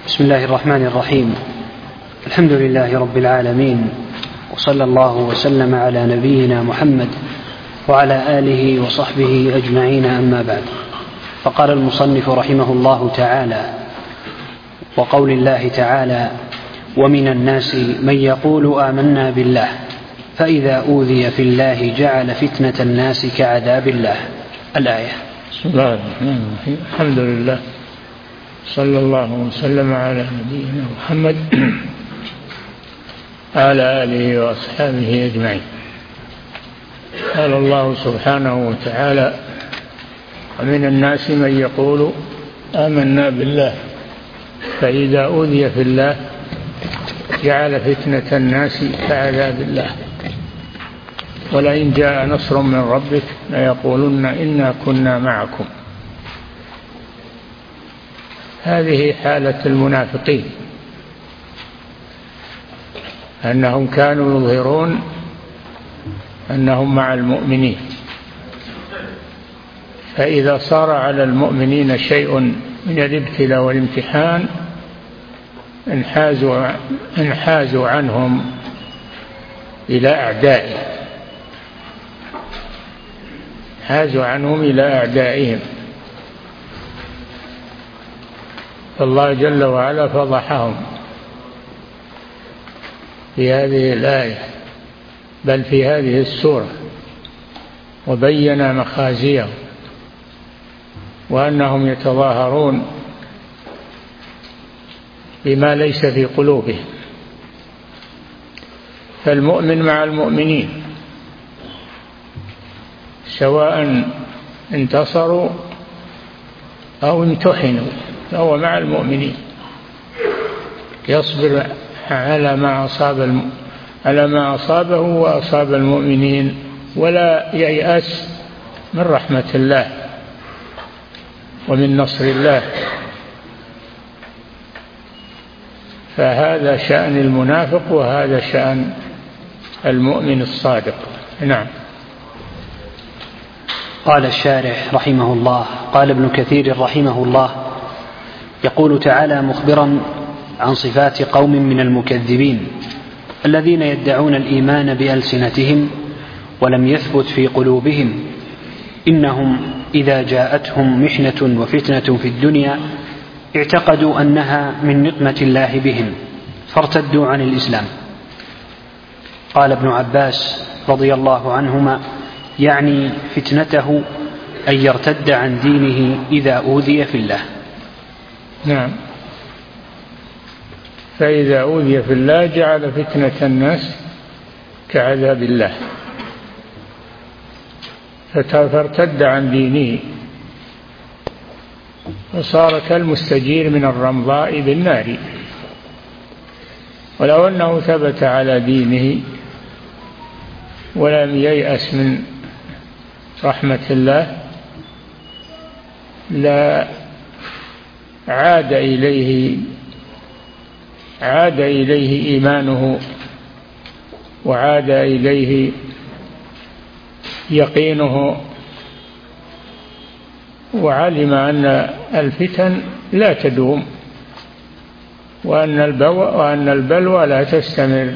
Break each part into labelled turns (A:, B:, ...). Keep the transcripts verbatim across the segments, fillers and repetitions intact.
A: بسم الله الرحمن الرحيم. الحمد لله رب العالمين، وصلى الله وسلم على نبينا محمد وعلى آله وصحبه أجمعين، أما بعد. فقال المصنف رحمه الله تعالى: وقول الله تعالى: ومن الناس من يقول آمنا بالله فإذا أوذي في الله جعل فتنة الناس كعذاب الله. الآية.
B: بسم الله الرحمن الرحيم. الحمد لله، صلى الله وسلم على نبينا محمد وعلى آله وأصحابه أجمعين. قال الله سبحانه وتعالى: ومن الناس من يقول آمنا بالله فإذا أوذي في الله جعل فتنة الناس كعذاب الله ولئن جاء نصر من ربك ليقولن إنا كنا معكم. هذه حالة المنافقين، أنهم كانوا يظهرون أنهم مع المؤمنين، فإذا صار على المؤمنين شيء من الابتلاء والامتحان انحازوا, انحازوا عنهم إلى أعدائهم انحازوا عنهم إلى أعدائهم فالله جل وعلا فضحهم في هذه الآية، بل في هذه السورة، وبين مخازيهم وأنهم يتظاهرون بما ليس في قلوبهم. فالمؤمن مع المؤمنين سواء انتصروا أو امتحنوا، فهو مع المؤمنين يصبر على ما أصاب الم... على ما أصابه وأصاب المؤمنين، ولا ييأس من رحمة الله ومن نصر الله. فهذا شأن المنافق وهذا شأن المؤمن الصادق. نعم.
A: قال الشارح رحمه الله: قال ابن كثير رحمه الله: يقول تعالى مخبرا عن صفات قوم من المكذبين الذين يدعون الإيمان بألسنتهم ولم يثبت في قلوبهم: إنهم إذا جاءتهم محنة وفتنة في الدنيا اعتقدوا أنها من نقمة الله بهم فارتدوا عن الإسلام. قال ابن عباس رضي الله عنهما: يعني فتنته أن يرتد عن دينه إذا أوذي في الله.
B: نعم. فإذا أوذي في الله جعل فتنة الناس كعذاب الله، فارتد عن دينه وصار كالمستجير من الرمضاء بالنار. ولو أنه ثبت على دينه ولم ييأس من رحمة الله لا عاد إليه عاد إليه إيمانه وعاد إليه يقينه، وعلم أن الفتن لا تدوم وأن البلوى وأن البلوى لا تستمر.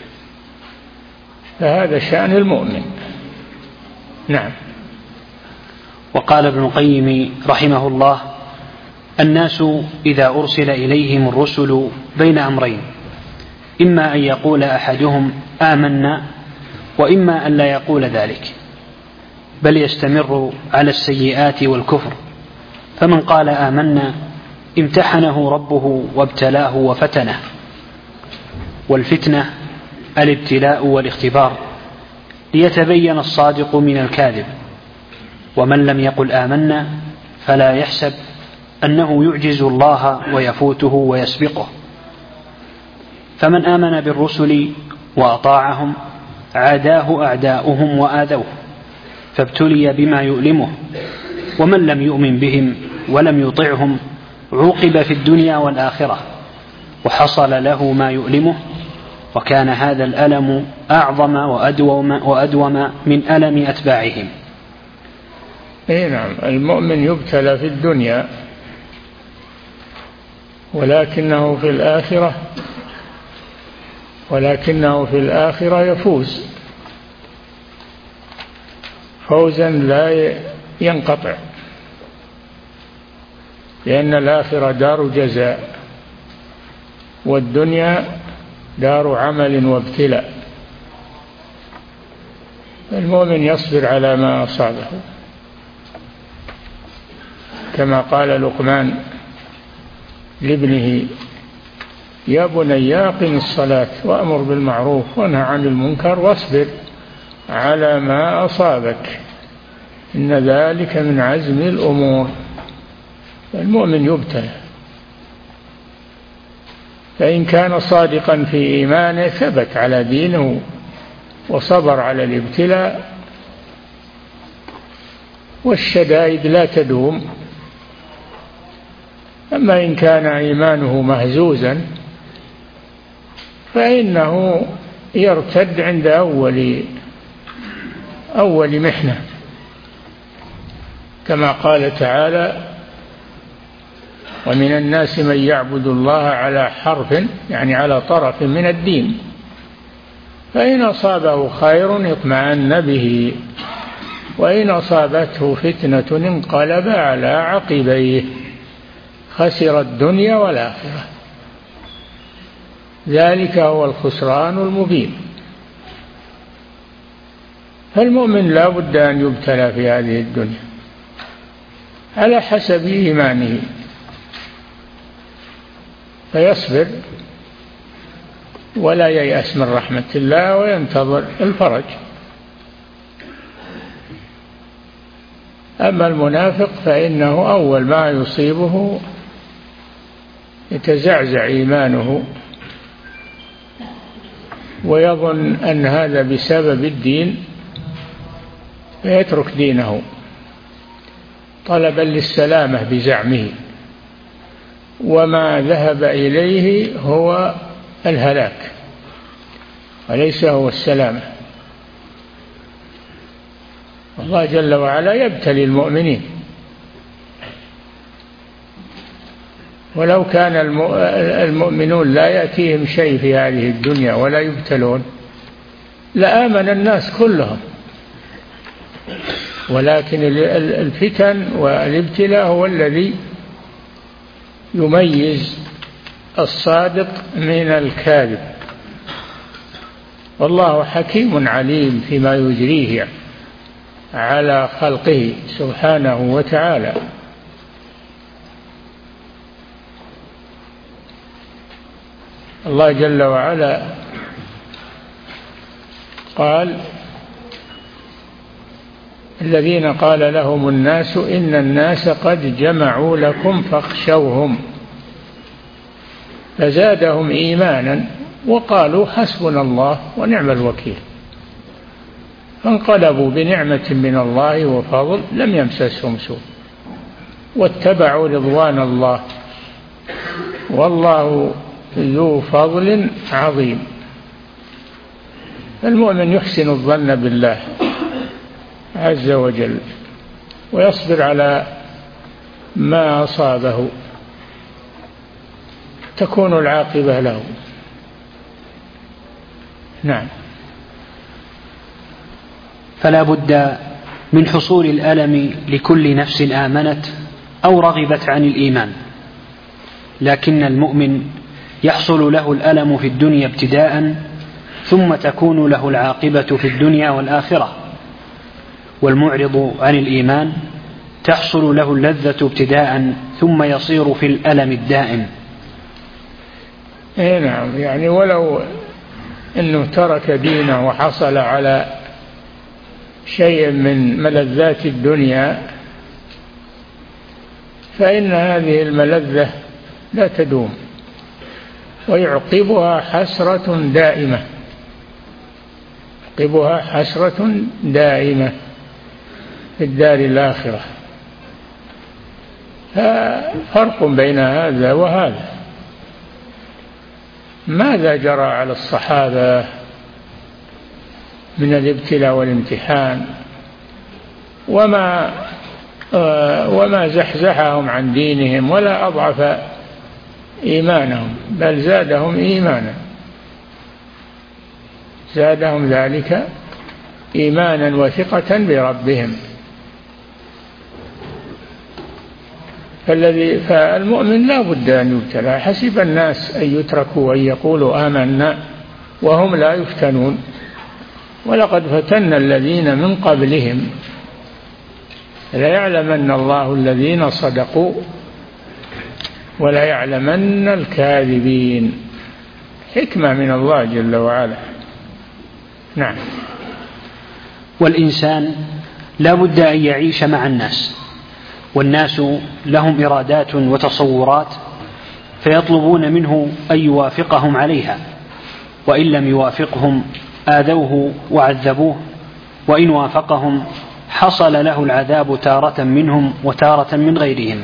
B: فهذا شأن المؤمن. نعم.
A: وقال ابن القيم رحمه الله: الناس إذا أرسل إليهم الرسل بين أمرين: إما أن يقول أحدهم آمنا، وإما أن لا يقول ذلك، بل يستمر على السيئات والكفر. فمن قال آمنا امتحنه ربه وابتلاه وفتنه. والفتنة الابتلاء والاختبار ليتبين الصادق من الكاذب. ومن لم يقل آمنا فلا يحسب أنه يعجز الله ويفوته ويسبقه. فمن آمن بالرسل وأطاعهم عاداه أعداؤهم وآذوه فابتلي بما يؤلمه. ومن لم يؤمن بهم ولم يطعهم عوقب في الدنيا والآخرة وحصل له ما يؤلمه، وكان هذا الألم أعظم وأدوم, وأدوم من ألم أتباعهم.
B: نعم. المؤمن يبتلى في الدنيا ولكنه في الآخرة ولكنه في الآخرة يفوز فوزا لا ينقطع، لأن الآخرة دار جزاء والدنيا دار عمل وابتلاء. المؤمن يصبر على ما أصابه، كما قال لقمان لابنه: يا بني أقم الصلاة وأمر بالمعروف وانهى عن المنكر واصبر على ما أصابك إن ذلك من عزم الأمور. المؤمن يبتلى، فإن كان صادقا في إيمانه ثبت على دينه وصبر على الابتلاء، والشدائد لا تدوم. أما إن كان إيمانه مهزوزا فإنه يرتد عند أول أول محنة، كما قال تعالى: ومن الناس من يعبد الله على حرف، يعني على طرف من الدين، فإن أصابه خير اطمأن به وإن أصابته فتنة انقلب على عقبيه خسر الدنيا والآخرة ذلك هو الخسران المبين. فالمؤمن لا بد أن يبتلى في هذه الدنيا على حسب إيمانه، فيصبر ولا ييأس من رحمة الله وينتظر الفرج. أما المنافق فإنه أول ما يصيبه يتزعزع إيمانه ويظن أن هذا بسبب الدين فيترك دينه طلبا للسلامة بزعمه، وما ذهب إليه هو الهلاك وليس هو السلامة. الله جل وعلا يبتلي المؤمنين، ولو كان المؤمنون لا يأتيهم شيء في هذه الدنيا ولا يبتلون لآمن الناس كلهم، ولكن الفتن والابتلاء هو الذي يميز الصادق من الكاذب. والله حكيم عليم فيما يجريه على خلقه سبحانه وتعالى. الله جل وعلا قال: الذين قال لهم الناس إن الناس قد جمعوا لكم فاخشوهم فزادهم إيمانا وقالوا حسبنا الله ونعم الوكيل، فانقلبوا بنعمة من الله وفضل لم يمسسهم سوء واتبعوا رضوان الله والله ذو فضل عظيم. المؤمن يحسن الظن بالله عز وجل ويصبر على ما أصابه تكون العاقبة له. نعم.
A: فلا بد من حصول الألم لكل نفس آمنت أو رغبت عن الإيمان، لكن المؤمن يحصل له الألم في الدنيا ابتداء ثم تكون له العاقبة في الدنيا والآخرة، والمعرض عن الإيمان تحصل له اللذة ابتداء ثم يصير في الألم الدائم.
B: إيه نعم، يعني ولو أنه ترك دينه وحصل على شيء من ملذات الدنيا فإن هذه الملذة لا تدوم ويعقبها حسرة دائمة يعقبها حسرة دائمة في الدار الآخرة. فرق بين هذا وهذا. ماذا جرى على الصحابة من الابتلاء والامتحان وما وما زحزحهم عن دينهم ولا أضعف إيمانهم، بل زادهم إيمانا، زادهم ذلك إيمانا وثقة بربهم. فالذي فالمؤمن لا بد أن يبتلى. حسب الناس أن يتركوا أن يقولوا آمنا وهم لا يفتنون، ولقد فتنا الذين من قبلهم ليعلمن الله الذين صدقوا ولا يعلمن الكاذبين. حكمة من الله جل وعلا. نعم.
A: والإنسان لا بد أن يعيش مع الناس، والناس لهم إرادات وتصورات، فيطلبون منه أن يوافقهم عليها، وإن لم يوافقهم آذوه وعذبوه، وإن وافقهم حصل له العذاب تارة منهم وتارة من غيرهم.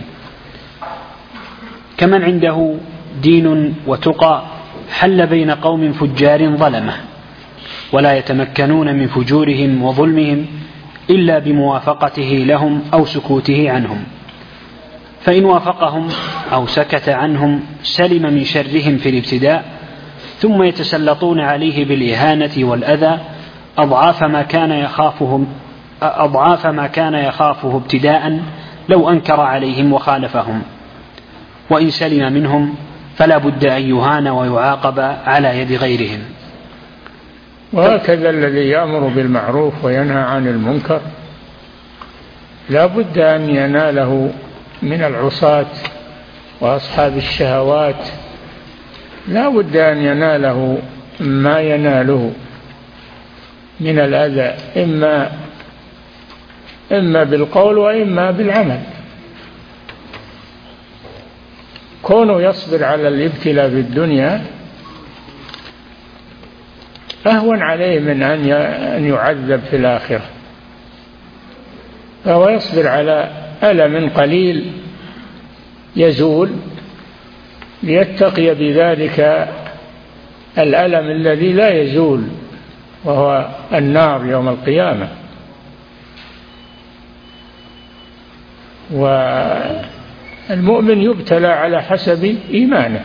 A: كمن عنده دين وتقى حل بين قوم فجار ظلمه، ولا يتمكنون من فجورهم وظلمهم إلا بموافقته لهم أو سكوته عنهم، فإن وافقهم أو سكت عنهم سلم من شرهم في الابتداء، ثم يتسلطون عليه بالإهانة والأذى أضعاف ما كان يخافه أضعاف ما كان يخافه ابتداء لو أنكر عليهم وخالفهم. وإن سلم منهم فلا بد أن يهان ويعاقب على يد غيرهم.
B: وهكذا الذي يأمر بالمعروف وينهى عن المنكر لا بد أن يناله من العصاة وأصحاب الشهوات، لا بد أن يناله ما يناله من الأذى، إما إما بالقول وإما بالعمل. كونه يصبر على الابتلاء في الدنيا أهون عليه من أن يعذب في الآخرة، فهو يصبر على ألم قليل يزول ليتقي بذلك الألم الذي لا يزول، وهو النار يوم القيامة. والمؤمن يبتلى على حسب إيمانه،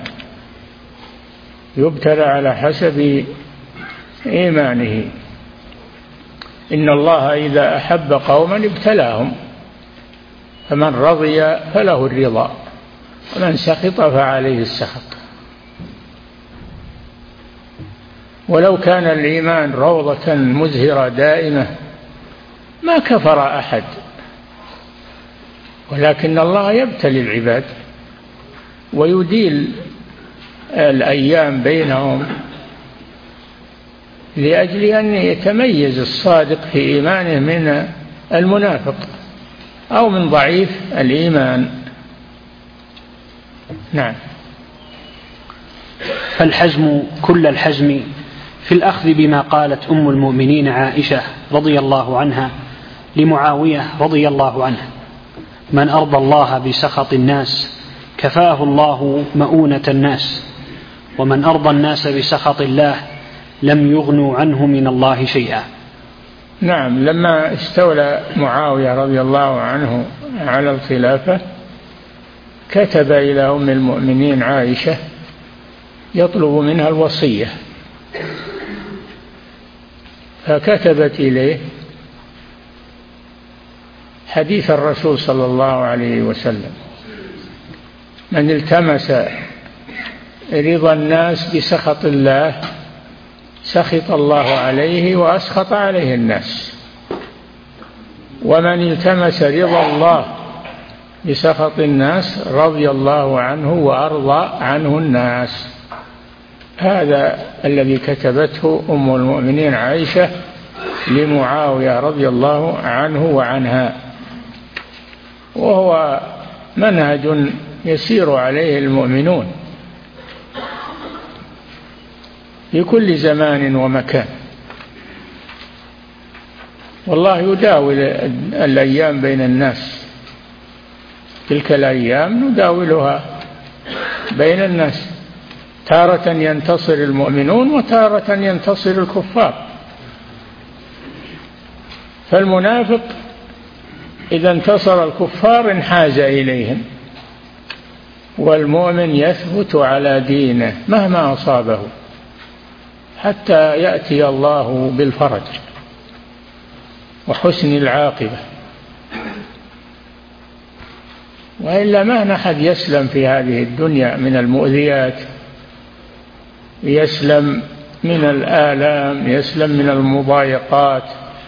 B: يبتلى على حسب إيمانه. إن الله إذا أحب قوما ابتلاهم، فمن رضي فله الرضا ومن سخط فعليه السخط. ولو كان الإيمان روضة مزهرة دائمة ما كفر أحد، ولكن الله يبتلي العباد ويديل الأيام بينهم لأجل أن يتميز الصادق في إيمانه من المنافق أو من ضعيف الإيمان. نعم.
A: فالحزم كل الحزم في الأخذ بما قالت أم المؤمنين عائشة رضي الله عنها لمعاوية رضي الله عنه: من أرضى الله بسخط الناس كفاه الله مؤونة الناس، ومن أرضى الناس بسخط الله لم يغنوا عنه من الله شيئا.
B: نعم. لما استولى معاوية رضي الله عنه على الخلافة كتب إلى أم المؤمنين عائشة يطلب منها الوصية، فكتبت إليه حديث الرسول صلى الله عليه وسلم: من التمس رضا الناس بسخط الله سخط الله عليه وأسخط عليه الناس، ومن التمس رضا الله بسخط الناس رضي الله عنه وأرضى عنه الناس. هذا الذي كتبته أم المؤمنين عائشة لمعاوية رضي الله عنه وعنها، وهو منهج يسير عليه المؤمنون في كل زمان ومكان. والله يداول الأيام بين الناس، تلك الأيام نداولها بين الناس، تارة ينتصر المؤمنون وتارة ينتصر الكفار. فالمنافق إذا انتصر الكفار انحاز إليهم، والمؤمن يثبت على دينه مهما أصابه حتى يأتي الله بالفرج وحسن العاقبة، وإلا ما أحد يسلم في هذه الدنيا من المؤذيات، يسلم من الآلام، يسلم من المضايقات.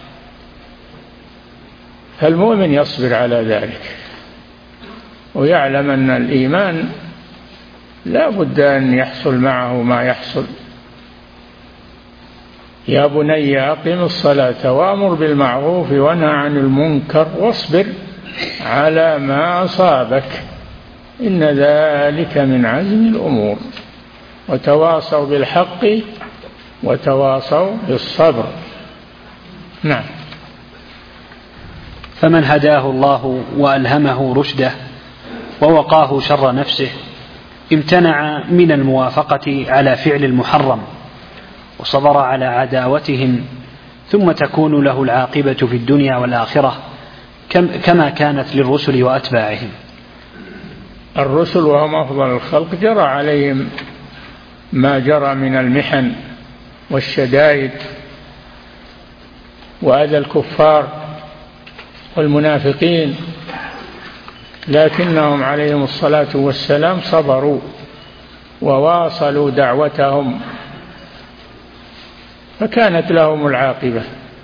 B: فالمؤمن يصبر على ذلك ويعلم أن الإيمان لا بد أن يحصل معه ما يحصل. يا بني أقم الصلاة وأمر بالمعروف وانهى عن المنكر واصبر على ما أصابك إن ذلك من عزم الأمور وتواصوا بالحق وتواصوا بالصبر. نعم.
A: فمن هداه الله وألهمه رشده ووقاه شر نفسه امتنع من الموافقة على فعل المحرم وصبر على عداوتهم، ثم تكون له العاقبة في الدنيا والآخرة كما كانت للرسل وأتباعهم.
B: الرسل وهم أفضل الخلق جرى عليهم ما جرى من المحن والشدائد وأذى الكفار والمنافقين، لكنهم عليهم الصلاة والسلام صبروا وواصلوا دعوتهم فكانت لهم العاقبة.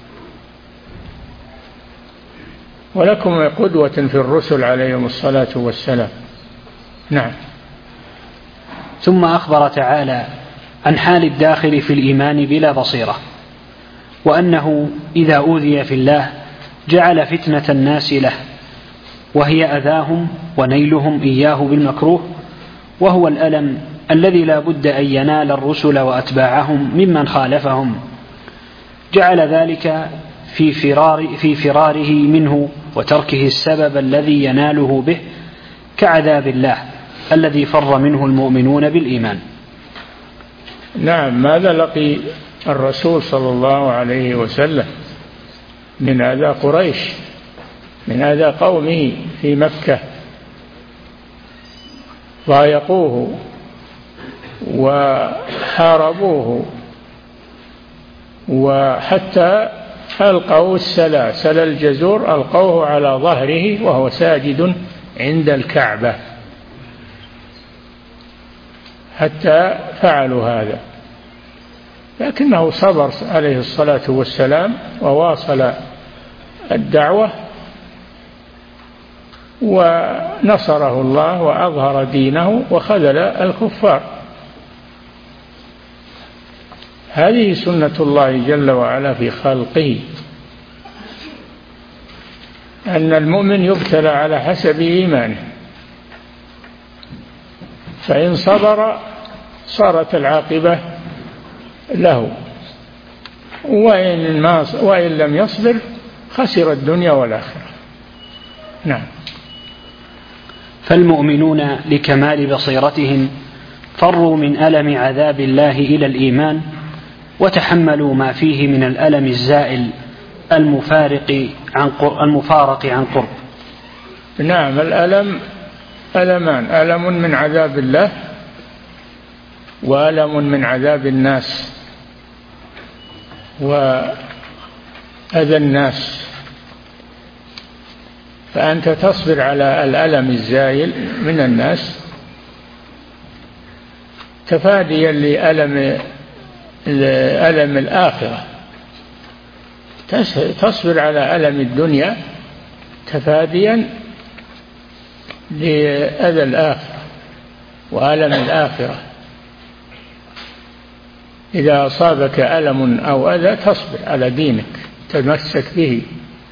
B: ولكم قدوة في الرسل عليهم الصلاة والسلام. نعم.
A: ثم أخبر تعالى عن حال الداخل في الإيمان بلا بصيرة، وأنه إذا أوذي في الله جعل فتنة الناس له، وهي أذاهم ونيلهم إياه بالمكروه، وهو الألم الذي لا بد أن ينال الرسل وأتباعهم ممن خالفهم، جعل ذلك في, فرار في فراره منه وتركه السبب الذي يناله به كعذاب الله الذي فر منه المؤمنون بالإيمان.
B: نعم. ماذا لقي الرسول صلى الله عليه وسلم من أذى قريش، من أذى قومه في مكة، ضايقوه وحاربوه وحتى ألقوا السلاسل الجزور ألقوه على ظهره وهو ساجد عند الكعبة، حتى فعلوا هذا، لكنه صبر عليه الصلاة والسلام وواصل الدعوة ونصره الله وأظهر دينه وخذل الكفار. هذه سنة الله جل وعلا في خلقه، أن المؤمن يبتلى على حسب إيمانه، فإن صبر صارت العاقبة له، وإن, ما وإن لم يصبر خسر الدنيا والآخرة. نعم.
A: فالمؤمنون لكمال بصيرتهم فروا من ألم عذاب الله إلى الإيمان، وتحملوا ما فيه من الألم الزائل المفارق عن المفارق عن قرب.
B: نعم. الألم ألمان، ألم من عذاب الله وألم من عذاب الناس وأذى الناس، فأنت تصبر على الألم الزائل من الناس تفاديا لألم ألم الآخرة، تصبر على ألم الدنيا تفاديا لأذى الآخرة وألم الآخرة. إذا أصابك ألم أو أذى تصبر على دينك، تمسك به.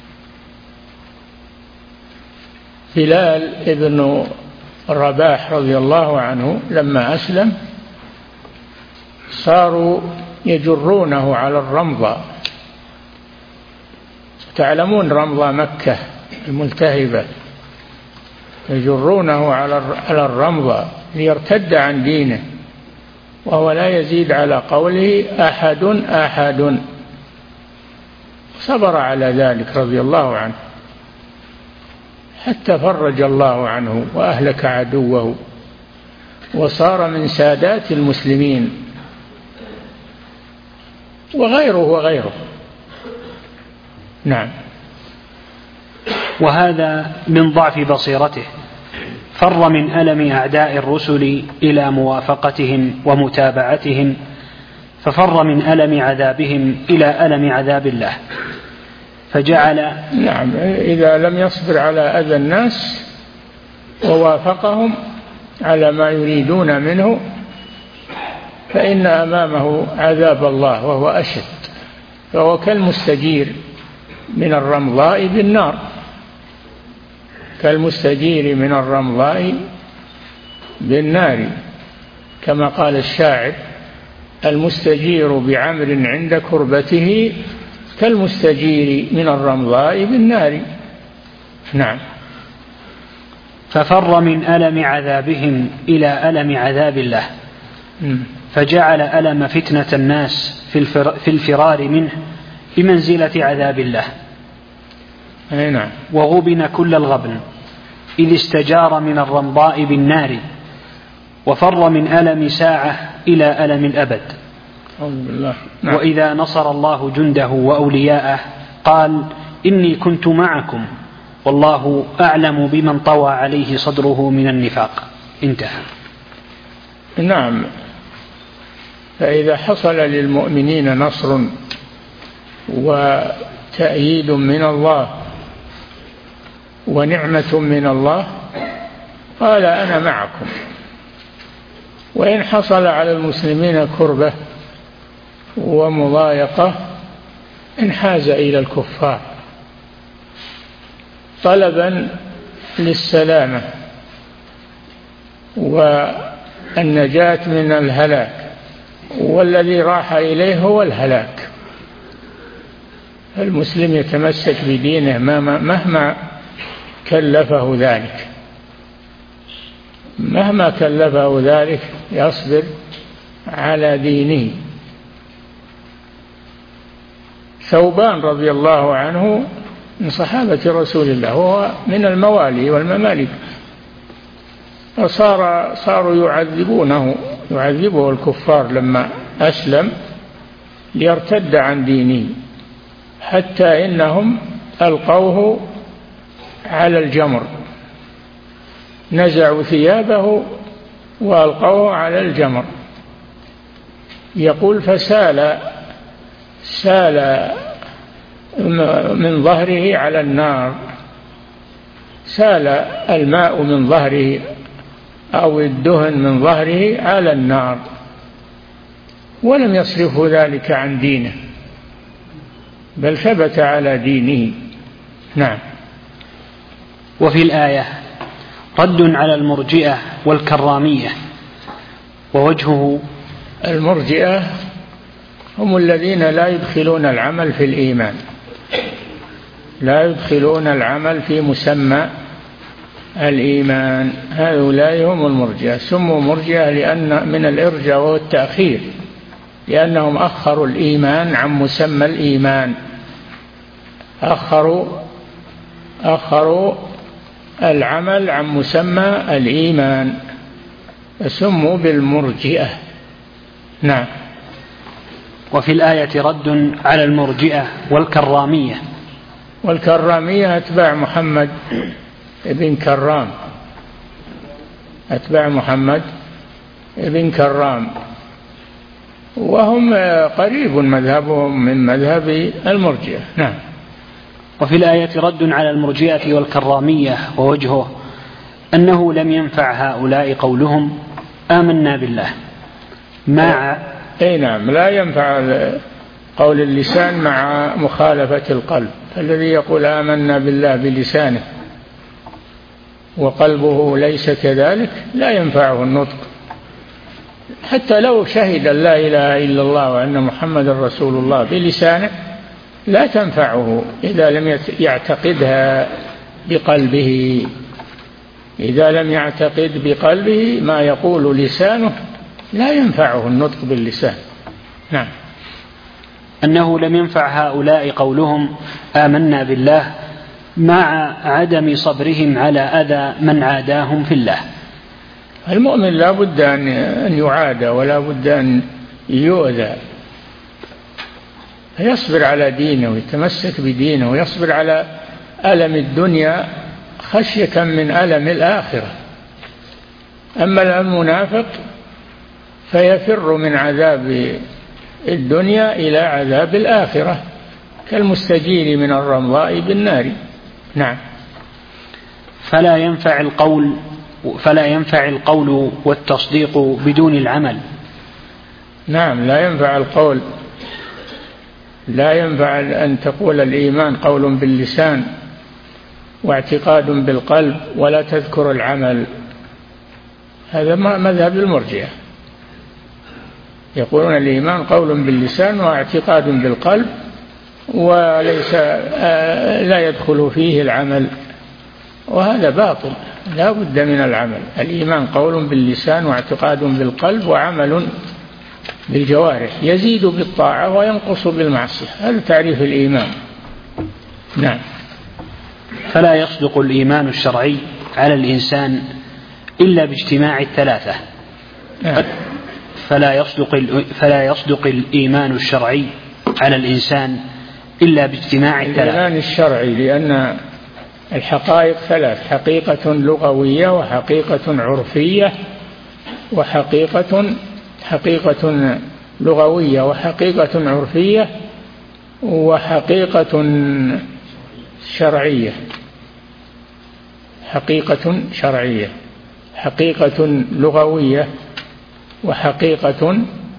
B: بلال ابن رباح رضي الله عنه لما أسلم صاروا يجرونه على الرمضة، تعلمون رمضة مكة الملتهبة، يجرونه على الرمضة ليرتد عن دينه، وهو لا يزيد على قوله أحد أحد. صبر على ذلك رضي الله عنه حتى فرج الله عنه وأهلك عدوه وصار من سادات المسلمين، وغيره وغيره. نعم.
A: وهذا من ضعف بصيرته، فر من ألم أعداء الرسل إلى موافقتهم ومتابعتهم، ففر من ألم عذابهم إلى ألم عذاب الله، فجعل.
B: نعم، إذا لم يصبر على أذى الناس ووافقهم على ما يريدون منه فإن أمامه عذاب الله وهو أشد، فهو كالمستجير من الرمضاء بالنار، كالمستجير من الرمضاء بالنار، كما قال الشاعر: المستجير بعمر عند كربته كالمستجير من الرمضاء بالنار. نعم.
A: ففر من ألم عذابهم إلى ألم عذاب الله، فجعل ألم فتنة الناس في الفرار منه بمنزلة عذاب الله.
B: نعم.
A: وغبن كل الغبن إذ استجار من الرمضاء بالنار، وفر من ألم ساعة إلى ألم الأبد.
B: بالله. نعم.
A: وإذا نصر الله جنده وأولياءه قال: إني كنت معكم والله أعلم بمن طوى عليه صدره من النفاق. انتهى.
B: نعم. فإذا حصل للمؤمنين نصر وتأييد من الله ونعمة من الله قال: أنا معكم. وإن حصل على المسلمين كربة ومضايقة انحاز إلى الكفار طلبا للسلامة والنجاة من الهلاك، والذي راح إليه هو الهلاك. المسلم يتمسك بدينه مهما كلفه ذلك، مهما كلفه ذلك يصبر على دينه. ثوبان رضي الله عنه من صحابة رسول الله، وهو من الموالي والممالك، وصار صاروا يعذبونه يعذبه الكفار لما أسلم ليرتد عن دينه، حتى إنهم ألقوه على الجمر، نزعوا ثيابه وألقوه على الجمر. يقول: فسال سال من ظهره على النار، سال الماء من ظهره أو الدهن من ظهره على النار، ولم يصرفه ذلك عن دينه، بل ثبت على دينه. نعم.
A: وفي الآية رد على المرجئة والكرامية، ووجهه:
B: المرجئة هم الذين لا يدخلون العمل في الإيمان، لا يدخلون العمل في مسمى الإيمان، هؤلاء هم المرجئة. سموا مرجئة لأن من الإرجاء والتأخير، لأنهم أخروا الإيمان عن مسمى الإيمان، أخروا أخروا العمل عن مسمى الإيمان، فسموا بالمرجئة. نعم.
A: وفي الآية رد على المرجئة والكرامية.
B: والكرامية أتباع محمد بن كرام، أتباع محمد بن كرام، وهم قريب مذهبهم من مذهب المرجئة. نعم.
A: وفي الآية رد على المرجئة والكرامية، ووجهه أنه لم ينفع هؤلاء قولهم آمنا بالله مع
B: أي نعم، لا ينفع قول اللسان مع مخالفة القلب. الذي يقول آمنا بالله بلسانه وقلبه ليس كذلك لا ينفعه النطق، حتى لو شهد لا إله إلا الله وأن محمد رسول الله بلسانه لا تنفعه إذا لم يعتقدها بقلبه. إذا لم يعتقد بقلبه ما يقول لسانه لا ينفعه النطق باللسان. نعم.
A: أنه لم ينفع هؤلاء قولهم آمنا بالله مع عدم صبرهم على أذى من عاداهم في الله.
B: المؤمن لا بد أن يعادى ولا بد أن يؤذى، يصبر على دينه ويتمسك بدينه ويصبر على ألم الدنيا خشية من ألم الآخرة. أما المنافق فيفر من عذاب الدنيا إلى عذاب الآخرة كالمستجير من الرمضاء بالنار. نعم.
A: فلا ينفع القول فلا ينفع القول والتصديق بدون العمل.
B: نعم، لا ينفع القول، لا ينفع أن تقول الإيمان قول باللسان واعتقاد بالقلب ولا تذكر العمل. هذا مذهب المرجئة، يقولون الإيمان قول باللسان واعتقاد بالقلب وليس لا يدخل فيه العمل، وهذا باطل، لا بد من العمل. الإيمان قول باللسان واعتقاد بالقلب وعمل بالجوارح، يزيد بالطاعة وينقص بالمعصية، هذا تعريف الإيمان. نعم.
A: فلا يصدق الإيمان الشرعي على الإنسان إلا باجتماع الثلاثة.
B: نعم.
A: فلا يصدق فلا يصدق الإيمان الشرعي على الإنسان إلا باجتماع الثلاثة.
B: الإيمان الشرعي لأن الحقائق ثلاث: حقيقة لغوية وحقيقة عرفية وحقيقة حقيقة لغوية وحقيقة عرفية وحقيقة شرعية. حقيقة شرعية، حقيقة لغوية وحقيقة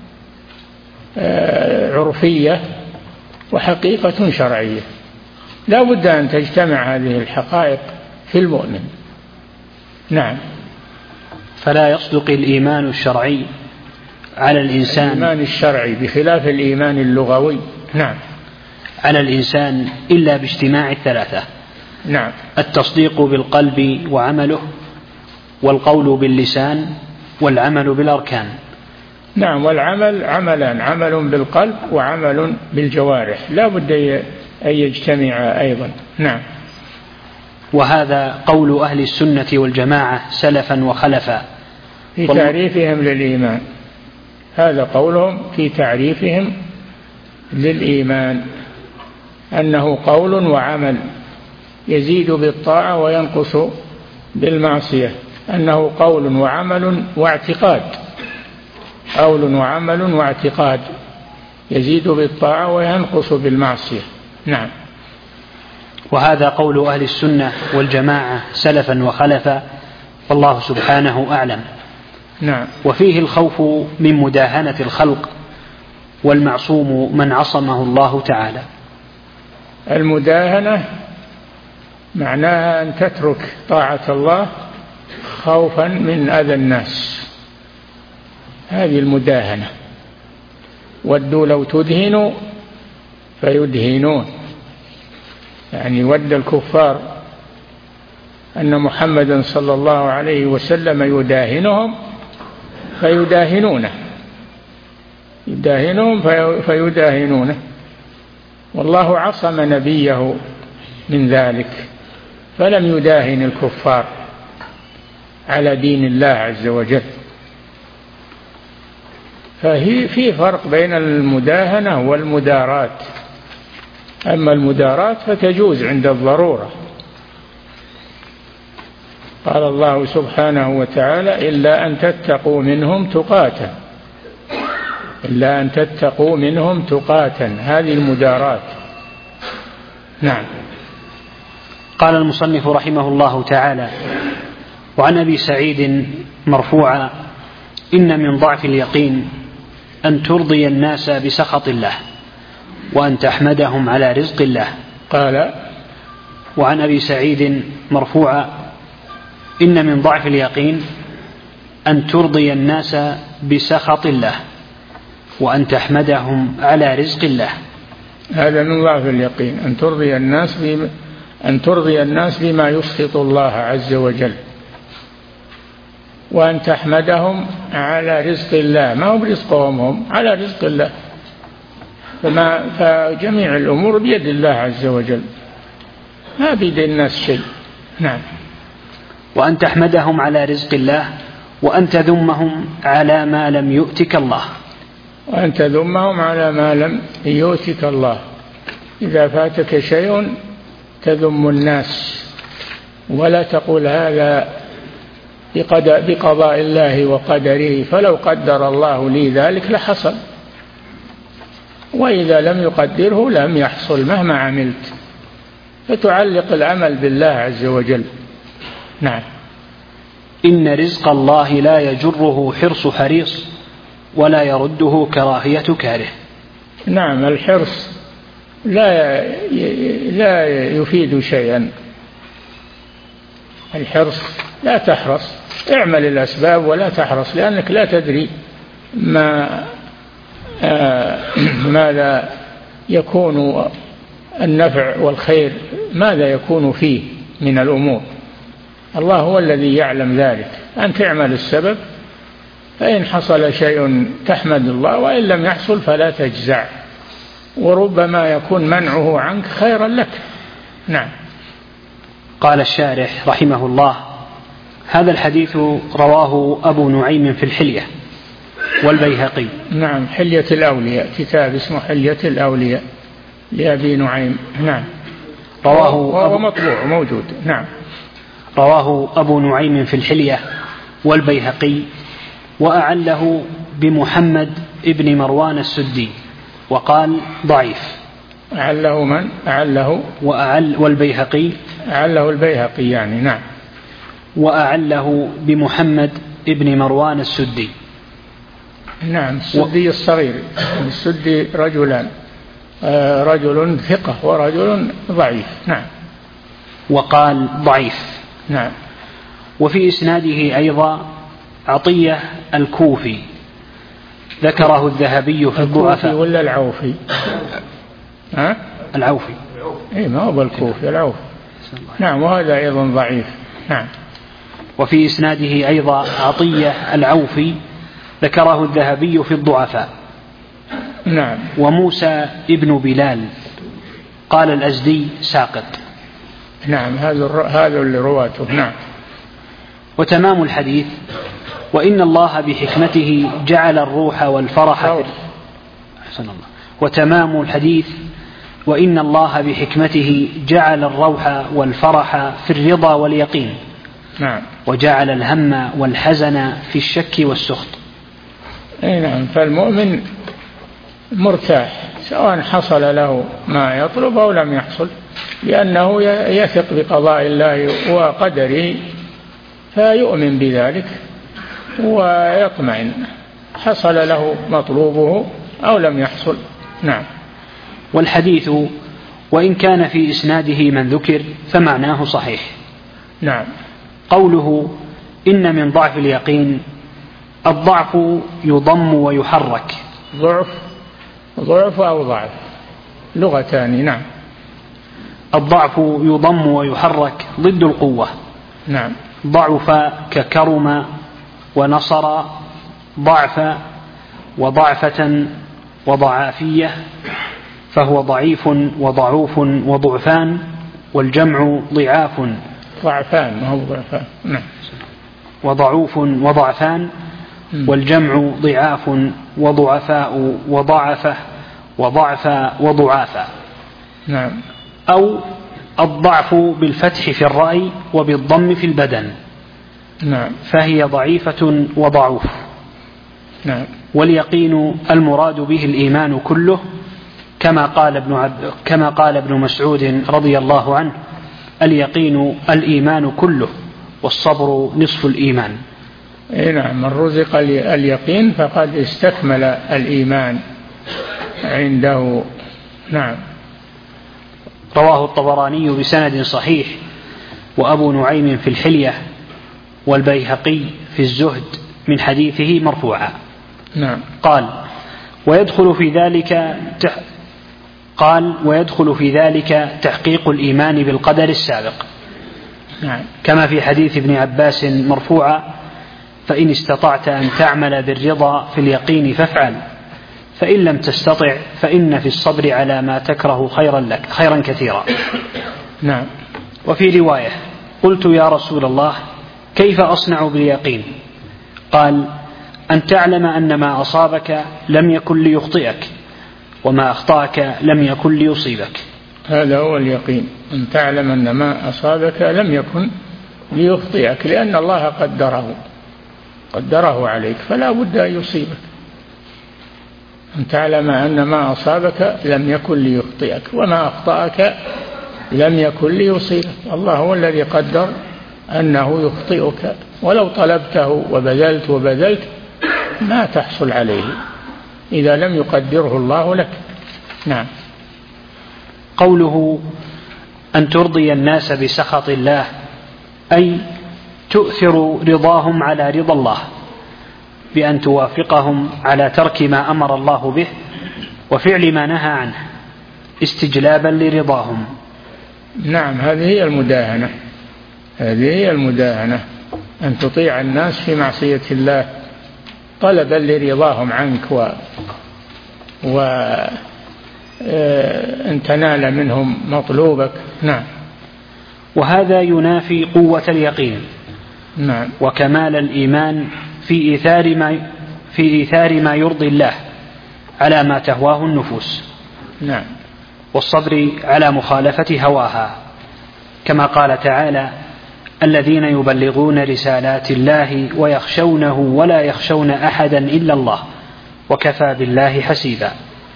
B: عرفية وحقيقة شرعية. لا بد أن تجتمع هذه الحقائق في المؤمن. نعم.
A: فلا يصدق الإيمان الشرعي على الإنسان
B: الإيمان الشرعي بخلاف الإيمان اللغوي. نعم.
A: على الإنسان إلا باجتماع الثلاثة.
B: نعم.
A: التصديق بالقلب وعمله، والقول باللسان، والعمل بالأركان.
B: نعم. والعمل عملان: عمل بالقلب وعمل بالجوارح، لا بد أن يجتمع أيضا. نعم.
A: وهذا قول أهل السنة والجماعة سلفا وخلفا
B: في تعريفهم للإيمان، هذا قولهم في تعريفهم للإيمان، أنه قول وعمل يزيد بالطاعة وينقص بالمعصية، أنه قول وعمل واعتقاد، قول وعمل واعتقاد يزيد بالطاعة وينقص بالمعصية. نعم.
A: وهذا قول أهل السنة والجماعة سلفا وخلفا، والله سبحانه أعلم.
B: نعم.
A: وفيه الخوف من مداهنة الخلق، والمعصوم من عصمه الله تعالى.
B: المداهنة معناها أن تترك طاعة الله خوفا من أذى الناس، هذه المداهنة. ودوا لو تدهنوا فيدهنون، يعني ود الكفار أن محمدا صلى الله عليه وسلم يداهنهم فيداهنونه، يداهنهم فيداهنونه، والله عصم نبيه من ذلك فلم يداهن الكفار على دين الله عز وجل. فهي في فرق بين المداهنة والمداراة. أما المداراة فتجوز عند الضرورة، قال الله سبحانه وتعالى: إلا أن تتقوا منهم تقاتا، إلا أن تتقوا منهم تقاتا، هذه المداراة. نعم.
A: قال المصنف رحمه الله تعالى: وعن أبي سعيد مرفوعا: إن من ضعف اليقين أن ترضي الناس بسخط الله وأن تحمدهم على رزق الله.
B: قال.
A: وعن أبي سعيد مرفوعا: إن من ضعف اليقين أن ترضي الناس بسخط الله وأن تحمدهم على رزق الله.
B: هذا من ضعف اليقين، أن ترضي الناس بما أن ترضي الناس بما يسخط الله عز وجل، وأن تحمدهم على رزق الله، ما هو برزقهم هم، على رزق الله، فما فجميع الأمور بيد الله عز وجل، ما بيد الناس شيء. نعم.
A: وأن تحمدهم على رزق الله وأن تذمهم على ما لم يؤتك الله
B: وأن تذمهم على ما لم يؤتك الله. إذا فاتك شيء تذم الناس ولا تقول هذا بقضاء الله وقدره، فلو قدر الله لي ذلك لحصل، وإذا لم يقدره لم يحصل مهما عملت، فتعلق العمل بالله عز وجل. نعم.
A: إن رزق الله لا يجره حرص حريص ولا يرده كراهية كاره.
B: نعم، الحرص لا لا يفيد شيئا. الحرص لا تحرص، اعمل الأسباب ولا تحرص، لأنك لا تدري ما آه ماذا يكون النفع والخير، ماذا يكون فيه من الأمور. الله هو الذي يعلم ذلك. أنت اعمل السبب، فإن حصل شيء تحمد الله، وإن لم يحصل فلا تجزع، وربما يكون منعه عنك خيرا لك. نعم.
A: قال الشارح رحمه الله: هذا الحديث رواه أبو نعيم في الحلية والبيهقي.
B: نعم، حلية الأولياء، كتاب اسمه حلية الأولياء لأبي نعيم. نعم.
A: رواه
B: وهو مطبوع موجود. نعم.
A: رواه أبو نعيم في الحلية والبيهقي، وأعله بمحمد ابن مروان السدي وقال ضعيف.
B: أعله من؟ أعله
A: وأعل والبيهقي
B: أعله البيهقي يعني. نعم.
A: وأعله بمحمد ابن مروان السدي.
B: نعم. السدي الصغير. السدي رجلان، رجل ثقة ورجل ضعيف. نعم.
A: وقال ضعيف.
B: نعم.
A: وفي إسناده أيضا عطية الكوفي ذكره الذهبي في الضعفاء.
B: ولا العوفي؟ ها؟
A: العوفي.
B: إيه، ما هو بالكوفي، العوفي. نعم، وهذا أيضا ضعيف. نعم.
A: وفي إسناده أيضا عطية العوفي ذكره الذهبي في الضعفاء.
B: نعم.
A: وموسى ابن بلال قال الأزدي ساقط.
B: نعم، هذا هذا اللي رواته. نعم.
A: وتمام الحديث: وإن الله بحكمته جعل الروح والفرح في أحسن الله. وتمام الحديث: وإن الله بحكمته جعل الروح والفرح في الرضا واليقين.
B: نعم.
A: وجعل الهم والحزن في الشك والسخط.
B: أي نعم. فالمؤمن مرتاح سواء حصل له ما يطلب أو لم يحصل، لأنه يثق بقضاء الله وقدره، فيؤمن بذلك ويطمئن، حصل له مطلوبه أو لم يحصل. نعم.
A: والحديث وإن كان في إسناده من ذكر فمعناه صحيح.
B: نعم.
A: قوله إن من ضعف اليقين، الضعف يضم ويحرك.
B: ضعف ضعف أو ضعف لغتان. نعم.
A: الضعف يضم ويحرك ضد القوة.
B: نعم.
A: ضعف ككرم ونصر، ضعف وضعفة وضعافية، فهو ضعيف وضعوف وضعفان، والجمع ضعاف.
B: ضعفان ما هو ضعفان. نعم.
A: وضعوف وضعفان، والجمع ضعاف وضعفاء وضعفة وضعف وضعافا.
B: نعم.
A: أو الضعف بالفتح في الرأي وبالضم في البدن.
B: نعم.
A: فهي ضعيفة وضعوف.
B: نعم.
A: واليقين المراد به الإيمان كله، كما قال ابن عبد كما قال ابن مسعود رضي الله عنه: اليقين الإيمان كله، والصبر نصف الإيمان.
B: إيه نعم. من رزق اليقين فقد استكمل الإيمان عنده. نعم.
A: رواه الطبراني بسند صحيح، وأبو نعيم في الحلية، والبيهقي في الزهد من حديثه مرفوعا.
B: نعم.
A: قال ويدخل في ذلك تح... قال ويدخل في ذلك تحقيق الإيمان بالقدر السابق.
B: نعم.
A: كما في حديث ابن عباس مرفوعا: فإن استطعت أن تعمل بالرضا في اليقين فافعل، فإن لم تستطع فإن في الصبر على ما تكره خيرا لك خيرا كثيرا.
B: نعم.
A: وفي رواية: قلت يا رسول الله كيف أصنع باليقين؟ قال: أن تعلم أن ما أصابك لم يكن ليخطئك وما أخطأك لم يكن ليصيبك.
B: هذا هو اليقين، أن تعلم أن ما أصابك لم يكن ليخطئك، لأن الله قدره قدره عليك فلا بد أن يصيبك. أن تعلم أن ما أصابك لم يكن ليخطئك وما أخطأك لم يكن ليصيبك. الله هو الذي قدر أنه يخطئك، ولو طلبته وبذلت وبذلت ما تحصل عليه إذا لم يقدره الله لك. نعم.
A: قوله: أن ترضي الناس بسخط الله، أي تؤثر رضاهم على رضا الله بأن توافقهم على ترك ما أمر الله به وفعل ما نهى عنه استجلابا لرضاهم.
B: نعم، هذه هي المداهنة، هذه هي المداهنة، أن تطيع الناس في معصية الله طلبا لرضاهم عنك و, و... أن تنال منهم مطلوبك. نعم.
A: وهذا ينافي قوة اليقين
B: نعم.
A: وكمال الإيمان في إيثار ما في إيثار ما يرضي الله على ما تهواه النفوس.
B: نعم.
A: والصبر على مخالفة هواها، كما قال تعالى: الذين يبلغون رسالات الله ويخشونه ولا يخشون أحدا إلا الله وكفى بالله حسيبا.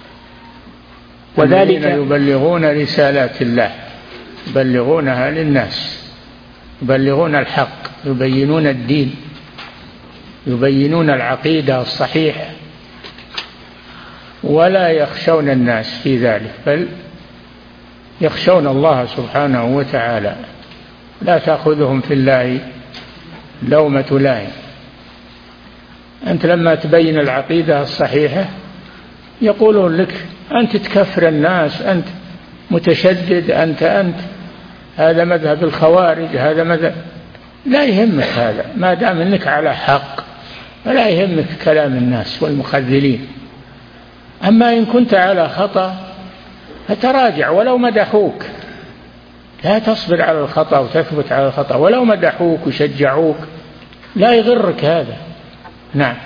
B: وذلك يبلغون رسالات الله، يبلغونها للناس، يبلغون الحق، يبينون الدين، يبينون العقيدة الصحيحة، ولا يخشون الناس في ذلك، بل يخشون الله سبحانه وتعالى، لا تأخذهم في الله لومة لائم. أنت لما تبين العقيدة الصحيحة يقولون لك: أنت تكفر الناس، أنت متشدد، أنت أنت هذا مذهب الخوارج، هذا مذهب. لا يهمك هذا ما دام أنك على حق، ولا يهمك كلام الناس والمخذلين. أما إن كنت على خطأ فتراجع ولو مدحوك، لا تصبر على الخطأ وتثبت على الخطأ ولو مدحوك وشجعوك، لا يغرك هذا. نعم.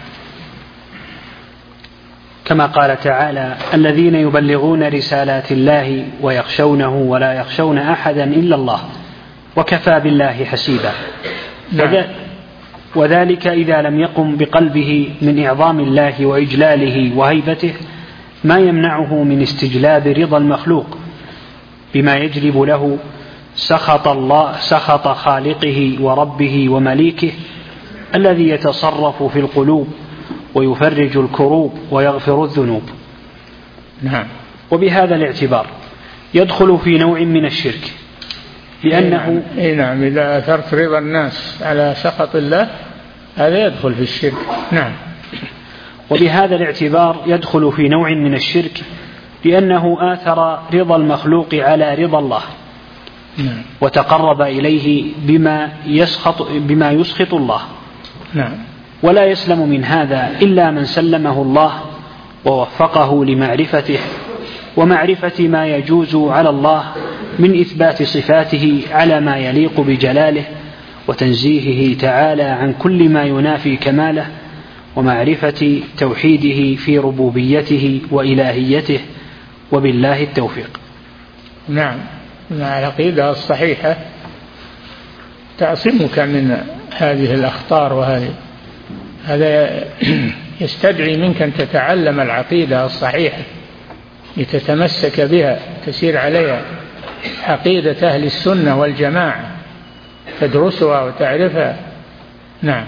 A: كما قال تعالى: الذين يبلغون رسالات الله ويخشونه ولا يخشون أحدا إلا الله وكفى بالله حسيبا.
B: نعم.
A: وذلك إذا لم يقم بقلبه من إعظام الله وإجلاله وهيبته ما يمنعه من استجلاب رضا المخلوق بما يجلب له سخط الله، سخط خالقه وربه ومليكه الذي يتصرف في القلوب ويفرج الكروب ويغفر الذنوب.
B: نعم.
A: وبهذا الاعتبار يدخل في نوع من الشرك، لأنه
B: إيه نعم، إذا أثرت رضا الناس على سخط الله هذا يدخل في الشرك. نعم.
A: وبهذا الاعتبار يدخل في نوع من الشرك، لأنه آثر رضا المخلوق على رضا الله.
B: نعم.
A: وتقرب إليه بما يسخط, بما يسخط الله.
B: نعم.
A: ولا يسلم من هذا إلا من سلمه الله ووفقه لمعرفته ومعرفة ما يجوز على الله من إثبات صفاته على ما يليق بجلاله وتنزيهه تعالى عن كل ما ينافي كماله، ومعرفة توحيده في ربوبيته وإلهيته، وبالله التوفيق.
B: نعم. العقيدة الصحيحة تعصمك من هذه الأخطار، وهذه هذا يستدعي منك أن تتعلم العقيدة الصحيحة لتتمسك بها، تسير عليها، عقيدة أهل السنة والجماعة، تدرسها وتعرفها. نعم.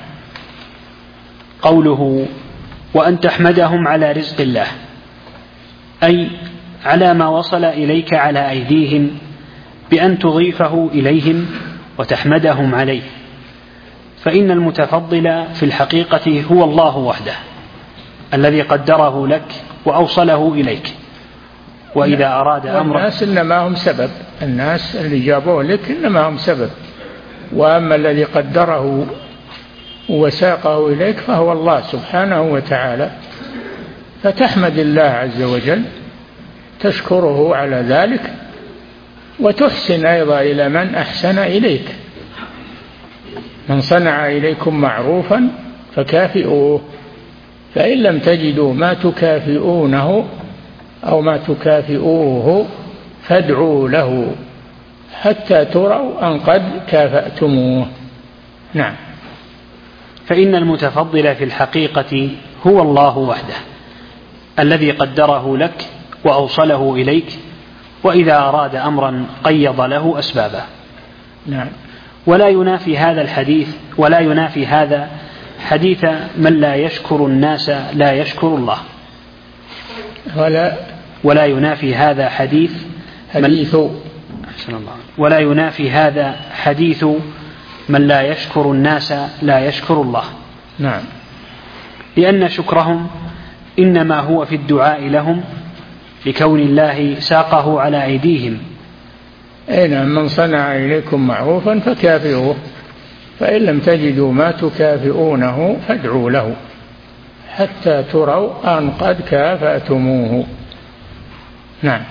A: قوله: وأن تحمدهم على رزق الله، أي على ما وصل إليك على أيديهم، بأن تضيفه إليهم وتحمدهم عليه، فإن المتفضل في الحقيقة هو الله وحده الذي قدره لك وأوصله إليك. وإذا أراد أمرا،
B: الناس إنما هم سبب، الناس اللي جابوه لك إنما هم سبب، وأما الذي قدره وساقه إليك فهو الله سبحانه وتعالى. فتحمد الله عز وجل، تشكره على ذلك، وتحسن أيضا إلى من أحسن إليك. من صنع إليكم معروفا فكافئوه، فإن لم تجدوا ما تكافئونه أو ما تكافئوه فادعوا له حتى تروا أن قد كافأتموه. نعم.
A: فإن المتفضل في الحقيقة هو الله وحده الذي قدره لك وأوصله إليك، وإذا أراد أمرا قيض له أسبابه.
B: نعم.
A: ولا ينافي هذا الحديث ولا ينافي هذا حديث من لا يشكر الناس لا يشكر الله،
B: ولا
A: ولا ينافي هذا حديث
B: حديث
A: ولا ينافي هذا حديث من لا يشكر الناس لا يشكر الله.
B: نعم.
A: لأن شكرهم إنما هو في الدعاء لهم لكون الله ساقه على أيديهم.
B: أين من صنع إليكم معروفا فكافئوه، فإن لم تجدوا ما تكافئونه فادعوا له حتى تروا أن قد كافأتموه. نعم.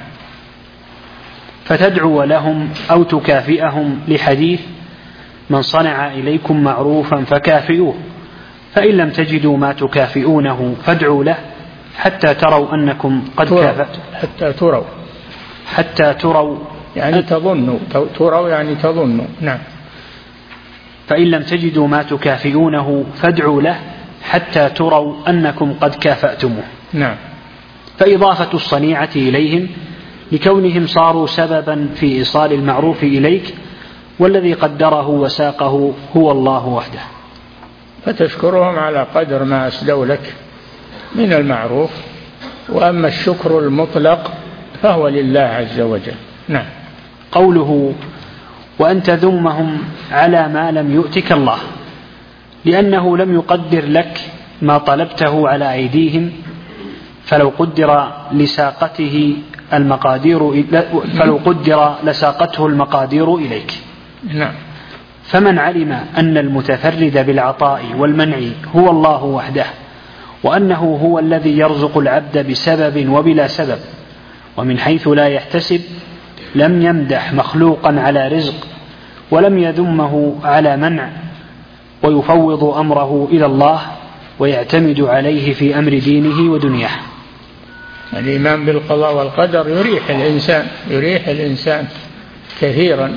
A: فتدعو لهم أو تكافئهم لحديث من صنع إليكم معروفا فكافئوه، فإن لم تجدوا ما تكافئونه فادعوا له حتى تروا أنكم قد كافأتم.
B: حتى تروا
A: حتى تروا
B: يعني تظنوا، تروا يعني تظنوا. نعم.
A: فإن لم تجدوا ما تكافئونه فادعوا له حتى تروا أنكم قد كافأتموه.
B: نعم.
A: فإضافة الصنيعة إليهم لكونهم صاروا سببا في إيصال المعروف إليك، والذي قدره وساقه هو الله وحده.
B: فتشكرهم على قدر ما أسدوا لك من المعروف، وأما الشكر المطلق فهو لله عز وجل. نعم.
A: قوله وأن تذمهم على ما لم يؤتك الله، لأنه لم يقدر لك ما طلبته على أيديهم، فلو قدر لساقته المقادير فلو قدر لساقته المقادير إليك.
B: نعم.
A: فمن علم أن المتفرد بالعطاء والمنع هو الله وحده، وأنه هو الذي يرزق العبد بسبب وبلا سبب ومن حيث لا يحتسب، لم يمدح مخلوقا على رزق ولم يذمه على منع، ويفوض أمره إلى الله ويعتمد عليه في أمر دينه ودنياه.
B: الإيمان بالقضاء والقدر يريح الإنسان يريح الإنسان كثيرا.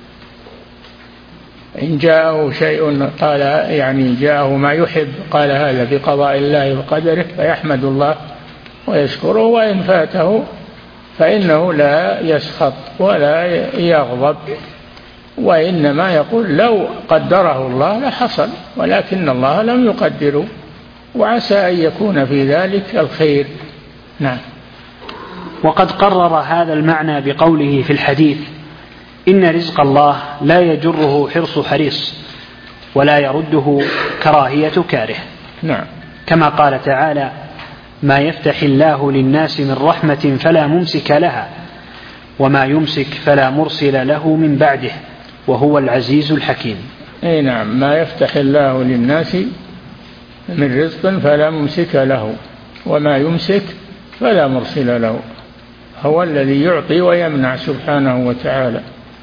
B: إن جاءه شيء قال يعني جاءه ما يحب قال هذا بقضاء الله وقدره فيحمد الله ويشكره، وإن فاته فإنه لا يسخط ولا يغضب، وإنما يقول لو قدره الله لحصل، ولكن الله لم يقدره، وعسى أن يكون في ذلك الخير. نعم.
A: وقد قرر هذا المعنى بقوله في الحديث إن رزق الله لا يجره حرص حريص ولا يرده كراهية كاره.
B: نعم.
A: كما قال تعالى ما يفتح الله للناس من رحمة فلا ممسك لها وما يمسك فلا مرسل له من بعده وهو العزيز الحكيم.
B: أي نعم. ما يفتح الله للناس من رزق فلا ممسك له وما يمسك فلا مرسل له، هو الذي يعطي ويمنع سبحانه وتعالى،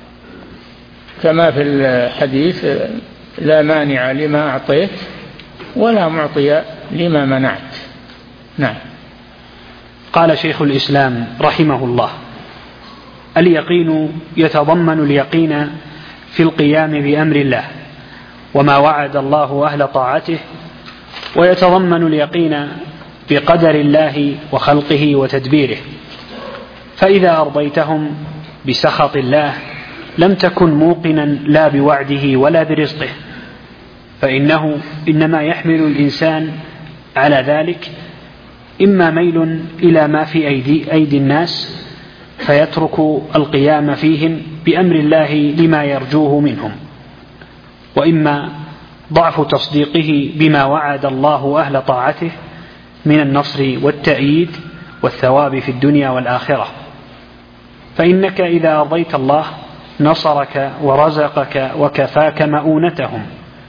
B: كما في الحديث لا مانع لما أعطيت ولا معطي لما منعت. نعم.
A: قال شيخ الإسلام رحمه الله اليقين يتضمن اليقين في القيام بأمر الله وما وعد الله أهل طاعته، ويتضمن اليقين بقدر الله وخلقه وتدبيره، فإذا أرضيتهم بسخط الله لم تكن موقنا لا بوعده ولا برزقه، فإنه إنما يحمل الإنسان على ذلك إما ميل إلى ما في أيدي, أيدي الناس فيترك القيام فيهم بأمر الله لما يرجوه منهم، وإما ضعف تصديقه بما وعد الله أهل طاعته من النصر والتأييد والثواب في الدنيا والآخرة. فإنك إذا أرضيت الله نصرك ورزقك وكفاك مؤونتهم،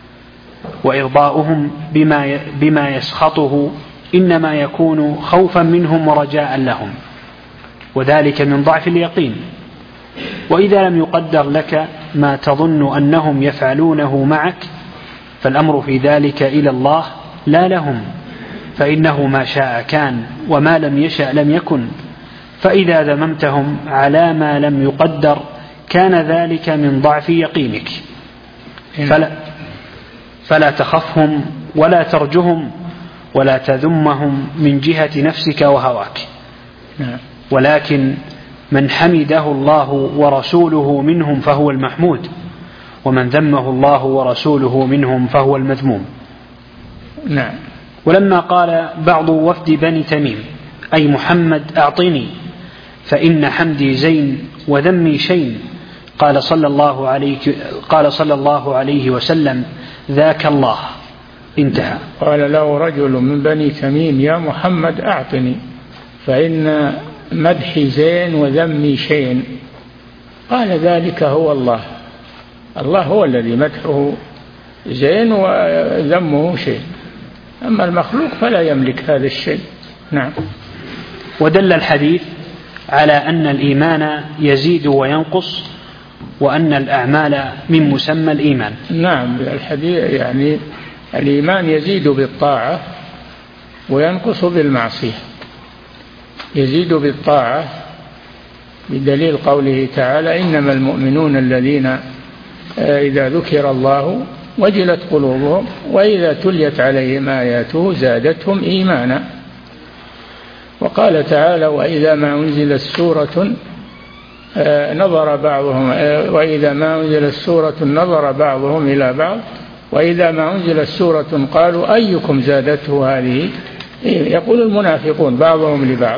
A: وإرضاؤهم بما بما يسخطه إنما يكون خوفا منهم ورجاء لهم، وذلك من ضعف اليقين. وإذا لم يقدر لك ما تظن أنهم يفعلونه معك فالأمر في ذلك إلى الله لا لهم، فإنه ما شاء كان وما لم يشأ لم يكن، فإذا ذممتهم على ما لم يقدر كان ذلك من ضعف يقينك، فلا, فلا تخفهم ولا ترجهم ولا تذمهم من جهة نفسك وهواك، ولكن من حمده الله ورسوله منهم فهو المحمود، ومن ذمه الله ورسوله منهم فهو المذموم.
B: نعم.
A: ولما قال بعض وفد بني تميم أي محمد أعطني فإن حمدي زين وذمي شين، قال صلى الله عليه, قال صلى الله عليه وسلم ذاك الله. انتهى.
B: قال له رجل من بني تميم يا محمد أعطني فإن مدحي زين وذمي شين، قال ذلك هو الله، الله هو الذي مدحه زين وذمه شين، أما المخلوق فلا يملك هذا الشيء. نعم.
A: ودل الحديث على أن الإيمان يزيد وينقص، وأن الأعمال من مسمى الإيمان.
B: نعم، الحديث يعني الإيمان يزيد بالطاعة وينقص بالمعصية. يزيد بالطاعة بدليل قوله تعالى إنما المؤمنون الذين إذا ذكر الله وجلت قلوبهم وإذا تليت عليهم آياته زادتهم إيمانا. وقال تعالى وإذا ما أنزلت سورة نظر بعضهم وإذا ما أنزلت سورة نظر بعضهم إلى بعض وإذا ما أنزلت سورة قالوا أيكم زادته هذه، يقول المنافقون بعضهم لبعض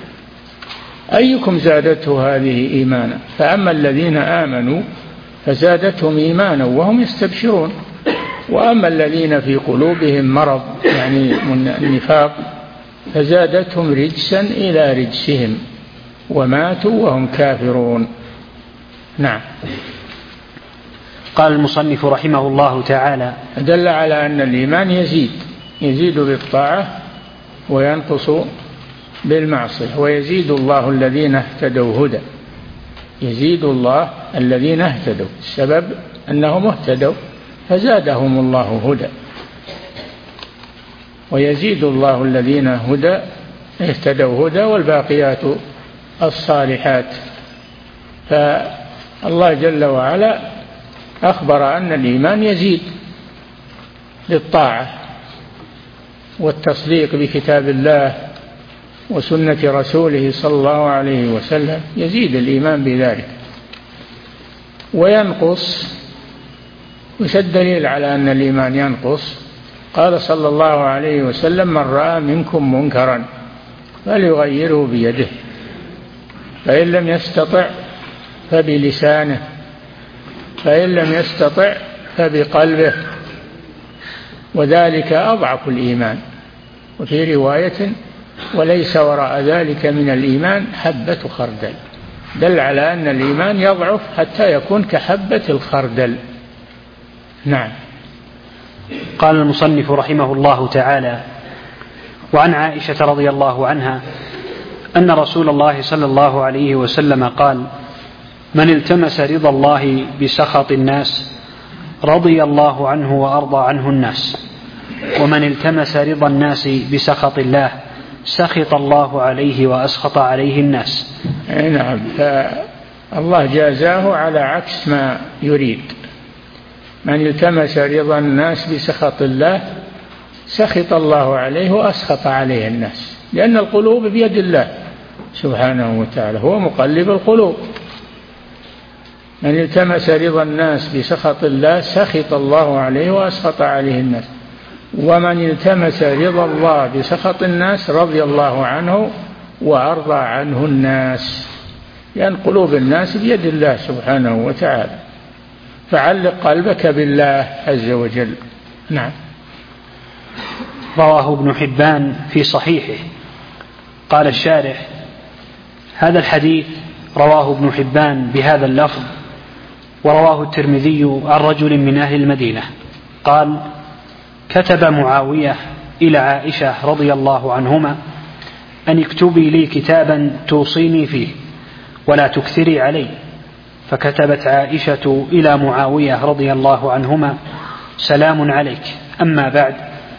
B: أيكم زادته هذه إيمانا، فأما الذين آمنوا فزادتهم إيمانا وهم يستبشرون، وأما الذين في قلوبهم مرض يعني النفاق فزادتهم رجسا إلى رجسهم وماتوا وهم كافرون. نعم.
A: قال المصنف رحمه الله تعالى
B: دل على أن الإيمان يزيد يزيد بالطاعة وينقص بالمعصية، ويزيد الله الذين اهتدوا هدى، يزيد الله الذين اهتدوا، السبب أنهم اهتدوا فزادهم الله هدى، ويزيد الله الذين هدى اهتدوا هدى والباقيات الصالحات. فالله جل وعلا أخبر أن الإيمان يزيد بالطاعة والتصديق بكتاب الله وسنة رسوله صلى الله عليه وسلم، يزيد الإيمان بذلك. وينقص، وش الدليل على أن الإيمان ينقص؟ قال صلى الله عليه وسلم من رأى منكم منكرا فليغيره بيده، فإن لم يستطع فبلسانه، فإن لم يستطع فبقلبه، وذلك أضعف الإيمان. وفي رواية وليس وراء ذلك من الإيمان حبة خردل، دل على أن الإيمان يضعف حتى يكون كحبة الخردل. نعم.
A: قال المصنف رحمه الله تعالى وعن عائشة رضي الله عنها أن رسول الله صلى الله عليه وسلم قال من التمس رضا الله بسخط الناس رضي الله عنه وأرضى عنه الناس، ومن التمس رضا الناس بسخط الله سخط الله عليه وأسخط عليه الناس.
B: نعم، فالله جازاه على عكس ما يريد. من التمس رضا الناس بسخط الله سخط الله عليه وأسخط عليه الناس، لأن القلوب بيد الله سبحانه وتعالى، هو مقلب القلوب. من التمس رضا الناس بسخط الله سخط الله عليه وأسخط عليه الناس، ومن التمس رضا الله بسخط الناس رضي الله عنه وأرضى عنه الناس، لأن قلوب الناس بيد الله سبحانه وتعالى، فعلق قلبك بالله عز وجل. نعم.
A: رواه ابن حبان في صحيحه. قال الشارح هذا الحديث رواه ابن حبان بهذا اللفظ، ورواه الترمذي عن رجل من أهل المدينة قال كتب معاوية إلى عائشة رضي الله عنهما أن اكتبي لي كتابا توصيني فيه ولا تكثري علي، فكتبت عائشة إلى معاوية رضي الله عنهما سلام عليك، أما بعد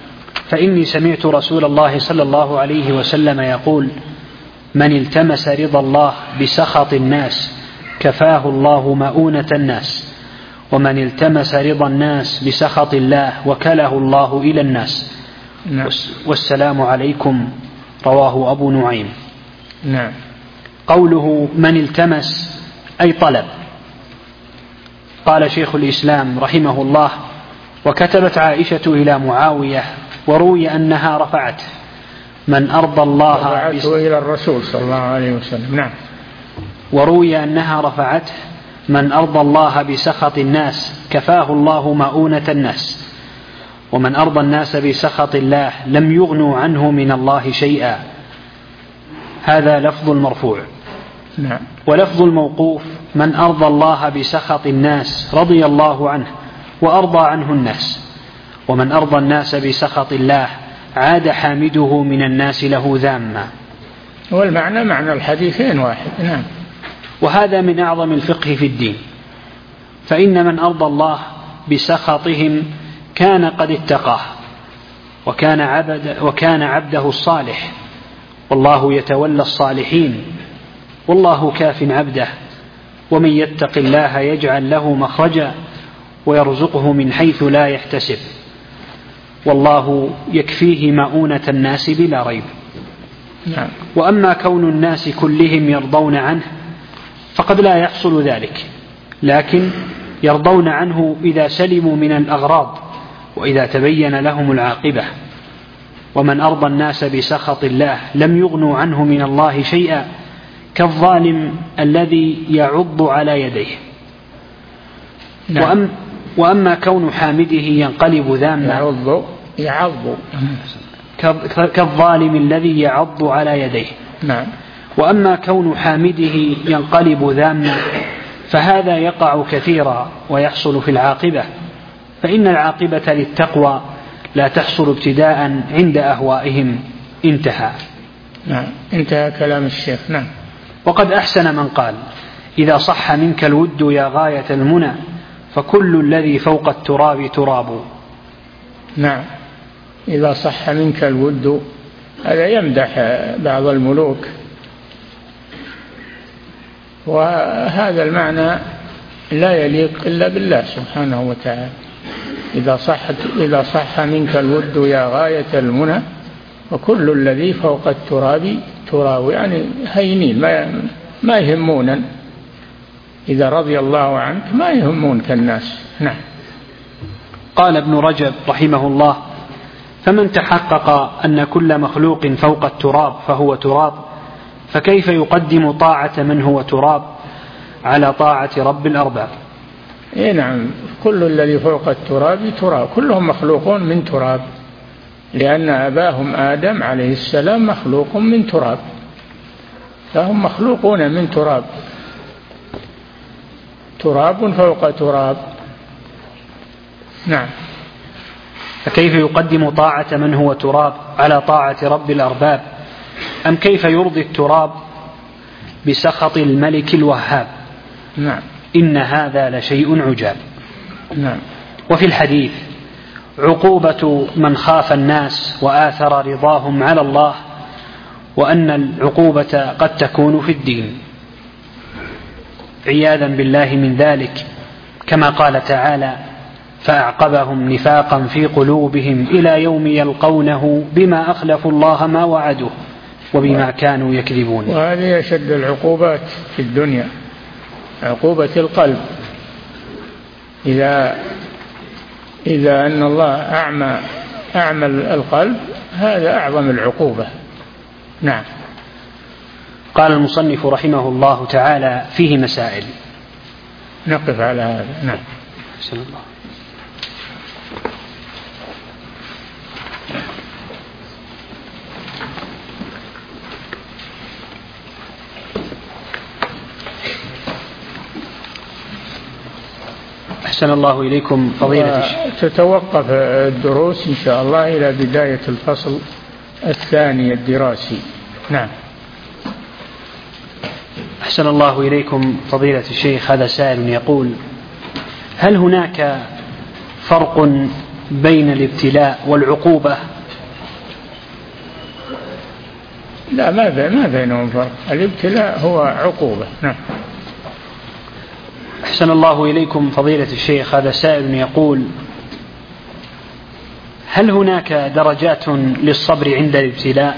A: فإني سمعت رسول الله صلى الله عليه وسلم يقول: من التمس رضا الله بسخط الناس كفاه الله مؤونة الناس، ومن التمس رضا الناس بسخط الله وكله الله إلى الناس.
B: نعم.
A: والسلام عليكم. رواه أبو نعيم.
B: نعم.
A: قوله من التمس أي طلب. قال شيخ الإسلام رحمه الله: وكتبت عائشة إلى معاوية وروي أنها رفعته: من أرضى الله
B: رفعته إلى الرسول صلى الله عليه وسلم. نعم.
A: وروي أنها رفعته: من أرضى الله بسخط الناس كفاه الله مؤونة الناس، ومن أرضى الناس بسخط الله لم يغنوا عنه من الله شيئا. هذا لفظ المرفوع.
B: نعم.
A: ولفظ الموقوف: من أرضى الله بسخط الناس رضي الله عنه وأرضى عنه الناس، ومن أرضى الناس بسخط الله عاد حامده من الناس له ذاما.
B: والمعنى معنى الحديثين واحد. نعم.
A: وهذا من أعظم الفقه في الدين، فإن من أرضى الله بسخطهم كان قد اتقاه وكان, عبد وكان عبده الصالح، والله يتولى الصالحين، والله كاف عبده، ومن يتق الله يجعل له مخرجا ويرزقه من حيث لا يحتسب، والله يكفيه مؤونة الناس بلا ريب.
B: نعم.
A: وأما كون الناس كلهم يرضون عنه فقد لا يحصل ذلك، لكن يرضون عنه إذا سلموا من الأغراض وإذا تبين لهم العاقبة. ومن أرضى الناس بسخط الله لم يغنوا عنه من الله شيئا، كالظالم الذي يعض على يديه.
B: نعم.
A: وأم وأما كون حامده ينقلب ذاما،
B: يعض يعض
A: كالظالم الذي يعض على يديه.
B: نعم.
A: وأما كون حامده ينقلب ذاما فهذا يقع كثيرا ويحصل في العاقبة، فإن العاقبة للتقوى لا تحصل ابتداء عند أهوائهم. انتهى.
B: نعم. انتهى كلام الشيخ. نعم.
A: وقد أحسن من قال: إذا صح منك الود يا غاية المنى فكل الذي فوق التراب تراب.
B: نعم. إذا صح منك الود، هذا يمدح بعض الملوك، وهذا المعنى لا يليق إلا بالله سبحانه وتعالى. إذا صحت إذا صح منك الود يا غاية المنى وكل الذي فوق التراب تراب، يعني هينين، ما ما يهمون. إذا رضي الله عنك ما يهمونك الناس. نعم.
A: قال ابن رجب رحمه الله: فمن تحقق أن كل مخلوق فوق التراب فهو تراب، فكيف يقدم طاعة من هو تراب على طاعة رب الأرباب؟
B: إيه نعم. كل الذي فوق التراب تراب، كلهم مخلوقون من تراب، لأن أباهم آدم عليه السلام مخلوق من تراب، فهم مخلوقون من تراب، تراب فوق تراب. نعم.
A: فكيف يقدم طاعة من هو تراب على طاعة رب الأرباب؟ أم كيف يرضي التراب بسخط الملك الوهاب؟
B: نعم.
A: إن هذا لشيء عجاب.
B: نعم.
A: وفي الحديث: عقوبة من خاف الناس وآثر رضاهم على الله، وأن العقوبة قد تكون في الدين، عياذا بالله من ذلك، كما قال تعالى: فأعقبهم نفاقا في قلوبهم إلى يوم يلقونه بما أخلفوا الله ما وعدوه وبما كانوا يكذبون.
B: وهذه أشد العقوبات في الدنيا، عقوبة القلب. إذا إذا أن الله أعمى أعمى القلب، هذا أعظم العقوبة. نعم.
A: قال المصنف رحمه الله تعالى: فيه مسائل.
B: نقف على هذا. نعم.
A: بسم الله. أحسن الله إليكم فضيلة الشيخ.
B: تتوقف الدروس إن شاء الله إلى بداية الفصل الثاني الدراسي. نعم.
A: أحسن الله إليكم فضيلة الشيخ. هذا سائل يقول: هل هناك فرق بين الابتلاء والعقوبة
B: لا، ما ما بينهم فرق، الابتلاء هو عقوبة. نعم.
A: أحسن الله إليكم فضيلة الشيخ. هذا سائل يقول: هل هناك درجات للصبر عند الابتلاء؟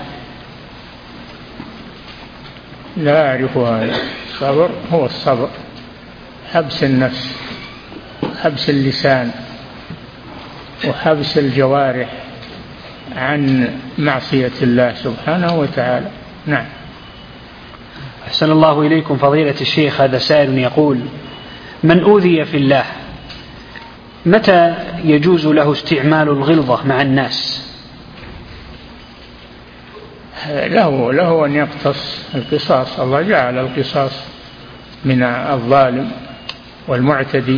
B: لا أعرف هذا. الصبر هو الصبر، حبس النفس، حبس اللسان، وحبس الجوارح عن معصية الله سبحانه وتعالى. نعم.
A: أحسن الله إليكم فضيلة الشيخ. هذا سائل يقول: من أوذي في الله متى يجوز له استعمال الغلظة مع الناس؟
B: له له أن يقتص القصاص. الله جعل القصاص من الظالم والمعتدي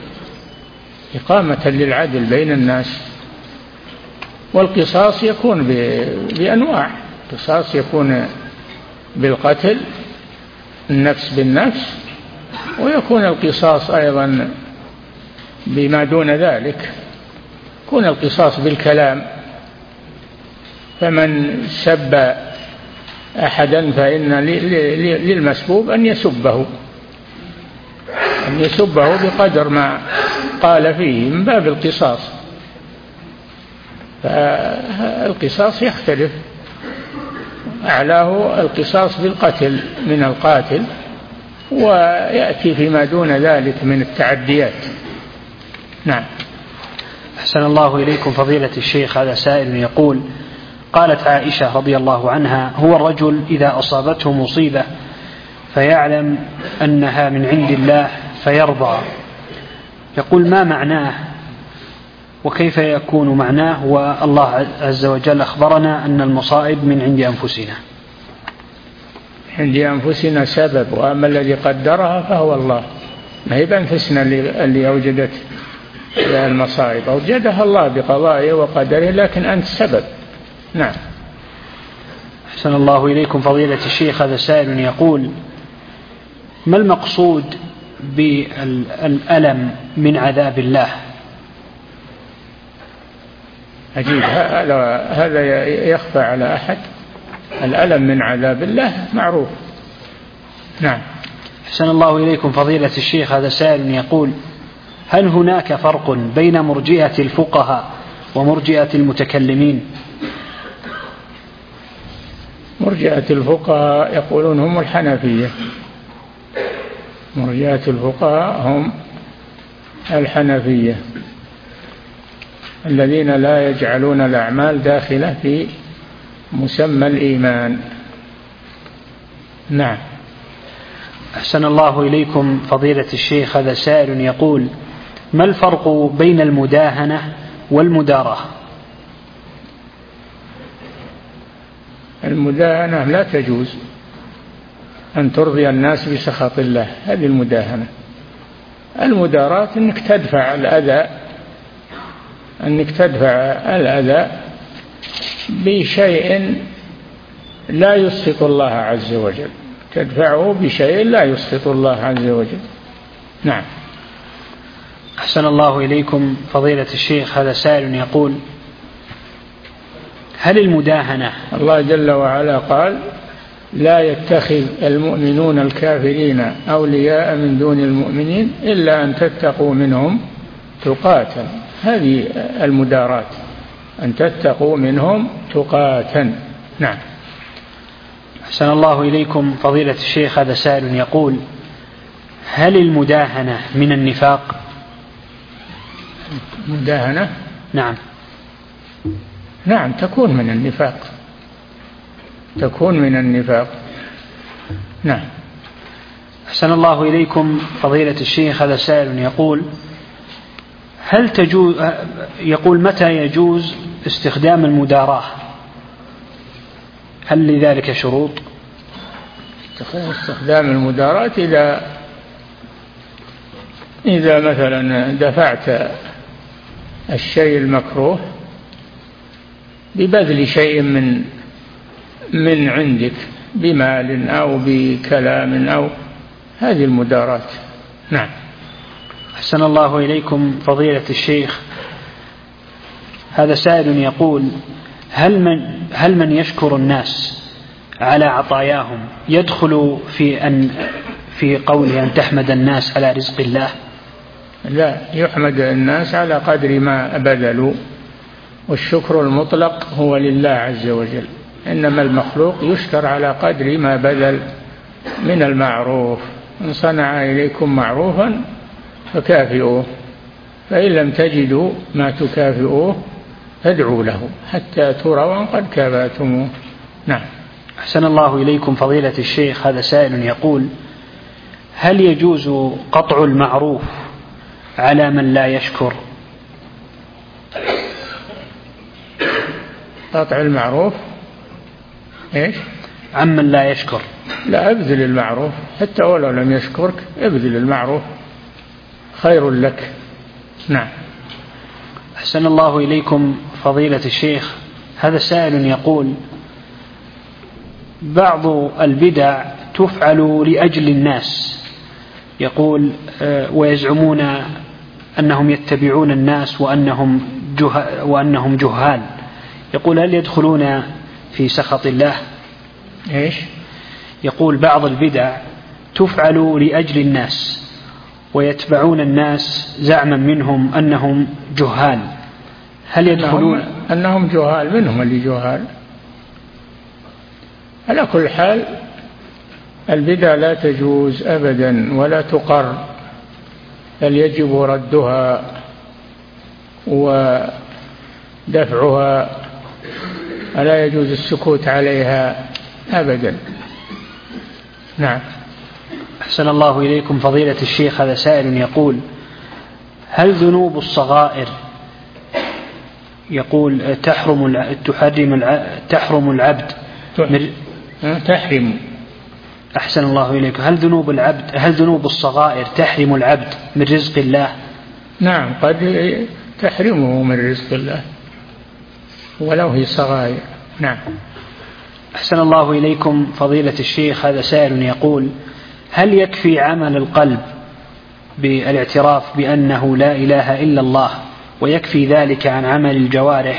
B: إقامة للعدل بين الناس. والقصاص يكون بأنواع. القصاص يكون بالقتل، النفس بالنفس، ويكون القصاص أيضا بما دون ذلك. يكون القصاص بالكلام، فمن سب أحدا فإن للمسبوب أن يسبه أن يسبه بقدر ما قال فيه من باب القصاص. فالقصاص يختلف، أعلاه القصاص بالقتل من القاتل، ويأتي فيما دون ذلك من التعديات. نعم.
A: أحسن الله إليكم فضيلة الشيخ. هذا سائل يقول: قالت عائشة رضي الله عنها: هو الرجل إذا أصابته مصيبة فيعلم أنها من عند الله فيرضى. يقول: ما معناه وكيف يكون معناه والله عز وجل أخبرنا أن المصائب من عند أنفسنا؟
B: عند أنفسنا سبب، وأما الذي قدرها فهو الله. ما هي بأنفسنا اللي أوجدت المصائب، أوجدها الله بقضائه وقدره، لكن أنت سبب. نعم.
A: أحسن الله إليكم فضيلة الشيخ. هذا سائل يقول: ما المقصود بالألم من عذاب الله؟
B: أجيب. هذا هذا يخفى على أحد؟ الألم من عذاب الله معروف. نعم.
A: أحسن الله إليكم فضيلة الشيخ. هذا سائل يقول: هل هناك فرق بين مرجئة الفقهاء ومرجئة المتكلمين؟
B: مرجئة الفقهاء يقولون هم الحنفية. مرجئة الفقهاء هم الحنفية الذين لا يجعلون الأعمال داخلة في مسمى الإيمان. نعم.
A: أحسن الله إليكم فضيلة الشيخ. هذا سائل يقول: ما الفرق بين المداهنة والمداراة؟
B: المداهنة لا تجوز، أن ترضي الناس بسخط الله، هذه المداهنة. المداراة أنك تدفع الأذى أنك تدفع الأذى بشيء لا يسخط الله عز وجل، تدفعه بشيء لا يسخط الله عز وجل. نعم.
A: أحسن الله إليكم فضيلة الشيخ. هذا سائل يقول: هل المداهنة،
B: الله جل وعلا قال: لا يتخذ المؤمنون الكافرين أولياء من دون المؤمنين إلا أن تتقوا منهم تقاتا. هذه المدارات، أن تتقوا منهم تقاتا. نعم.
A: أحسن الله إليكم فضيلة الشيخ. هذا سائل يقول: هل المداهنة من النفاق؟
B: مداهنة؟
A: نعم.
B: نعم، تكون من النفاق، تكون من النفاق. نعم.
A: أحسن الله إليكم فضيلة الشيخ. هذا سائل يقول: هل تجوز، يقول متى يجوز استخدام المداراة؟ هل لذلك شروط؟
B: استخدام المداراة إذا إذا مثلا دفعت الشيء المكروه ببذل شيء من من عندك بمال أو بكلام أو هذه المداراة. نعم.
A: أحسن الله إليكم فضيلة الشيخ. هذا سائل يقول: هل من هل من يشكر الناس على عطاياهم يدخل في أن في قوله أن تحمد الناس على رزق الله؟
B: لا، يحمد الناس على قدر ما بذلوا، والشكر المطلق هو لله عز وجل، إنما المخلوق يشكر على قدر ما بذل من المعروف. إن صنع إليكم معروفا فكافئوه، فإن لم تجدوا ما تكافئوه فادعوا له حتى تروا قد كافأتموه. نعم.
A: أحسن الله إليكم فضيلة الشيخ، هذا سائل يقول: هل يجوز قطع المعروف على من لا يشكر؟
B: قطع المعروف إيش؟
A: عمن لا يشكر.
B: لا، ابذل المعروف حتى ولو لم يشكرك، ابذل المعروف خير لك. نعم.
A: أحسن الله إليكم فضيلة الشيخ، هذا سائل يقول: بعض البدع تفعل لأجل الناس، يقول ويزعمون أنهم يتبعون الناس وأنهم جه وأنهم جهال، يقول: هل يدخلون في سخط الله؟
B: إيش؟
A: يقول: بعض البدع تفعل لأجل الناس ويتبعون الناس زعما منهم أنهم جهال، هل يدخلون؟
B: أنهم, أنهم جهال، منهم اللي جهال. على كل حال البدع لا تجوز أبدا ولا تقر، بل يجب ردها ودفعها، ولا يجوز السكوت عليها أبدا. نعم.
A: أحسن الله إليكم فضيلة الشيخ، هذا سائل يقول: هل ذنوب الصغائر يقول تحرم تحرم تحرم العبد
B: تحرم
A: أحسن الله إليكم هل ذنوب العبد هل ذنوب الصغائر تحرم العبد من رزق الله؟
B: نعم، قد تحرمه من رزق الله ولو هي صغائر. نعم.
A: أحسن الله إليكم فضيلة الشيخ، هذا سائل يقول: هل يكفي عمل القلب بالاعتراف بأنه لا إله إلا الله ويكفي ذلك عن عمل الجوارح؟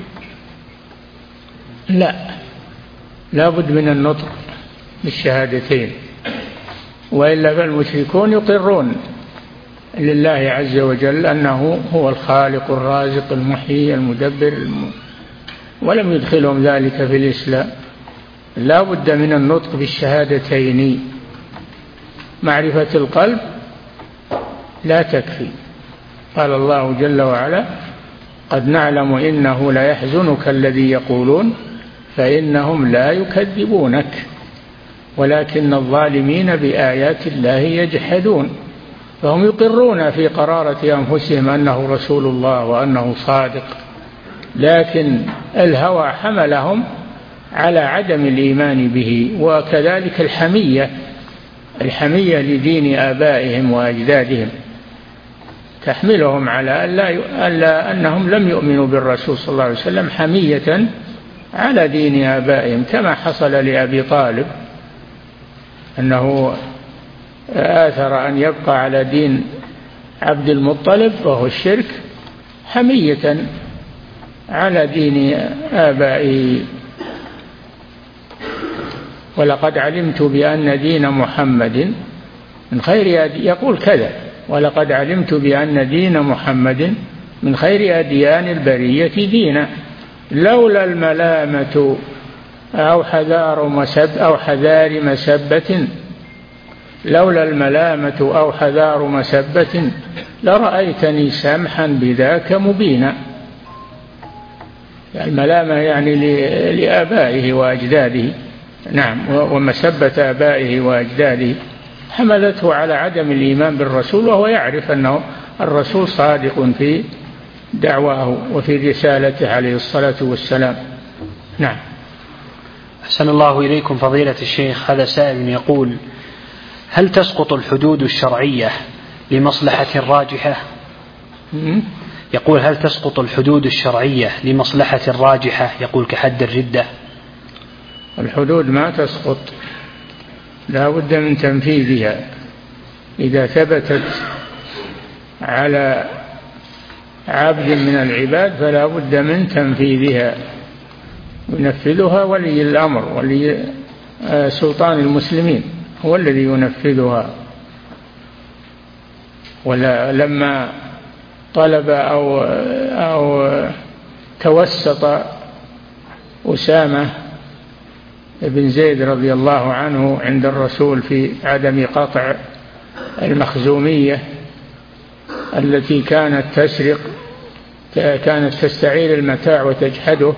B: لا، لا بد من النطق بالشهادتين، وإلا فالمشركون يقرون لله عز وجل أنه هو الخالق الرازق المحيي المدبر الم... ولم يدخلهم ذلك في الإسلام. لا بد من النطق بالشهادتين، معرفة القلب لا تكفي. قال الله جل وعلا: قد نعلم إنه ليحزنك الذي يقولون فإنهم لا يكذبونك ولكن الظالمين بآيات الله يجحدون. فهم يقرون في قرارة أنفسهم أنه رسول الله وأنه صادق، لكن الهوى حملهم على عدم الإيمان به، وكذلك الحمية الحمية لدين آبائهم وأجدادهم تحملهم على ألا أنهم لم يؤمنوا بالرسول صلى الله عليه وسلم حمية على دين آبائهم، كما حصل لأبي طالب أنه آثر أن يبقى على دين عبد المطلب وهو الشرك حمية على دين آبائه. ولقد علمت بأن دين محمد من خير يقول كذا ولقد علمت بأن دين محمد من خير أديان البرية دينا لولا الملامة أو حذار مسب أو حذار مسبة لولا الملامة أو حذار مسبة لرأيتني سمحا بذاك مبينا. الملامة يعني لآبائه وأجداده، نعم، ومسبة آبائه وأجداده حملته على عدم الإيمان بالرسول، وهو يعرف أنه الرسول صادق في دعواه وفي رسالته عليه الصلاة والسلام. نعم.
A: أحسن الله إليكم فضيلة الشيخ، هذا سائل يقول: هل تسقط الحدود الشرعية لمصلحة راجحة؟ يقول: هل تسقط الحدود الشرعية لمصلحة راجحة؟ يقول كحد الردة.
B: الحدود ما تسقط، لا بد من تنفيذها. إذا ثبتت على عبد من العباد فلا بد من تنفيذها، ينفذها ولي الأمر ولي سلطان المسلمين هو الذي ينفذها. ولما طلب أو, أو توسط أسامة بن زيد رضي الله عنه عند الرسول في عدم قطع المخزومية التي كانت تسرق، كانت تستعير المتاع وتجحده،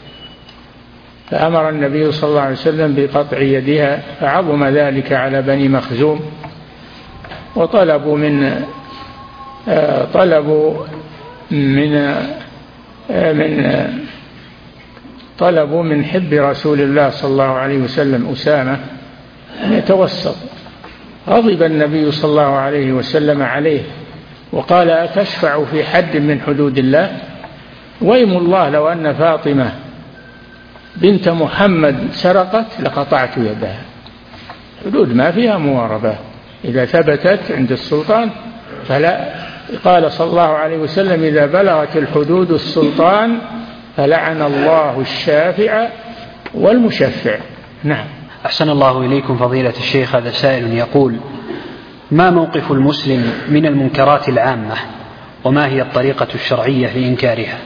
B: فأمر النبي صلى الله عليه وسلم بقطع يدها، فعظم ذلك على بني مخزوم، وطلبوا من طلبوا من من طلبوا من حب رسول الله صلى الله عليه وسلم أسامة أن يتوسط. غضب النبي صلى الله عليه وسلم عليه وقال: أتشفع في حد من حدود الله؟ ويم الله لو أن فاطمة بنت محمد سرقت لقطعت يدها. حدود ما فيها مواربة، إذا ثبتت عند السلطان فلا. قال صلى الله عليه وسلم: إذا بلغت الحدود السلطان فلعن الله الشافع والمشفع. نعم.
A: أحسن الله إليكم فضيلة الشيخ. هذا سائل يقول: ما موقف المسلم من المنكرات العامة، وما هي الطريقة الشرعية لإنكارها؟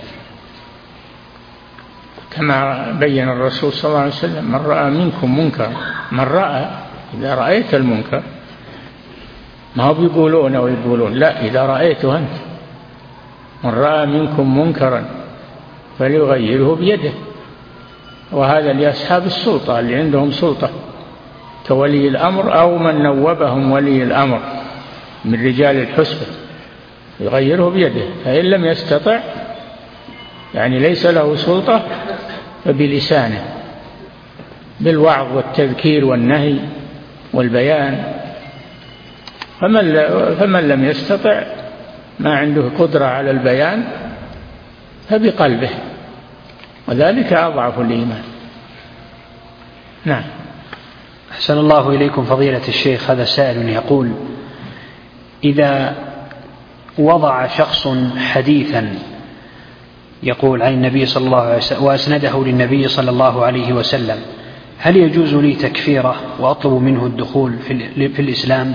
B: كما بين الرسول صلى الله عليه وسلم: من رأى منكم منكر، من رأى، إذا رأيت المنكر، ما هو بيقولون ويقولون، لا، إذا رأيته أنت. من رأى منكم منكرا فليغيره بيده، وهذا لأصحاب السلطة اللي عندهم سلطة كولي الأمر أو من نوبهم ولي الأمر من رجال الحسبة، يغيره بيده. فإن لم يستطع، يعني ليس له سلطة، فبلسانه بالوعظ والتذكير والنهي والبيان. فمن, فمن لم يستطع، ما عنده قدرة على البيان، فبقلبه، وذلك أضعف الإيمان. نعم.
A: أحسن الله إليكم فضيلة الشيخ. هذا سائل يقول: إذا وضع شخص حديثا يقول عن النبي صلى الله عليه وسلم وأسنده للنبي صلى الله عليه وسلم، هل يجوز لي تكفيره وأطلب منه الدخول في الإسلام؟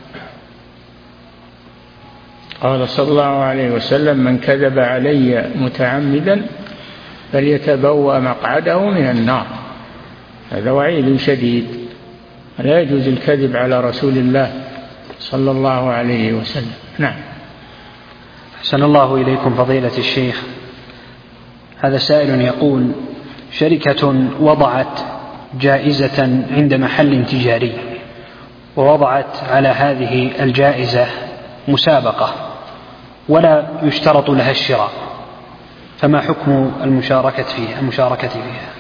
B: قال صلى الله عليه وسلم: من كذب علي متعمدا فليتبوأ مقعده من النار. هذا وعيد شديد، لا يجوز الكذب على رسول الله صلى الله عليه وسلم. نعم.
A: أحسن الله إليكم فضيلة الشيخ. هذا سائل يقول: شركة وضعت جائزة عند محل تجاري، ووضعت على هذه الجائزة مسابقة ولا يشترط لها الشراء، فما حكم المشاركة فيها المشاركة فيها؟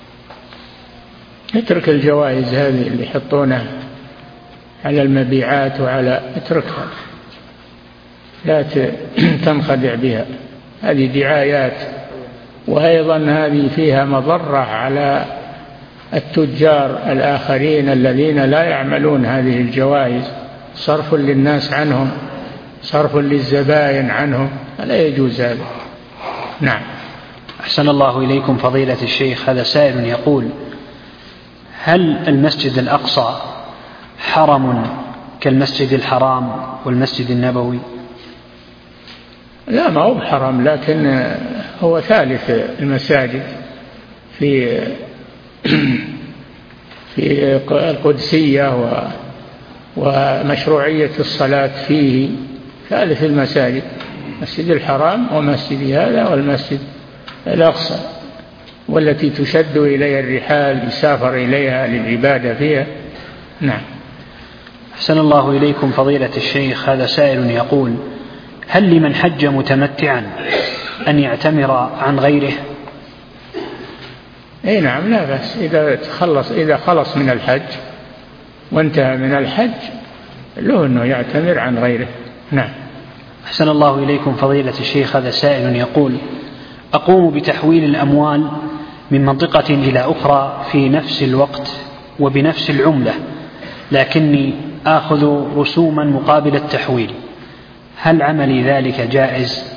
B: اترك الجوائز هذه اللي يحطونها على المبيعات وعلى اتركها، لا تنخدع بها، هذه دعايات، وأيضا هذه فيها مضرة على التجار الآخرين الذين لا يعملون هذه الجوائز، صرف للناس عنهم، صرف للزبائن عنهم، لا يجوز هذا. نعم.
A: أحسن الله إليكم فضيلة الشيخ. هذا سائل يقول: هل المسجد الأقصى حرم كالمسجد الحرام والمسجد النبوي؟
B: لا، ما هو بحرم، لكن هو ثالث المساجد في في القدسية ومشروعية الصلاة فيه، ثالث المساجد، مسجد الحرام ومسجد هذا والمسجد الأقصى، والتي تشد إليها الرحال يسافر إليها للعبادة فيها. نعم.
A: أحسن الله إليكم فضيلة الشيخ. هذا سائل يقول: هل لمن حج متمتعا أن يعتمر عن غيره؟
B: أي نعم، لا بأس، إذا خلص إذا خلص من الحج وانتهى من الحج له أنه يعتمر عن غيره. نعم.
A: أحسن الله إليكم فضيلة الشيخ. هذا سائل يقول: أقوم بتحويل الأموال من منطقة إلى أخرى في نفس الوقت وبنفس العملة، لكني آخذ رسوما مقابل التحويل، هل عملي ذلك جائز؟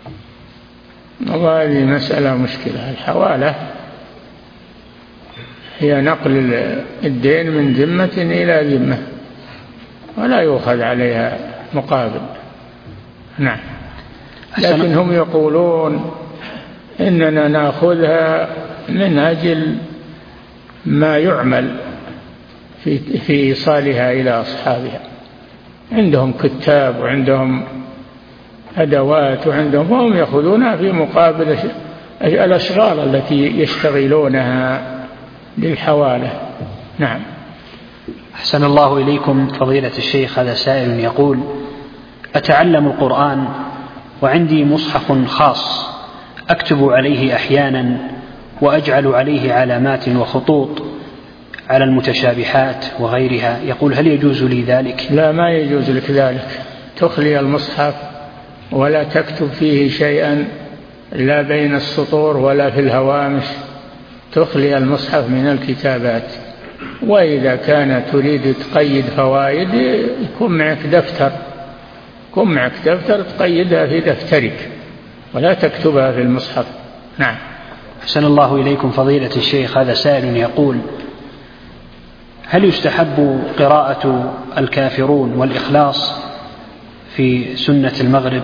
B: والله هذه مسألة مشكلة. الحوالة هي نقل الدين من ذمة إلى ذمة ولا يؤخذ عليها مقابل. نعم. لكن هم يقولون إننا نأخذها من أجل ما يعمل في في إيصالها إلى أصحابها. عندهم كتاب وعندهم أدوات وعندهم، وهم يأخذونها في مقابل الأشغال التي يشتغلونها بالحوالة. نعم.
A: أحسن الله إليكم فضيلة الشيخ. هذا سائل يقول: أتعلم القرآن وعندي مصحف خاص أكتب عليه أحيانا وأجعل عليه علامات وخطوط على المتشابهات وغيرها، يقول هل يجوز لي ذلك؟
B: لا، ما يجوز لك ذلك. تخلي المصحف ولا تكتب فيه شيئا، لا بين السطور ولا في الهوامش، تخلي المصحف من الكتابات. وإذا كان تريد تقيد فوائد يكون معك دفتر، يكون معك دفتر تقيدها في دفترك ولا تكتبها في المصحف. نعم.
A: أحسن الله إليكم فضيلة الشيخ. هذا سائل يقول: هل يستحب قراءة الكافرون والإخلاص في سنة المغرب؟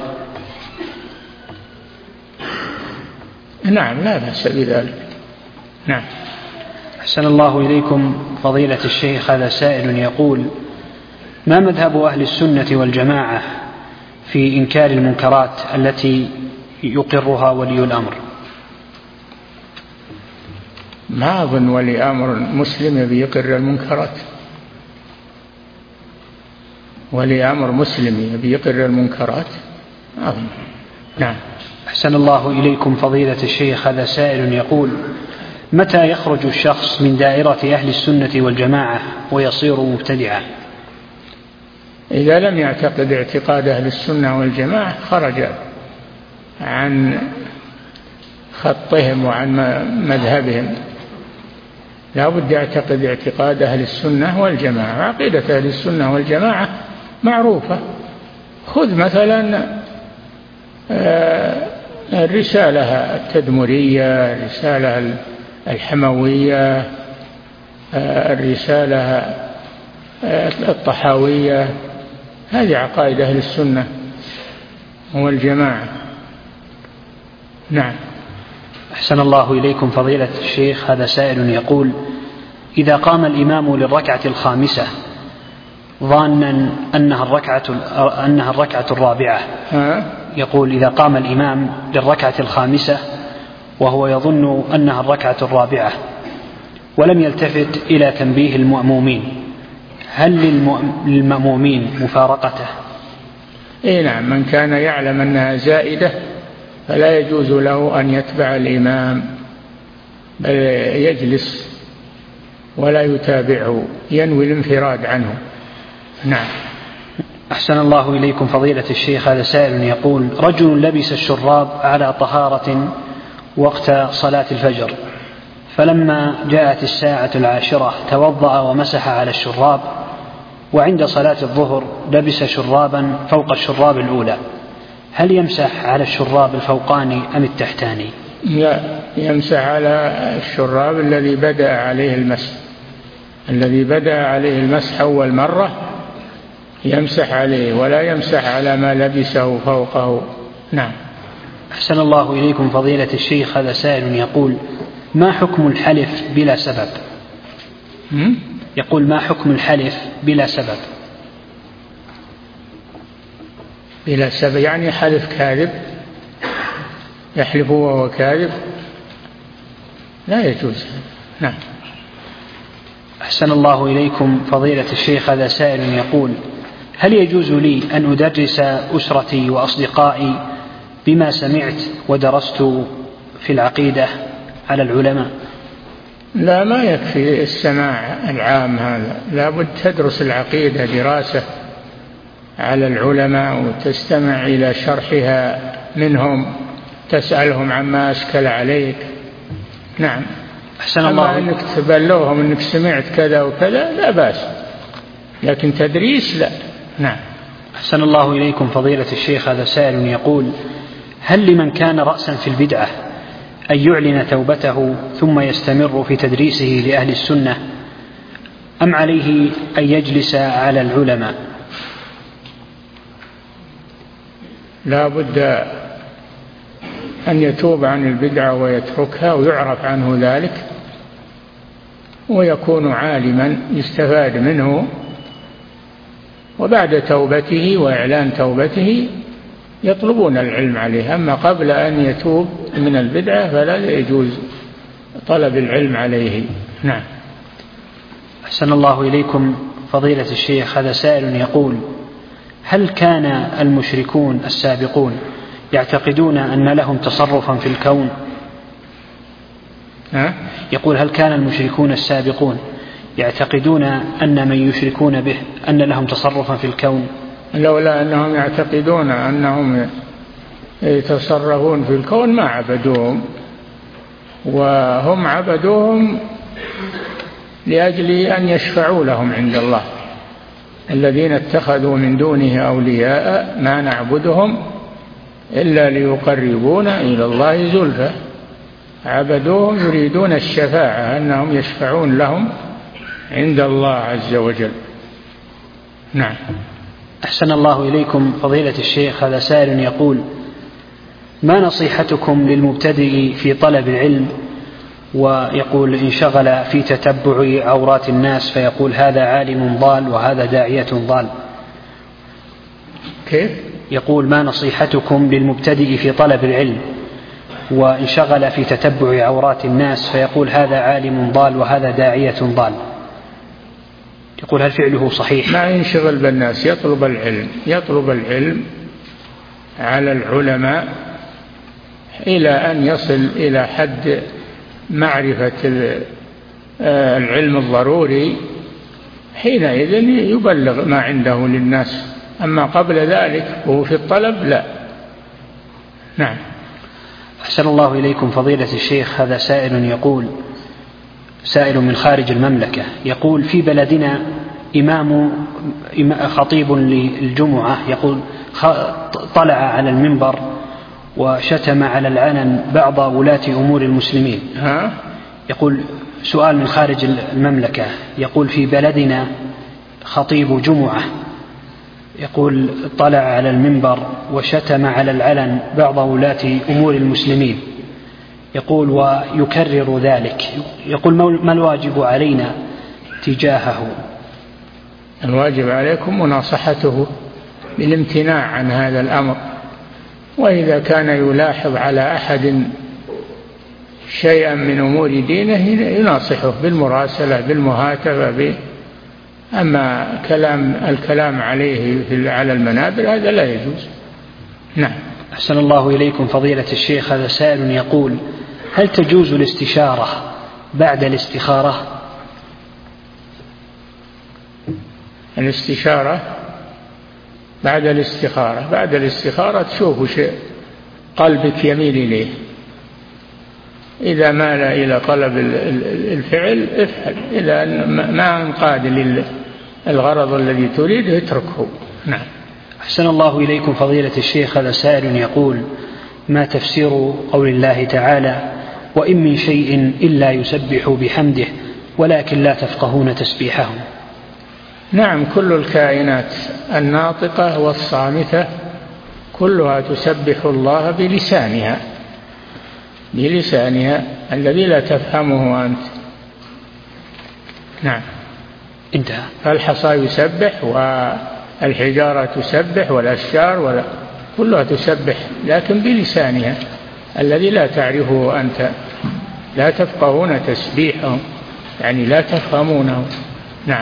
B: نعم، لا بأس بذلك. نعم.
A: أحسن الله إليكم فضيلة الشيخ. هذا سائل يقول: ما مذهب أهل السنة والجماعة في إنكار المنكرات التي يقرها ولي الأمر؟
B: ما أظن ولي أمر مسلم بيقر المنكرات. ولي أمر مسلم يبي يقر المنكرات؟ أظن. نعم.
A: أحسن الله إليكم فضيلة الشيخ. هذا سائل يقول: متى يخرج الشخص من دائرة أهل السنة والجماعة ويصير مبتدعا؟
B: إذا لم يعتقد اعتقاد أهل السنة والجماعة خرج عن خطهم وعن مذهبهم. لا بد يعتقد اعتقاد أهل السنة والجماعة. عقيدة أهل السنة والجماعة معروفة. خذ مثلا الرسالة التدمرية، الرسالة الحموية، الرسالة الطحاوية، هذه عقائد أهل السنة والجماعة. نعم.
A: أحسن الله إليكم فضيلة الشيخ. هذا سائل يقول: إذا قام الإمام للركعة الخامسة ظانا أنها الركعة أنها الركعة الرابعة، يقول إذا قام الإمام للركعة الخامسة وهو يظن أنها الركعة الرابعة ولم يلتفت إلى تنبيه المأمومين، هل للمأمومين مفارقته؟
B: إيه نعم. من كان يعلم أنها زائدة فلا يجوز له أن يتبع الإمام، بل يجلس ولا يتابعه، ينوي الانفراد عنه. نعم.
A: أحسن الله إليكم فضيلة الشيخ. هذا سائل يقول: رجل لبس الشراب على طهارة وقت صلاة الفجر، فلما جاءت الساعة العاشرة توضأ ومسح على الشراب، وعند صلاة الظهر لبس شرابا فوق الشراب الأولى، هل يمسح على الشراب الفوقاني أم التحتاني؟
B: لا، يمسح على الشراب الذي بدأ عليه المسح، الذي بدأ عليه المسح أول مرة يمسح عليه، ولا يمسح على ما لبسه فوقه. نعم.
A: أحسن الله إليكم فضيلة الشيخ. هذا سائل يقول: ما حكم الحلف بلا سبب؟
B: م?
A: يقول: ما حكم الحلف بلا سبب؟
B: بلا سبب يعني حلف كاذب، يحلف وهو كاذب، لا يجوز. نعم.
A: أحسن الله إليكم فضيلة الشيخ. هذا سائل يقول: هل يجوز لي أن أدرس أسرتي وأصدقائي بما سمعت ودرست في العقيدة على العلماء؟
B: لا، ما يكفي السماع العام هذا، لا بد تدرس العقيدة دراسة على العلماء وتستمع إلى شرحها منهم، تسألهم عما أشكل عليك. نعم.
A: أحسن الله.
B: أما أنك تبلغهم أنك سمعت كذا وكذا لا بأس، لكن تدريس لا. نعم.
A: أحسن الله إليكم فضيلة الشيخ. هذا سائل يقول: هل لمن كان رأسا في البدعة أن يعلن توبته ثم يستمر في تدريسه لأهل السنة، أم عليه أن يجلس على العلماء؟
B: لا بد أن يتوب عن البدعة ويتركها ويعرف عنه ذلك، ويكون عالما يستفاد منه، وبعد توبته وإعلان توبته يطلبون العلم عليه. أما قبل أن يتوب من البدعة فلا يجوز طلب العلم عليه. نعم.
A: أحسن الله إليكم فضيلة الشيخ، هذا سائل يقول: هل كان المشركون السابقون يعتقدون أن لهم تصرفا في الكون؟
B: ها؟
A: يقول: هل كان المشركون السابقون يعتقدون أن من يشركون به أن لهم تصرفا في الكون؟
B: لولا أنهم يعتقدون أنهم يتصرفون في الكون ما عبدوهم، وهم عبدوهم لأجل أن يشفعوا لهم عند الله. الذين اتخذوا من دونه أولياء ما نعبدهم إلا ليقربونا إلى الله زلفى، عبدوهم يريدون الشفاعة، أنهم يشفعون لهم عند الله عز وجل. نعم.
A: أحسن الله إليكم فضيلة الشيخ، هذا سائل يقول: ما نصيحتكم للمبتدئ في طلب العلم، ويقول انشغل في تتبع عورات الناس فيقول هذا عالم ضال وهذا داعية ضال؟
B: كيف؟
A: يقول: ما نصيحتكم للمبتدئ في طلب العلم وانشغل في تتبع عورات الناس فيقول هذا عالم ضال وهذا داعية ضال؟ يقول: هل فعله صحيح؟
B: ما ينشغل بالناس، يطلب العلم، يطلب العلم على العلماء إلى أن يصل إلى حد معرفة العلم الضروري، حينئذ يبلغ ما عنده للناس. أما قبل ذلك وهو في الطلب لا. نعم.
A: أحسن الله إليكم فضيلة الشيخ، هذا سائل يقول، سائل من خارج المملكة، يقول: في بلدنا إمام خطيب للجمعة يقول طلع على المنبر وشتم على العلن بعض ولاة أمور المسلمين.
B: ها؟
A: يقول: سؤال من خارج المملكة، يقول: في بلدنا خطيب جمعة يقول طلع على المنبر وشتم على العلن بعض ولاة أمور المسلمين، يقول ويكرر ذلك، يقول: ما الواجب علينا تجاهه؟
B: الواجب عليكم مناصحته بالامتناع عن هذا الأمر، وإذا كان يلاحظ على أحد شيئا من أمور دينه يناصحه بالمراسلة بالمهاتفة به. أما كلام الكلام عليه على المنابر هذا لا يجوز. نعم.
A: أحسن الله إليكم فضيلة الشيخ، هذا سائل يقول: هل تجوز الاستشارة بعد الاستخارة؟
B: الاستشارة بعد الاستخارة بعد الاستخارة تشوف شيء قلبك يميل إليه، إذا مال إلى طلب الفعل افعل، إذا ما انقاد للغرض الذي تريده اتركه. نعم.
A: أحسن الله إليكم فضيلة الشيخ، هذا سائل يقول: ما تفسير قول الله تعالى: وإن من شيء إلا يسبح بحمده ولكن لا تفقهون تسبيحهم؟
B: نعم، كل الكائنات الناطقة والصامتة كلها تسبح الله بلسانها بلسانها الذي لا تفهمه أنت. نعم.
A: انتهى.
B: فالحصى يسبح والحجارة تسبح والأشجار ولا كلها تسبح، لكن بلسانها الذي لا تعرفه أنت، لا تفقهون تسبيحهم يعني لا تفهمونه. نعم.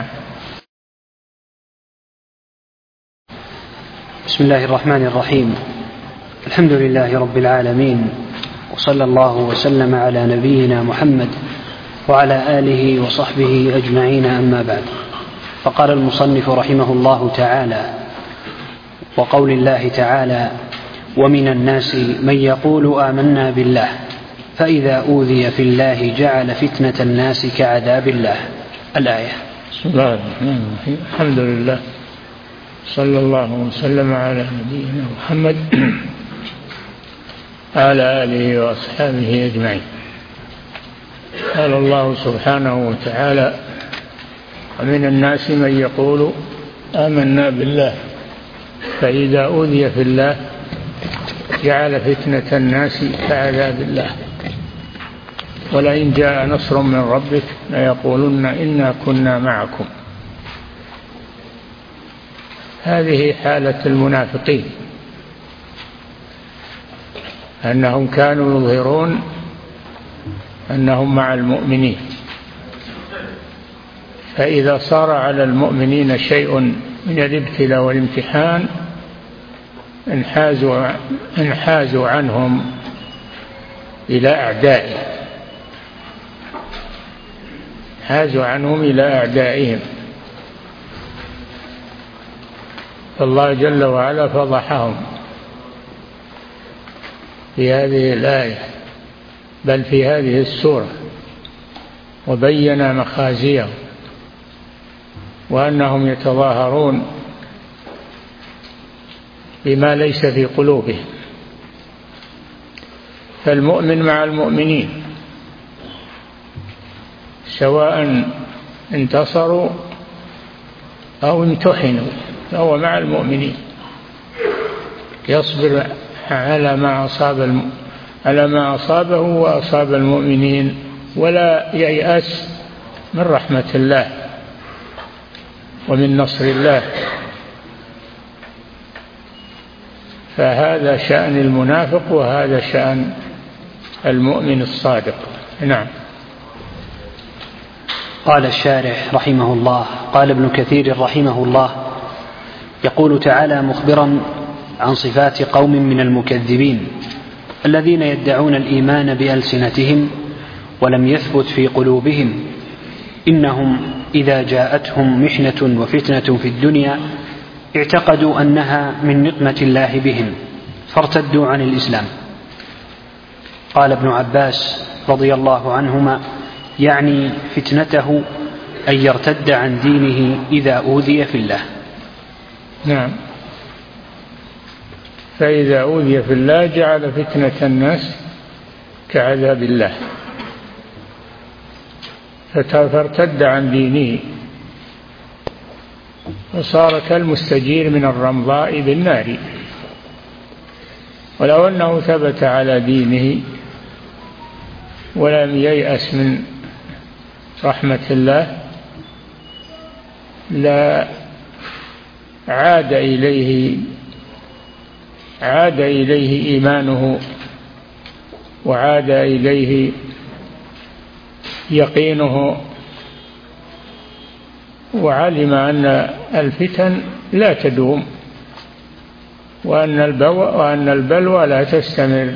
A: بسم الله الرحمن الرحيم، الحمد لله رب العالمين، وصلى الله وسلم على نبينا محمد وعلى آله وصحبه أجمعين، أما بعد. فقال المصنف رحمه الله تعالى: وقول الله تعالى: ومن الناس من يقول آمنا بالله فإذا أوذي في الله جعل فتنة الناس كعذاب الله. الآية.
B: بسم الله الرحمن الرحيم، الحمد لله صلى الله وسلم على نبينا محمد وعلى آله وأصحابه أجمعين. قال الله سبحانه وتعالى: ومن الناس من يقول آمنا بالله فإذا أوذي في الله جعل فتنة الناس كعذاب الله ولئن جاء نصر من ربك ليقولن إنا كنا معكم. هذه حالة المنافقين، أنهم كانوا يظهرون أنهم مع المؤمنين، فإذا صار على المؤمنين شيء من الابتلاء والامتحان انحازوا, انحازوا عنهم إلى أعدائهم انحازوا عنهم إلى أعدائهم فالله جل وعلا فضحهم في هذه الآية، بل في هذه السورة، وبين مخازيهم وأنهم يتظاهرون بما ليس في قلوبهم. فالمؤمن مع المؤمنين سواء انتصروا أو امتحنوا، فهو مع المؤمنين يصبر على ما أصاب على ما أصابه وأصاب المؤمنين، ولا ييأس من رحمة الله ومن نصر الله. فهذا شأن المنافق وهذا شأن المؤمن الصادق. نعم.
A: قال الشارح رحمه الله: قال ابن كثير رحمه الله: يقول تعالى مخبرا عن صفات قوم من المكذبين الذين يدعون الإيمان بألسنتهم ولم يثبت في قلوبهم، إنهم إذا جاءتهم محنة وفتنة في الدنيا اعتقدوا أنها من نقمة الله بهم فارتدوا عن الإسلام. قال ابن عباس رضي الله عنهما: يعني فتنته أن يرتد عن دينه إذا أوذي في الله.
B: نعم. فإذا أوذي في الله جعل فتنة الناس كعذاب الله، فارتد عن دينه وصار كالمستجير من الرمضاء بالنار. ولو أنه ثبت على دينه ولم ييأس من رحمة الله لا عاد إليه عاد إليه إيمانه وعاد إليه يقينه، وعلم أن الفتن لا تدوم وأن البلوى وأن البلوى لا تستمر.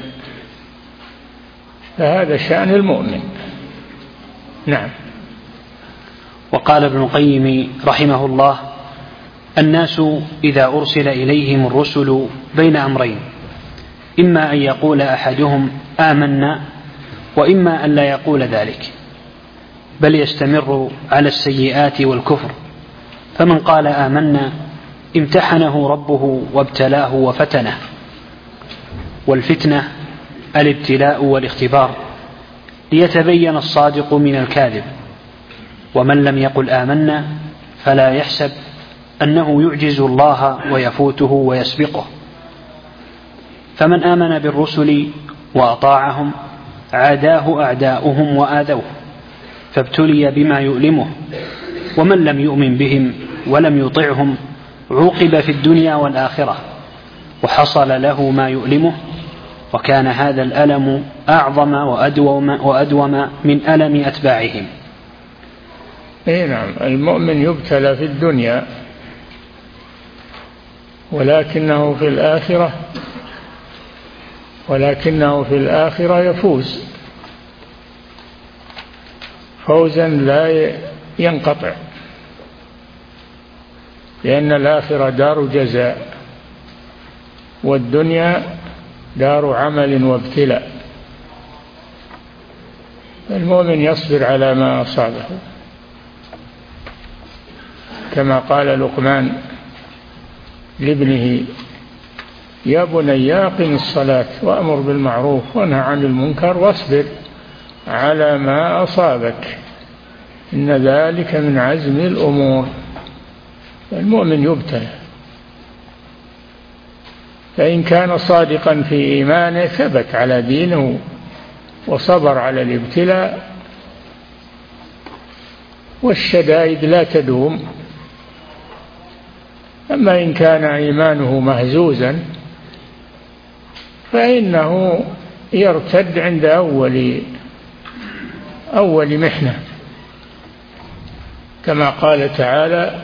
B: فهذا شأن المؤمن. نعم.
A: وقال ابن القيم رحمه الله: الناس إذا أرسل إليهم الرسل بين أمرين، إما أن يقول أحدهم آمنا، وإما أن لا يقول ذلك، بل يستمر على السيئات والكفر. فمن قال آمنا امتحنه ربه وابتلاه وفتنه. والفتنة الابتلاء والاختبار ليتبين الصادق من الكاذب. ومن لم يقل آمنا فلا يحسب أنه يعجز الله ويفوته ويسبقه. فمن آمن بالرسل وأطاعهم عاداه أعداؤهم وآذوه فابتلي بما يؤلمه، ومن لم يؤمن بهم ولم يطعهم عوقب في الدنيا والآخرة وحصل له ما يؤلمه، وكان هذا الألم أعظم وأدوم, وأدوم من ألم أتباعهم.
B: إيه نعم. المؤمن يبتلى في الدنيا ولكنه في الآخرة ولكنه في الآخرة يفوز فوزا لا ينقطع، لأن الآخرة دار جزاء والدنيا دار عمل وابتلاء. المؤمن يصبر على ما أصابه، كما قال لقمان لابنه يا بني أقم الصلاة وأمر بالمعروف وانهى عن المنكر واصبر على ما أصابك إن ذلك من عزم الأمور. المؤمن يبتلى، فإن كان صادقا في إيمانه ثبت على دينه وصبر على الابتلاء، والشدائد لا تدوم. أما إن كان إيمانه مهزوزا فإنه يرتد عند أول أول محنة، كما قال تعالى: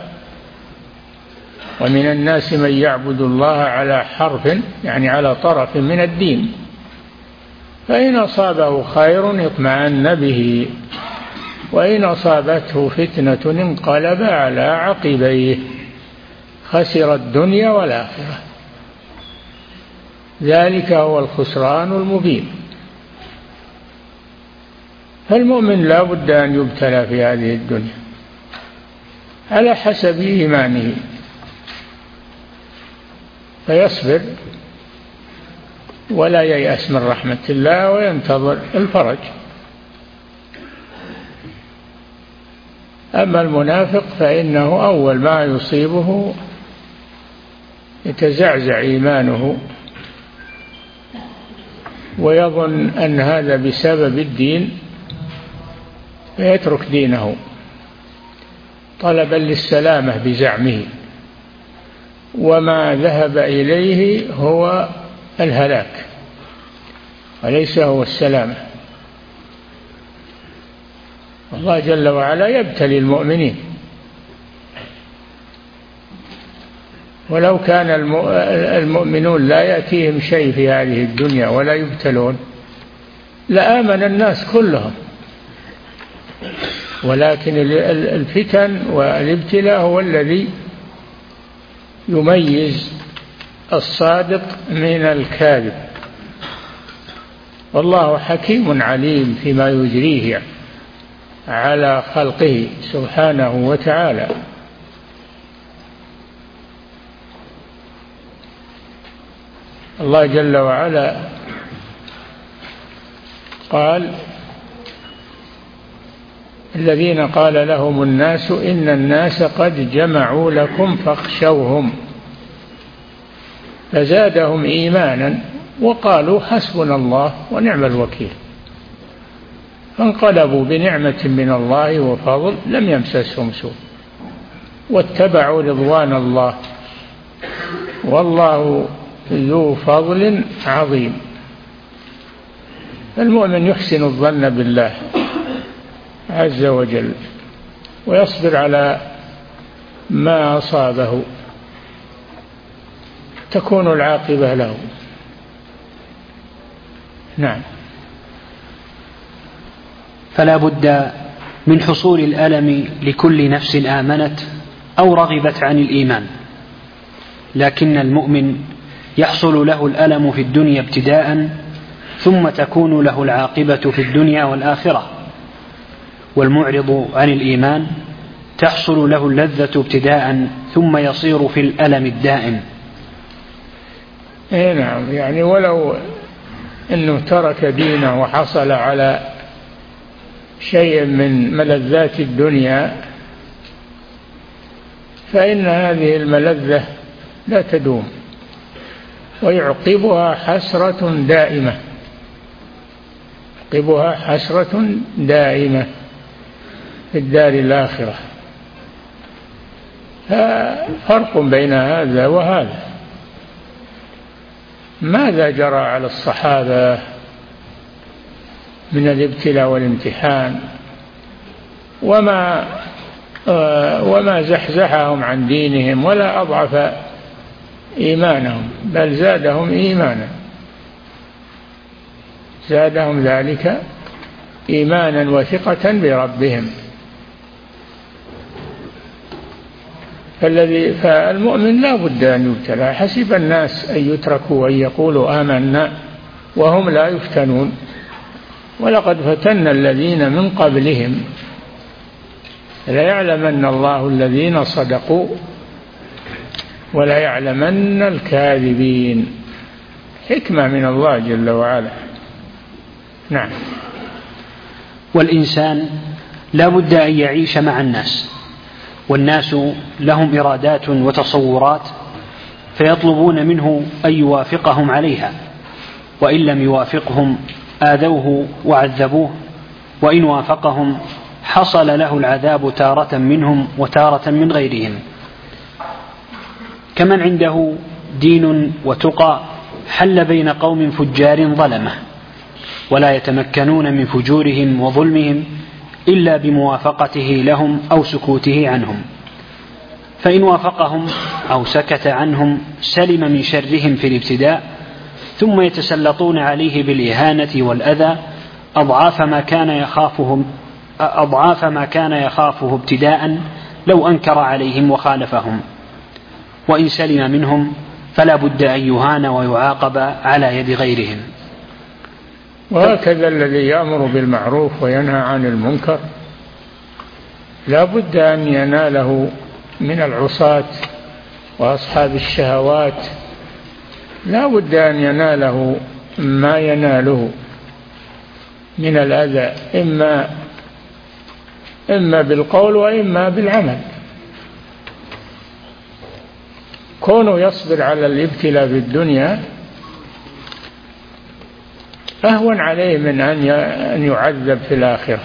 B: ومن الناس من يعبد الله على حرف، يعني على طرف من الدين، فإن أصابه خير اطمأن به وإن أصابته فتنة انقلب على عقبيه خسر الدنيا والآخرة ذلك هو الخسران المبين. فالمؤمن لا بد أن يبتلى في هذه الدنيا على حسب إيمانه، فيصبر ولا ييأس من رحمة الله وينتظر الفرج. أما المنافق فإنه أول ما يصيبه يتزعزع إيمانه ويظن أن هذا بسبب الدين فيترك دينه طلبا للسلامة بزعمه، وما ذهب إليه هو الهلاك وليس هو السلامة. الله جل وعلا يبتلي المؤمنين، ولو كان المؤمنون لا يأتيهم شيء في هذه الدنيا ولا يبتلون لآمن الناس كلهم، ولكن الفتن والابتلاء هو الذي يميز الصادق من الكاذب. والله حكيم عليم فيما يجريه على خلقه سبحانه وتعالى. الله جل وعلا قال: الذين قال لهم الناس إن الناس قد جمعوا لكم فاخشوهم فزادهم إيمانا وقالوا حسبنا الله ونعم الوكيل، فانقلبوا بنعمة من الله وفضل لم يمسسهم سوء واتبعوا رضوان الله والله ذو فضل عظيم. المؤمن يحسن الظن بالله عز وجل ويصبر على ما أصابه تكون العاقبة له. نعم.
A: فلا بد من حصول الألم لكل نفس آمنت أو رغبت عن الإيمان، لكن المؤمن يحصل له الألم في الدنيا ابتداء ثم تكون له العاقبة في الدنيا والآخرة، والمعرض عن الإيمان تحصل له اللذة ابتداء ثم يصير في الألم الدائم.
B: إيه نعم، يعني ولو أنه ترك دينه وحصل على شيء من ملذات الدنيا فإن هذه الملذة لا تدوم ويعقبها حسرة دائمة، يعقبها حسرة دائمة في الدار الآخرة. ففرق بين هذا وهذا. ماذا جرى على الصحابة من الابتلاء والامتحان وما وما زحزحهم عن دينهم ولا أضعف إيمانهم، بل زادهم إيمانا، زادهم ذلك إيمانا وثقة بربهم. فالذي فالمؤمن لا بد أن يبتلى. حسب الناس أن يتركوا وأن يقولوا آمنا وهم لا يفتنون، ولقد فتنا الذين من قبلهم ليعلمن الله الذين صدقوا ولا يعلمن الكاذبين. حكمة من الله جل وعلا. نعم.
A: والإنسان لا بد أن يعيش مع الناس، والناس لهم إرادات وتصورات، فيطلبون منه أن يوافقهم عليها، وإن لم يوافقهم آذوه وعذبوه، وإن وافقهم حصل له العذاب تارة منهم وتارة من غيرهم. كمن عنده دين وتقى حل بين قوم فجار ظلمه، ولا يتمكنون من فجورهم وظلمهم إلا بموافقته لهم أو سكوته عنهم، فإن وافقهم أو سكت عنهم سلم من شرهم في الابتداء، ثم يتسلطون عليه بالإهانة والأذى أضعاف ما كان يخافه أضعاف ما كان يخافه ابتداء لو أنكر عليهم وخالفهم. وإن سلم منهم فلا بد أن يهان ويعاقب على يد غيرهم.
B: وهكذا الذي يأمر بالمعروف وينهى عن المنكر لا بد أن يناله من العصاة وأصحاب الشهوات، لا بد أن يناله ما يناله من الأذى، إما إما بالقول وإما بالعمل. كونه يصبر على الابتلاء في الدنيا أهون عليه من أن يعذب في الآخرة،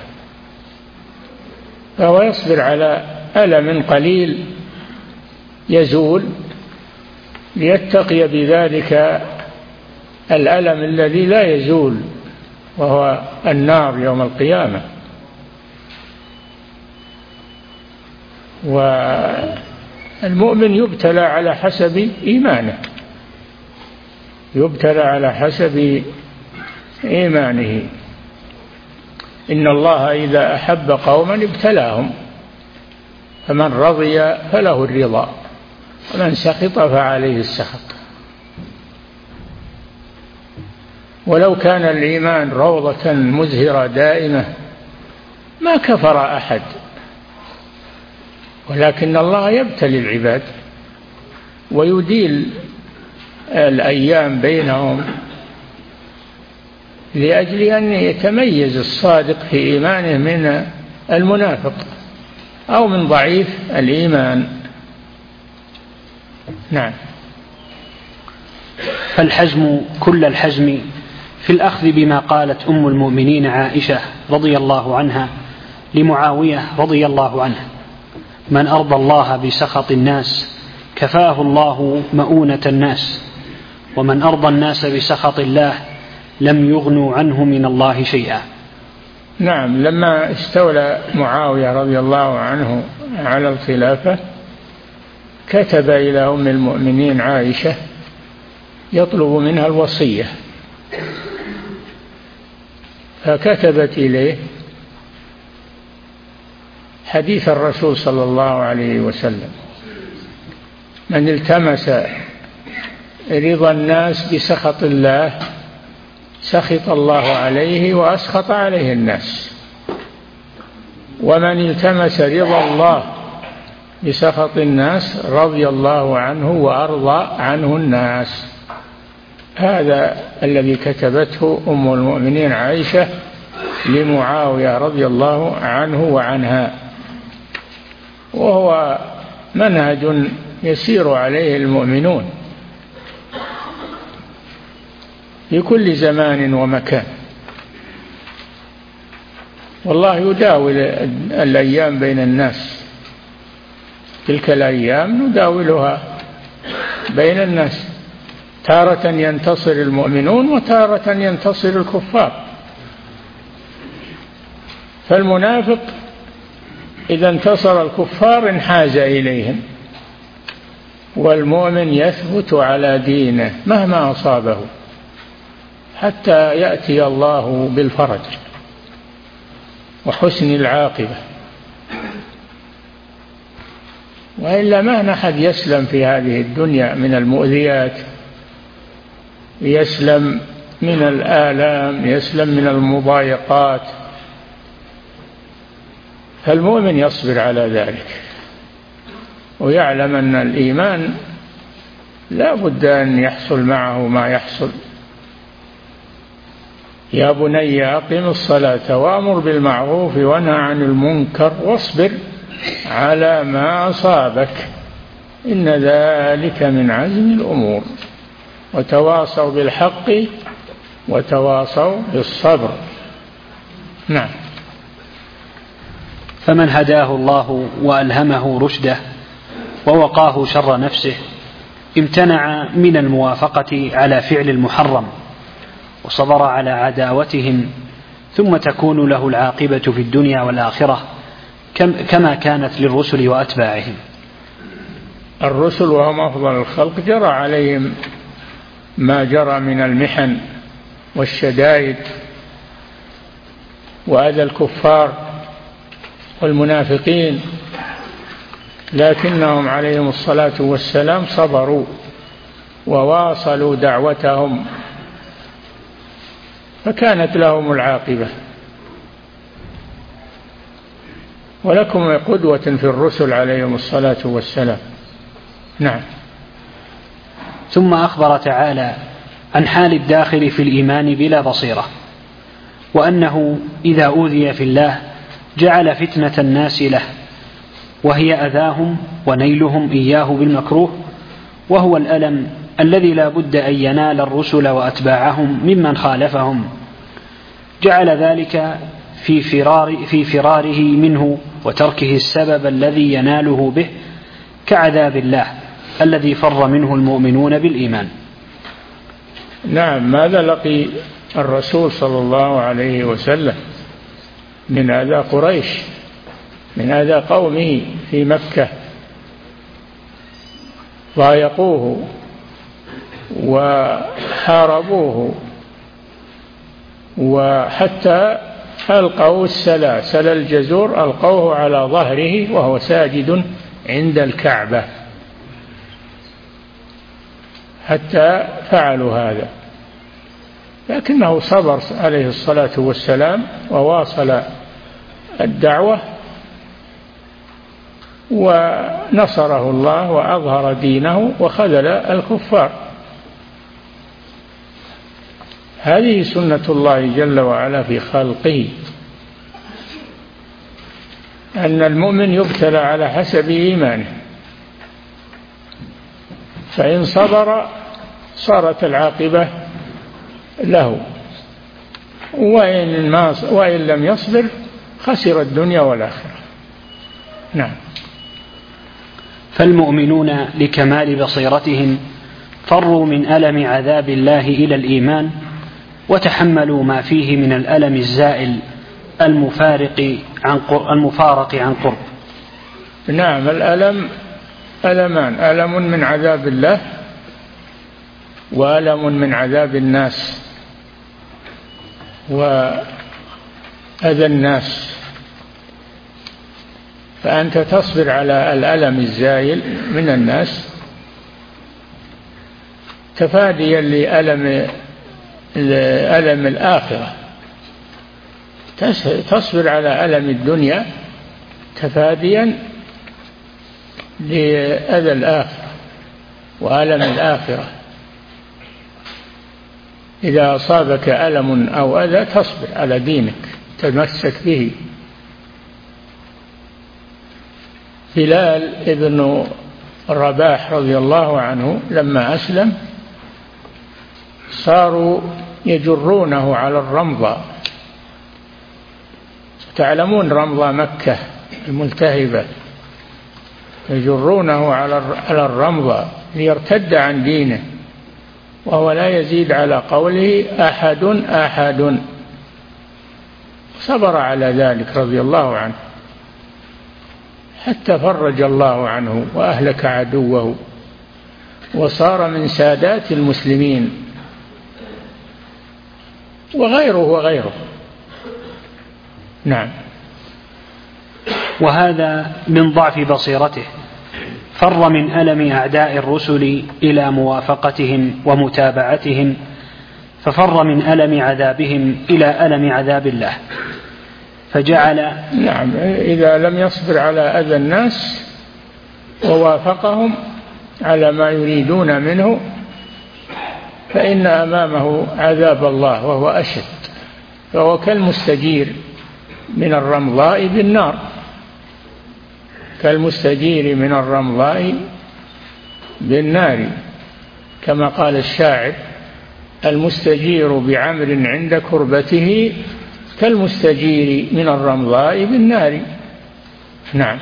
B: فهو يصبر على ألم قليل يزول ليتقي بذلك الألم الذي لا يزول، وهو النار يوم القيامة. والمؤمن يبتلى على حسب إيمانه، يبتلى على حسب إيمانه. إن الله إذا أحب قوما ابتلاهم، فمن رضي فله الرضا ومن سخط فعليه السخط. ولو كان الإيمان روضة مزهرة دائمة ما كفر أحد، ولكن الله يبتلي العباد ويديل الأيام بينهم لأجل أن يتميز الصادق في إيمانه من المنافق أو من ضعيف الإيمان. نعم.
A: فالحزم كل الحزم في الأخذ بما قالت أم المؤمنين عائشة رضي الله عنها لمعاوية رضي الله عنه: من أرضى الله بسخط الناس كفاه الله مؤونة الناس، ومن أرضى الناس بسخط الله لم يغنوا عنه من الله شيئا.
B: نعم. لما استولى معاوية رضي الله عنه على الخلافة كتب إلى أم المؤمنين عائشة يطلب منها الوصية، فكتبت إليه حديث الرسول صلى الله عليه وسلم: من التمس رضا الناس بسخط الله سخط الله عليه وأسخط عليه الناس، ومن التمس رضا الله بسخط الناس رضي الله عنه وأرضى عنه الناس. هذا الذي كتبته أم المؤمنين عائشة لمعاوية رضي الله عنه وعنها، وهو منهج يسير عليه المؤمنون في كل زمان ومكان. والله يداول الأيام بين الناس، تلك الأيام نداولها بين الناس، تارة ينتصر المؤمنون وتارة ينتصر الكفار. فالمنافق إذا انتصر الكفار انحاز إليهم، والمؤمن يثبت على دينه مهما أصابه حتى يأتي الله بالفرج وحسن العاقبة، وإلا ما أحد يسلم في هذه الدنيا من المؤذيات، يسلم من الآلام، يسلم من المضايقات. فالمؤمن يصبر على ذلك ويعلم أن الإيمان لا بد أن يحصل معه ما يحصل يا بني أقم الصلاة وأمر بالمعروف وانهى عن المنكر واصبر على ما أصابك إن ذلك من عزم الأمور وتواصوا بالحق وتواصوا بالصبر. نعم.
A: فمن هداه الله وألهمه رشده ووقاه شر نفسه امتنع من الموافقة على فعل المحرم وصبر على عداوتهم ثم تكون له العاقبة في الدنيا والآخرة كما كانت للرسل وأتباعهم.
B: الرسل وهم أفضل الخلق جرى عليهم ما جرى من المحن والشدائد وأذى الكفار والمنافقين، لكنهم عليهم الصلاة والسلام صبروا وواصلوا دعوتهم فكانت لهم العاقبة. ولكم قدوة في الرسل عليهم الصلاة والسلام. نعم.
A: ثم أخبر تعالى عن حال الداخل في الإيمان بلا بصيرة، وأنه إذا أوذي في الله جعل فتنة الناس له، وهي أذاهم ونيلهم إياه بالمكروه، وهو الألم الذي لا بد أن ينال الرسل وأتباعهم ممن خالفهم، جعل ذلك في, فرار في فراره منه وتركه السبب الذي يناله به كعذاب الله الذي فر منه المؤمنون بالإيمان.
B: نعم. ماذا لقي الرسول صلى الله عليه وسلم من أذى قريش، من أذى قومه في مكة، ضايقوه وحاربوه وحتى ألقوا السلاسل الجزور ألقوه على ظهره وهو ساجد عند الكعبة، حتى فعلوا هذا، لكنه صبر عليه الصلاة والسلام وواصل الدعوة ونصره الله وأظهر دينه وخذل الكفار. هذه سنة الله جل وعلا في خلقه، أن المؤمن يبتلى على حسب إيمانه، فإن صبر صارت العاقبة له، وإن, ما وإن لم يصبر خسر الدنيا والآخرة. نعم.
A: فالمؤمنون لكمال بصيرتهم فروا من ألم عذاب الله إلى الإيمان، وتحملوا ما فيه من الألم الزائل المفارق عن المفارق عن قرب.
B: نعم. الألم ألمان، ألم من عذاب الله وألم من عذاب الناس وأذى الناس، فأنت تصبر على الألم الزائل من الناس تفاديا لألم ألم الآخرة، تصبر على ألم الدنيا تفاديا لأذى الآخرة وألم الآخرة. إذا أصابك ألم أو أذى تصبر على دينك، تمسك به. بلال ابن رباح رضي الله عنه لما أسلم صاروا يجرونه على الرمضة، تعلمون رمضة مكة الملتهبة، يجرونه على الرمضة ليرتد عن دينه، وهو لا يزيد على قوله أحد أحد، صبر على ذلك رضي الله عنه حتى فرج الله عنه وأهلك عدوه وصار من سادات المسلمين، وغيره وغيره. نعم.
A: وهذا من ضعف بصيرته، فر من ألم أعداء الرسل إلى موافقتهم ومتابعتهم، ففر من ألم عذابهم إلى ألم عذاب الله، فجعل.
B: نعم. إذا لم يصبر على أذى الناس ووافقهم على ما يريدون منه فإن أمامه عذاب الله وهو أشد. فهو كالمستجير من الرمضاء بالنار، كالمستجير من الرمضاء بالنار، كما قال الشاعر: المستجير بعمر عند كربته كالمستجير من الرمضاء بالنار. نعم.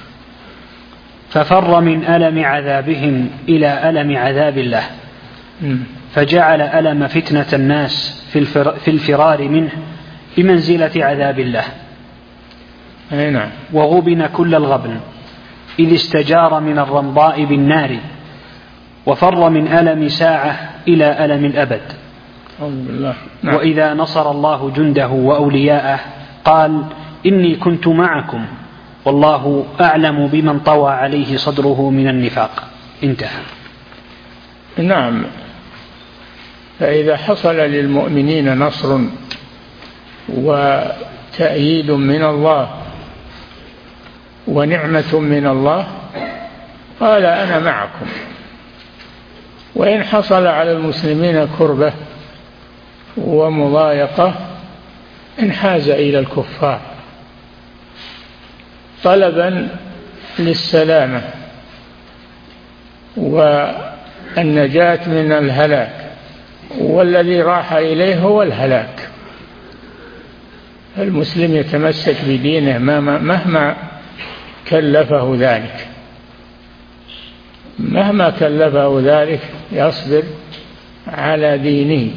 A: ففر من ألم عذابهم إلى ألم عذاب الله، فجعل ألم فتنة الناس في الفرار منه بمنزلة عذاب الله.
B: نعم.
A: وغبن كل الغبن إذ استجار من الرمضاء بالنار، وفر من ألم ساعة إلى ألم الأبد.
B: بالله. نعم.
A: وإذا نصر الله جنده وأولياءه قال: إني كنت معكم والله أعلم بمن طوى عليه صدره من النفاق. انتهى.
B: نعم. فإذا حصل للمؤمنين نصر وتأييد من الله ونعمة من الله قال: أنا معكم. وإن حصل على المسلمين كربة ومضايقة انحاز إلى الكفار طلبا للسلامة والنجاة من الهلاك، والذي راح إليه هو الهلاك. المسلم يتمسك بدينه مهما كلفه ذلك، مهما كلفه ذلك يصبر على دينه.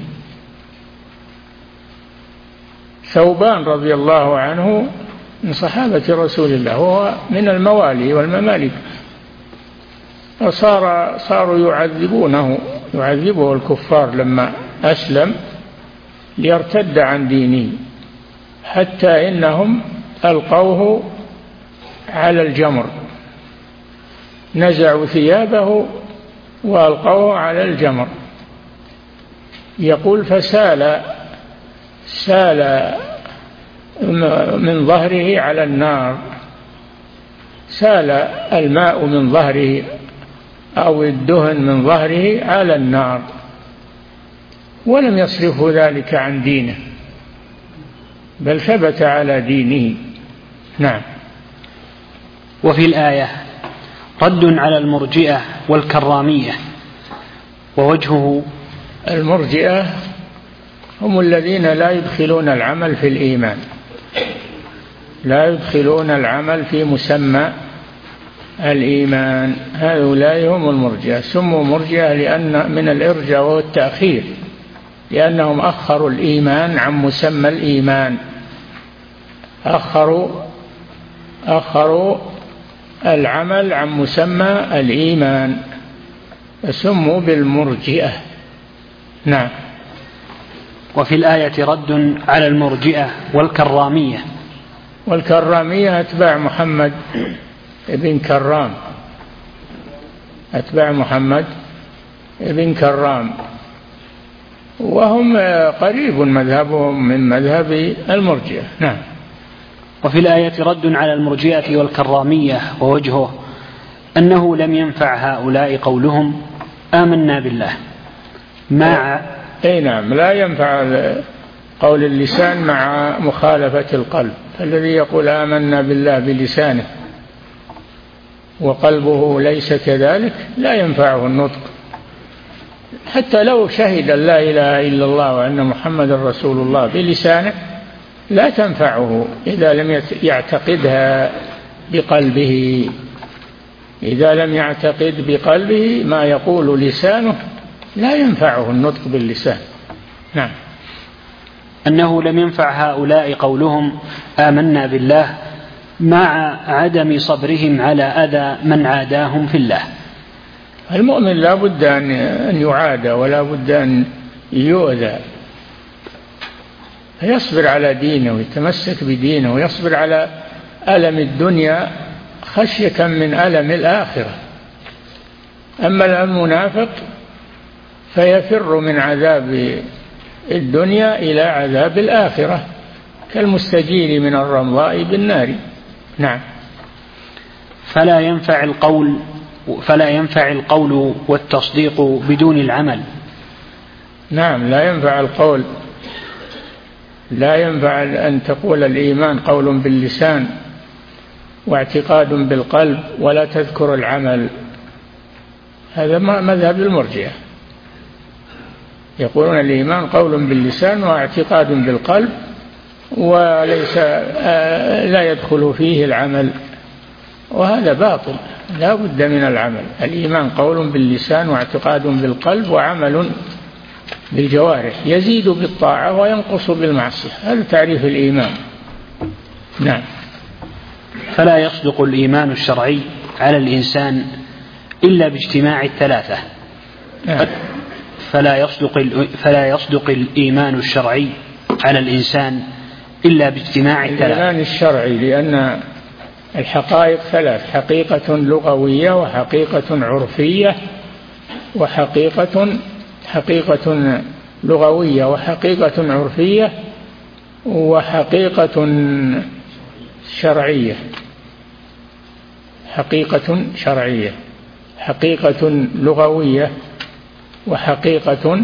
B: ثوبان رضي الله عنه من صحابة رسول الله، وهو من الموالي والممالك، وصار صاروا يعذبونه يعذبه الكفار لما أسلم ليرتد عن دينه، حتى إنهم ألقوه على الجمر، نزعوا ثيابه وألقوه على الجمر. يقول: فسال سال من ظهره على النار، سال الماء من ظهره أو الدهن من ظهره على النار، ولم يصرفه ذلك عن دينه، بل ثبت على دينه. نعم.
A: وفي الآية رد على المرجئة والكرامية، ووجهه:
B: المرجئة هم الذين لا يدخلون العمل في الإيمان، لا يدخلون العمل في مسمى الإيمان، هؤلاء هم المرجئة. سموا مرجئة لأن من الإرجاء والتأخير، لأنهم أخروا الإيمان عن مسمى الإيمان، أخروا أخروا العمل عن مسمى الإيمان، فسموا بالمرجئة. نعم.
A: وفي الآية رد على المرجئة والكرامية.
B: والكرامية أتباع محمد ابن كرام، أتباع محمد ابن كرام، وهم قريب مذهبهم من مذهب المرجئة. نعم.
A: وفي الآية رد على المرجئة والكرامية، ووجهه أنه لم ينفع هؤلاء قولهم آمنا بالله مع
B: أي نعم، لا ينفع قول اللسان مع مخالفة القلب. الذي يقول آمنا بالله بلسانه وقلبه ليس كذلك لا ينفعه النطق، حتى لو شهد لا إله إلا الله وأن محمد رسول الله بلسانه لا تنفعه إذا لم يعتقدها بقلبه. إذا لم يعتقد بقلبه ما يقول لسانه لا ينفعه النطق باللسان. نعم.
A: أنه لم ينفع هؤلاء قولهم آمنا بالله مع عدم صبرهم على أذى من عاداهم في الله.
B: المؤمن لا بد أن يعادى ولا بد أن يؤذى، يصبر على دينه ويتمسك بدينه ويصبر على ألم الدنيا خشية من ألم الآخرة. أما المنافق فيفر من عذاب الدنيا إلى عذاب الآخرة كالمستجير من الرمضاء بالنار. نعم.
A: فلا ينفع القول فلا ينفع القول والتصديق بدون العمل.
B: نعم، لا ينفع القول لا ينفع أن تقول الإيمان قول باللسان واعتقاد بالقلب ولا تذكر العمل، هذا مذهب المرجئة، يقولون الإيمان قول باللسان واعتقاد بالقلب وليس لا يدخل فيه العمل، وهذا باطل، لا بد من العمل. الإيمان قول باللسان واعتقاد بالقلب وعمل بالجوارح، يزيد بالطاعة وينقص بالمعصية، هذا تعريف الإيمان. نعم.
A: فلا يصدق الإيمان الشرعي على الإنسان إلا باجتماع الثلاثة.
B: نعم.
A: فلا يصدق فلا يصدق الإيمان الشرعي على الإنسان إلا باجتماع الثلاثة.
B: الإيمان الشرعي لأن الحقائق ثلاث: حقيقة لغوية وحقيقة عرفية وحقيقة حقيقة لغوية وحقيقة عرفية وحقيقة شرعية. حقيقة شرعية، حقيقة لغوية وحقيقة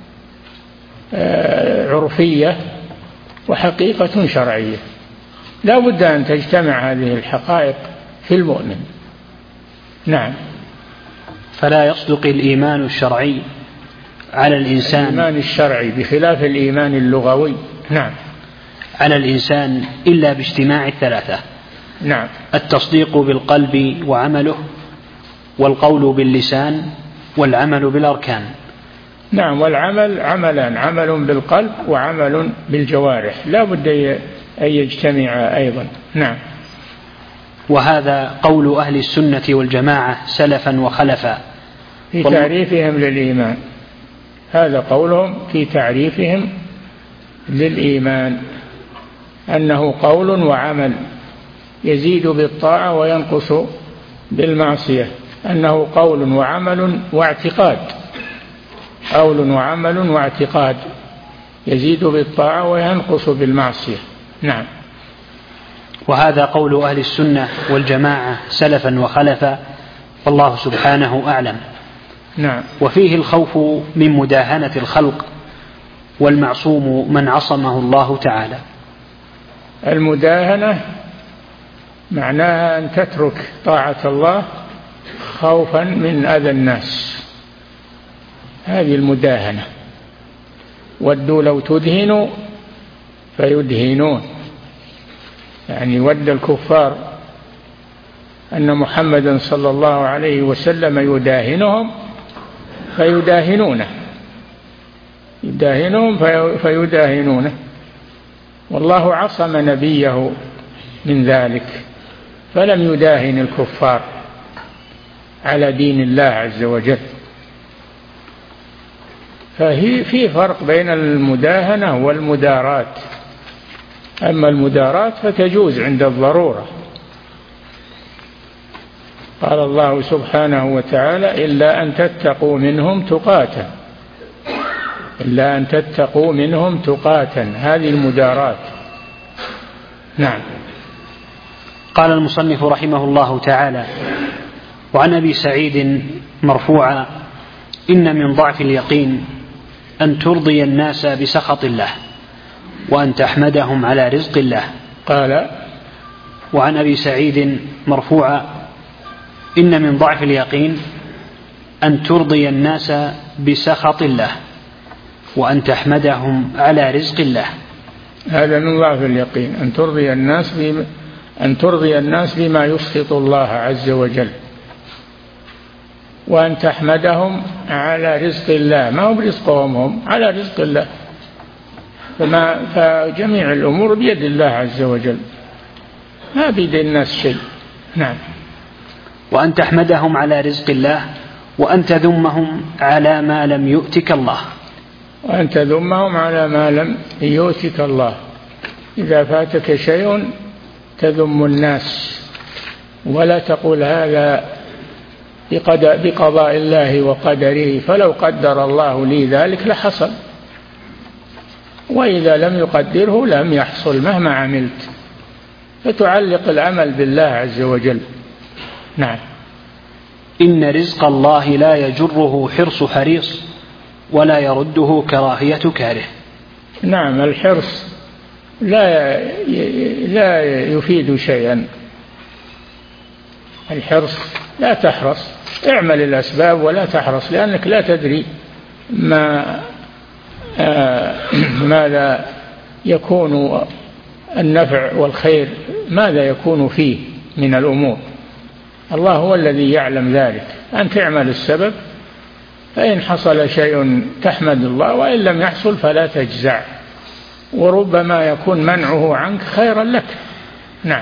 B: عرفية وحقيقة شرعية، لا بد أن تجتمع هذه الحقائق في المؤمن. نعم.
A: فلا يصدق الإيمان الشرعي على الإنسان،
B: الإيمان الشرعي بخلاف الإيمان اللغوي، نعم،
A: على الإنسان إلا باجتماع الثلاثة.
B: نعم.
A: التصديق بالقلب وعمله، والقول باللسان، والعمل بالأركان.
B: نعم. والعمل عملان: عمل بالقلب وعمل بالجوارح، لا بد أن يجتمع أيضا. نعم.
A: وهذا قول أهل السنة والجماعة سلفا وخلفا
B: في تعريفهم للإيمان، هذا قولهم في تعريفهم للإيمان، أنه قول وعمل يزيد بالطاعة وينقص بالمعصية، أنه قول وعمل واعتقاد، قول وعمل واعتقاد يزيد بالطاعة وينقص بالمعصية. نعم.
A: وهذا قول أهل السنة والجماعة سلفا وخلفا، والله سبحانه أعلم.
B: نعم.
A: وفيه الخوف من مداهنة الخلق، والمعصوم من عصمه الله تعالى.
B: المداهنة معناها أن تترك طاعة الله خوفا من أذى الناس، هذه المداهنة. ودوا لو تدهنوا فيدهنون، يعني ود الكفار أن محمدا صلى الله عليه وسلم يداهنهم فيداهنونه، يداهنهم فيداهنونه، والله عصم نبيه من ذلك، فلم يداهن الكفار على دين الله عز وجل. فهي في فرق بين المداهنة والمداراة. أما المداراة فتجوز عند الضرورة، قال الله سبحانه وتعالى: إلا أن تتقوا منهم تقاتا، إلا أن تتقوا منهم تقاتا، هذه المداراة. نعم.
A: قال المصنف رحمه الله تعالى: وعن أبي سعيد مرفوعا: إن من ضعف اليقين أن ترضي الناس بسخط الله، وأن تحمدهم على رزق الله.
B: قال.
A: وعن أبي سعيد مرفوعا: إن من ضعف اليقين أن ترضي الناس بسخط الله، وأن تحمدهم على رزق الله.
B: هذا من ضعف اليقين، أن ترضي الناس بما أن ترضي الناس بما يسخط الله عز وجل، وأن تحمدهم على رزق الله، ما هو برزقهم هم، على رزق الله، فما فجميع الأمور بيد الله عز وجل، ما بيد الناس شيء. نعم.
A: وأن تحمدهم على رزق الله، وأن تذمهم على ما لم يؤتك الله.
B: وأن تذمهم على ما لم يؤتك الله، إذا فاتك شيء تذم الناس، ولا تقول هذا بقضاء الله وقدره، فلو قدر الله لي ذلك لحصل، وإذا لم يقدره لم يحصل مهما عملت، فتعلق العمل بالله عز وجل. نعم.
A: إن رزق الله لا يجره حرص حريص، ولا يرده كراهية كاره.
B: نعم. الحرص لا لا يفيد شيئا. الحرص لا تحرص، اعمل الأسباب ولا تحرص، لأنك لا تدري ما آه ماذا يكون النفع والخير، ماذا يكون فيه من الأمور. الله هو الذي يعلم ذلك. أنت اعمل السبب، فإن حصل شيء تحمد الله، وإن لم يحصل فلا تجزع، وربما يكون منعه عنك خيرا لك. نعم.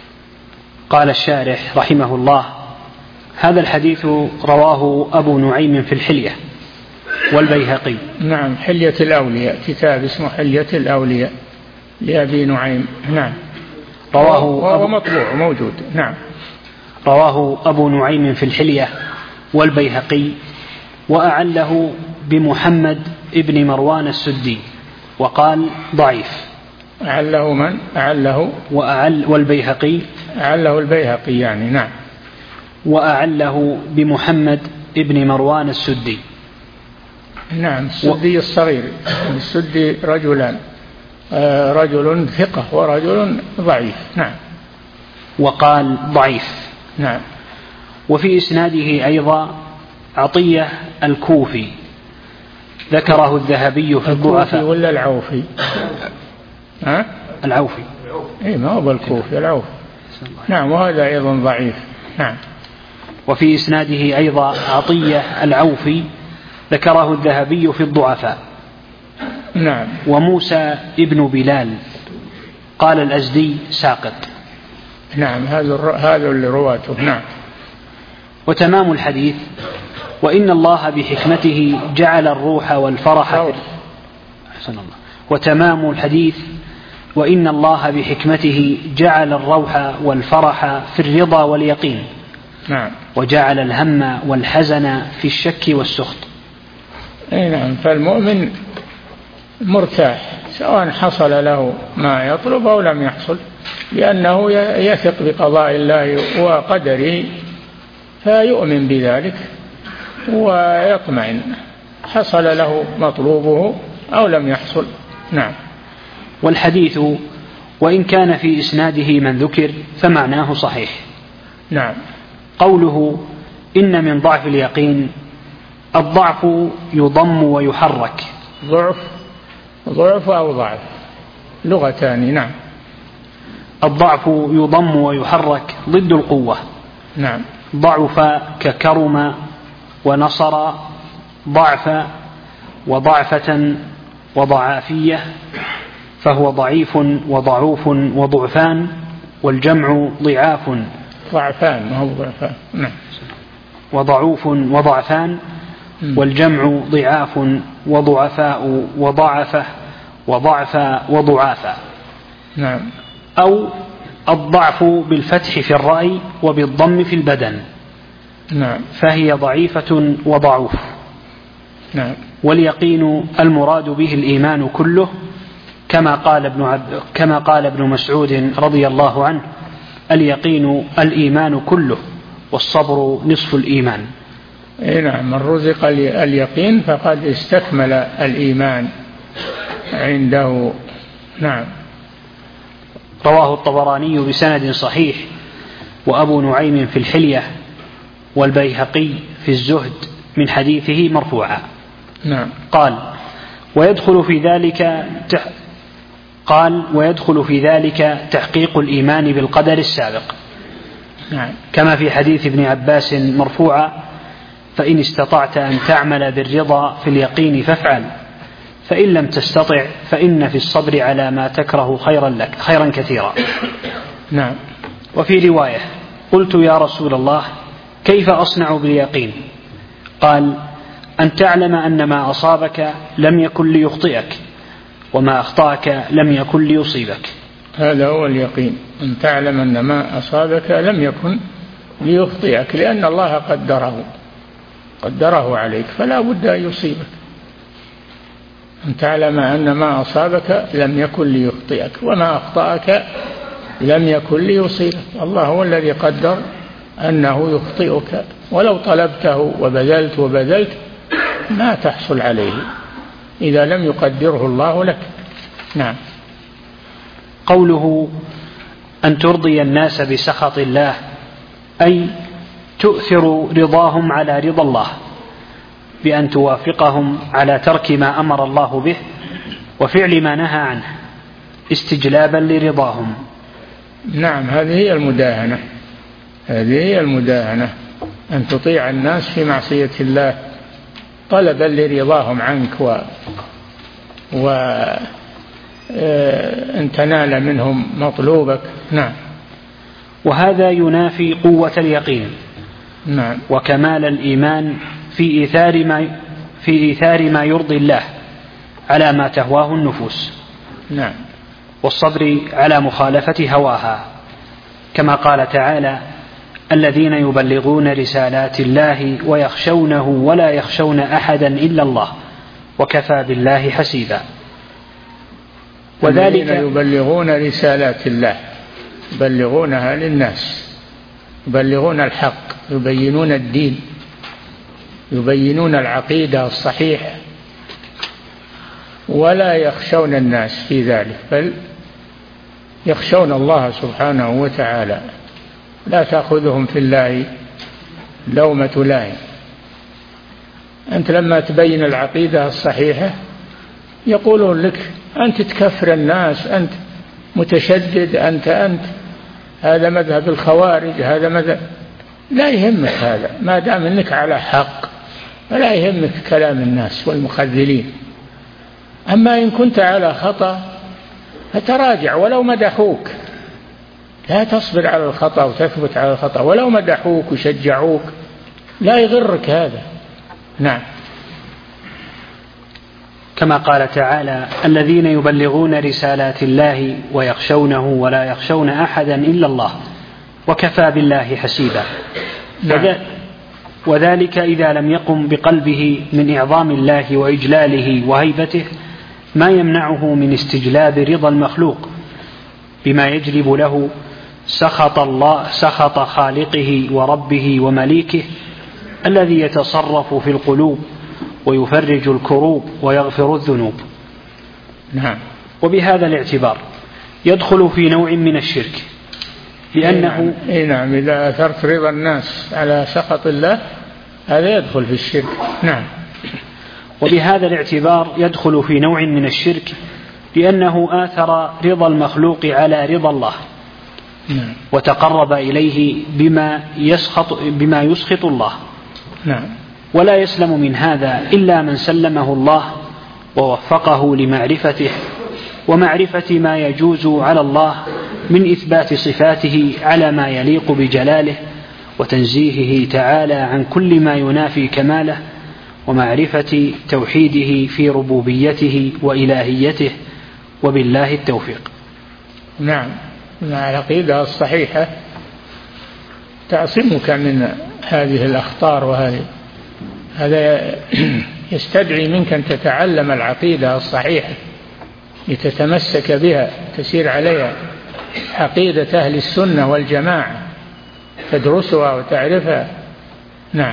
A: قال الشارح رحمه الله: هذا الحديث رواه أبو نعيم في الحلية والبيهقي.
B: نعم، حلية الأولياء، كتاب اسمه حلية الأولياء لأبي نعيم. نعم.
A: رواه
B: وهو مطبوع موجود. نعم.
A: رواه أبو نعيم في الحلية والبيهقي، وأعله بمحمد ابن مروان السدي، وقال ضعيف.
B: أعله من؟ أعله
A: وأعل والبيهقي
B: أعله البيهقي يعني. نعم.
A: وأعله بمحمد ابن مروان السدي.
B: نعم. السدي الصغير. السدي رجلان، رجل ثقة ورجل ضعيف. نعم.
A: وقال ضعيف.
B: نعم.
A: وفي إسناده أيضا عطية الكوفي، ذكره الذهبي في الضعفاء.
B: ولا العوفي؟ ها؟
A: العوفي.
B: إيه، ما هو بالكوفي، العوفي. نعم. وهذا أيضا ضعيف. نعم.
A: وفي إسناده أيضا عطية العوفي، ذكره الذهبي في الضعفاء.
B: نعم.
A: وموسى ابن بلال، قال الأزدي ساقط.
B: نعم. هذا هذا اللي رواته. نعم.
A: وتمام الحديث: وإن الله بحكمته جعل الروح والفرح في أحسن الله. وتمام الحديث: وإن الله بحكمته جعل الروح والفرح في الرضا واليقين.
B: نعم.
A: وجعل الهم والحزن في الشك والسخط.
B: أي نعم. فالمؤمن مرتاح سواء حصل له ما يطلب أو لم يحصل، لأنه يثق بقضاء الله وقدره، فيؤمن بذلك ويطمئن، حصل له مطلوبه أو لم يحصل. نعم.
A: والحديث وإن كان في إسناده من ذكر فمعناه صحيح.
B: نعم.
A: قوله إن من ضعف اليقين، الضعف يضم ويحرك.
B: ضعف ضعف أو ضعف لغتان. نعم.
A: الضعف يضم ويحرك ضد القوة.
B: نعم.
A: ضعف ككرم ونصر، ضعف وضعفة وضعافية، فهو ضعيف وضعوف وضعفان، والجمع ضعاف.
B: ضعفان ما هو ضعفان. نعم.
A: وضعوف وضعفان، والجمع ضعاف وضعفاء وضعفة وضعف وضعافا.
B: نعم.
A: أو الضعف بالفتح في الرأي وبالضم في البدن.
B: نعم.
A: فهي ضعيفة وضعوف.
B: نعم.
A: واليقين المراد به الإيمان كله، كما قال ابن عبد كما قال ابن مسعود رضي الله عنه: اليقين الإيمان كله، والصبر نصف الإيمان.
B: إيه نعم. من رزق اليقين فقد استكمل الإيمان عنده. نعم.
A: رواه الطبراني بسند صحيح، وأبو نعيم في الحلية، والبيهقي في الزهد من حديثه مرفوعا.
B: نعم.
A: قال ويدخل في ذلك تح... قال ويدخل في ذلك تحقيق الإيمان بالقدر السابق.
B: نعم.
A: كما في حديث ابن عباس مرفوعا: فإن استطعت أن تعمل بالرضا في اليقين فافعل، فإن لم تستطع فإن في الصبر على ما تكره خيرا لك خيرا كثيرا.
B: نعم.
A: وفي رواية: قلت يا رسول الله كيف أصنع باليقين؟ قال: أن تعلم أن ما أصابك لم يكن ليخطئك، وما أخطأك لم يكن ليصيبك.
B: هذا هو اليقين، أن تعلم أن ما أصابك لم يكن ليخطئك، لأن الله قدره قدره عليك فلا بد أن يصيبك. أن تعلم أن ما أصابك لم يكن ليخطئك، وما أخطأك لم يكن ليصيبك. الله هو الذي قدر أنه يخطئك، ولو طلبته وبذلت وبذلت ما تحصل عليه إذا لم يقدره الله لك. نعم.
A: قوله أن ترضي الناس بسخط الله، أي تؤثر رضاهم على رضا الله بأن توافقهم على ترك ما أمر الله به وفعل ما نهى عنه استجلابا لرضاهم.
B: نعم، هذه هي المداهنة، هذه هي المداهنة، أن تطيع الناس في معصية الله طلبا لرضاهم عنك و, و... أن تنال منهم مطلوبك. نعم.
A: وهذا ينافي قوة اليقين
B: نعم.
A: وكمال الإيمان في إيثار ما في إيثار ما يرضي الله على ما تهواه النفوس.
B: نعم.
A: والصبر على مخالفة هواها، كما قال تعالى: الذين يبلغون رسالات الله ويخشونه ولا يخشون أحدا إلا الله وكفى بالله حسيبا.
B: وذلك يبلغون رسالات الله، يبلغونها للناس، يبلغون الحق، يبينون الدين، يبينون العقيدة الصحيحة، ولا يخشون الناس في ذلك، بل يخشون الله سبحانه وتعالى، لا تأخذهم في الله لومة لائم. أنت لما تبين العقيدة الصحيحة يقولون لك أنت تكفر الناس، أنت متشدد، أنت أنت هذا مذهب الخوارج، هذا مذهب. لا يهمك هذا ما دام أنك على حق، ولا يهمك كلام الناس والمخذلين. أما إن كنت على خطأ فتراجع ولو مدحوك، لا تصبر على الخطأ وتثبت على الخطأ ولو مدحوك وشجعوك، لا يغرك هذا. نعم.
A: كما قال تعالى: الذين يبلغون رسالات الله ويخشونه ولا يخشون أحدا إلا الله وكفى بالله حسيبا.
B: نعم.
A: وذلك إذا لم يقم بقلبه من إعظام الله وإجلاله وهيبته ما يمنعه من استجلاب رضا المخلوق بما يجلب له سخط الله، سخط خالقه وربه ومليكه الذي يتصرف في القلوب ويفرج الكروب ويغفر الذنوب.
B: نعم.
A: وبهذا الاعتبار يدخل في نوع من الشرك، لأنه
B: إيه نعم، إذا أثرت رضا الناس على سخط الله هذا يدخل في الشرك. نعم.
A: وبهذا الاعتبار يدخل في نوع من الشرك، لأنه آثر رضا المخلوق على رضا الله.
B: نعم.
A: وتقرب إليه بما يسخط, بما يسخط الله.
B: نعم.
A: ولا يسلم من هذا إلا من سلمه الله ووفقه لمعرفته ومعرفة ما يجوز على الله من إثبات صفاته على ما يليق بجلاله وتنزيهه تعالى عن كل ما ينافي كماله، ومعرفة توحيده في ربوبيته وإلهيته، وبالله التوفيق.
B: نعم. العقيدة الصحيحة تعصمك من هذه الأخطار، وهذه هذا يستدعي منك أن تتعلم العقيدة الصحيحة لتتمسك بها، تسير عليها، عقيدة أهل السنة والجماعة، تدرسها وتعرفها. نعم.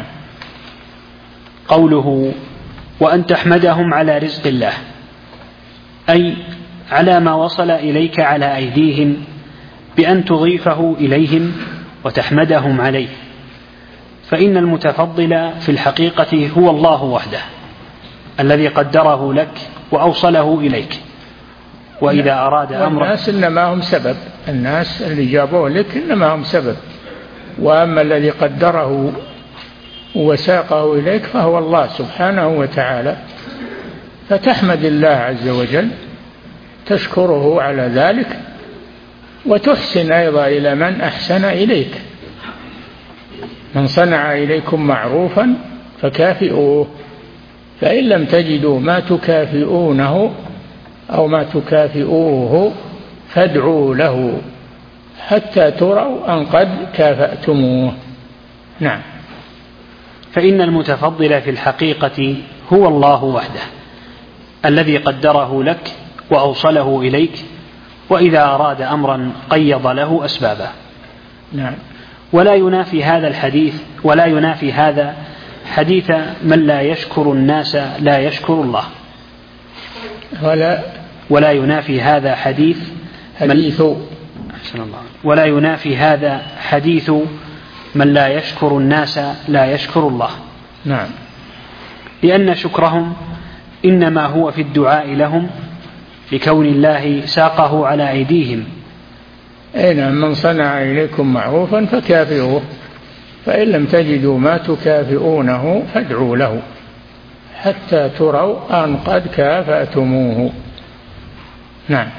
A: قوله: وأن تحمدهم على رزق الله، أي على ما وصل إليك على أيديهم، بأن تضيفه إليهم وتحمدهم عليه، فإن المتفضل في الحقيقة هو الله وحده الذي قدره لك وأوصله إليك. وإذا أراد أمرا،
B: الناس إنما هم سبب، الناس اللي جابوه لك إنما هم سبب، وأما الذي قدره وساقه إليك فهو الله سبحانه وتعالى. فتحمد الله عز وجل، تشكره على ذلك، وتحسن أيضا إلى من أحسن إليك. من صنع إليكم معروفا فكافئوه، فإن لم تجدوا ما تكافئونه أو ما تكافئوه فادعوا له حتى تروا أن قد كافأتموه. نعم.
A: فإن المتفضل في الحقيقة هو الله وحده الذي قدره لك وأوصله إليك، وإذا أراد أمرا قيض له أسبابه.
B: نعم.
A: ولا ينافي هذا الحديث ولا ينافي هذا حديث من لا يشكر الناس لا يشكر الله،
B: ولا
A: ولا ينافي هذا حديث
B: حديث
A: ولا ينافي هذا حديث من لا يشكر الناس لا يشكر الله.
B: نعم.
A: لأن شكرهم إنما هو في الدعاء لهم لكون الله ساقه على أيديهم.
B: أين من صنع إليكم معروفا فكافئوه، فإن لم تجدوا ما تكافئونه فادعوا له حتى تروا أن قد كافأتموه. نعم.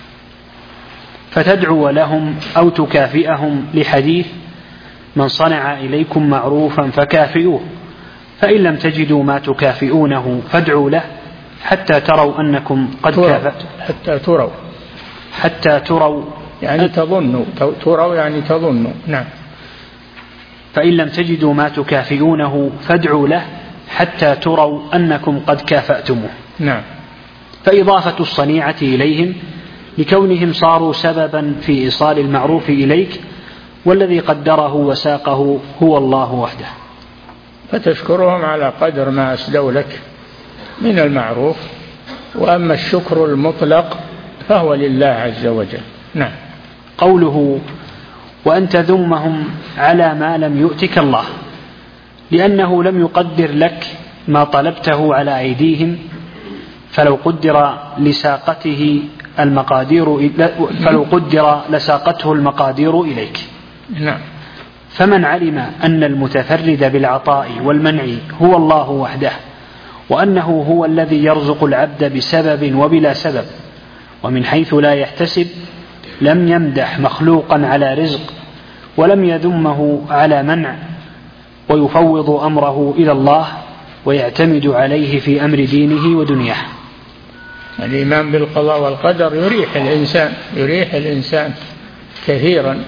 A: فتدعو لهم أو تكافئهم لحديث من صنع إليكم معروفا فكافئوه، فإن لم تجدوا ما تكافئونه فادعوا له حتى تروا أنكم قد كافأتم.
B: حتى تروا
A: حتى تروا
B: يعني تظنوا، تروا يعني تظنوا. نعم.
A: فإن لم تجدوا ما تكافئونه فادعوا له حتى تروا أنكم قد كافأتموه.
B: نعم.
A: فإضافة الصنيعة إليهم لكونهم صاروا سببا في إيصال المعروف إليك، والذي قدره وساقه هو الله وحده.
B: فتشكرهم على قدر ما أسدوا لك من المعروف، وأما الشكر المطلق فهو لله عز وجل. نعم.
A: قوله وأن تذمهم على ما لم يؤتك الله، لأنه لم يقدر لك ما طلبته على أيديهم، فلو قدر لساقته المقادير فلو قدر لساقته المقادير إليك.
B: نعم.
A: فمن علم أن المتفرد بالعطاء والمنع هو الله وحده، وأنه هو الذي يرزق العبد بسبب وبلا سبب ومن حيث لا يحتسب، لم يمدح مخلوقا على رزق ولم يذمه على منع، ويفوض أمره إلى الله ويعتمد عليه في أمر دينه ودنياه.
B: الإيمان بالقضاء والقدر يريح الإنسان يريح الإنسان كثيرا.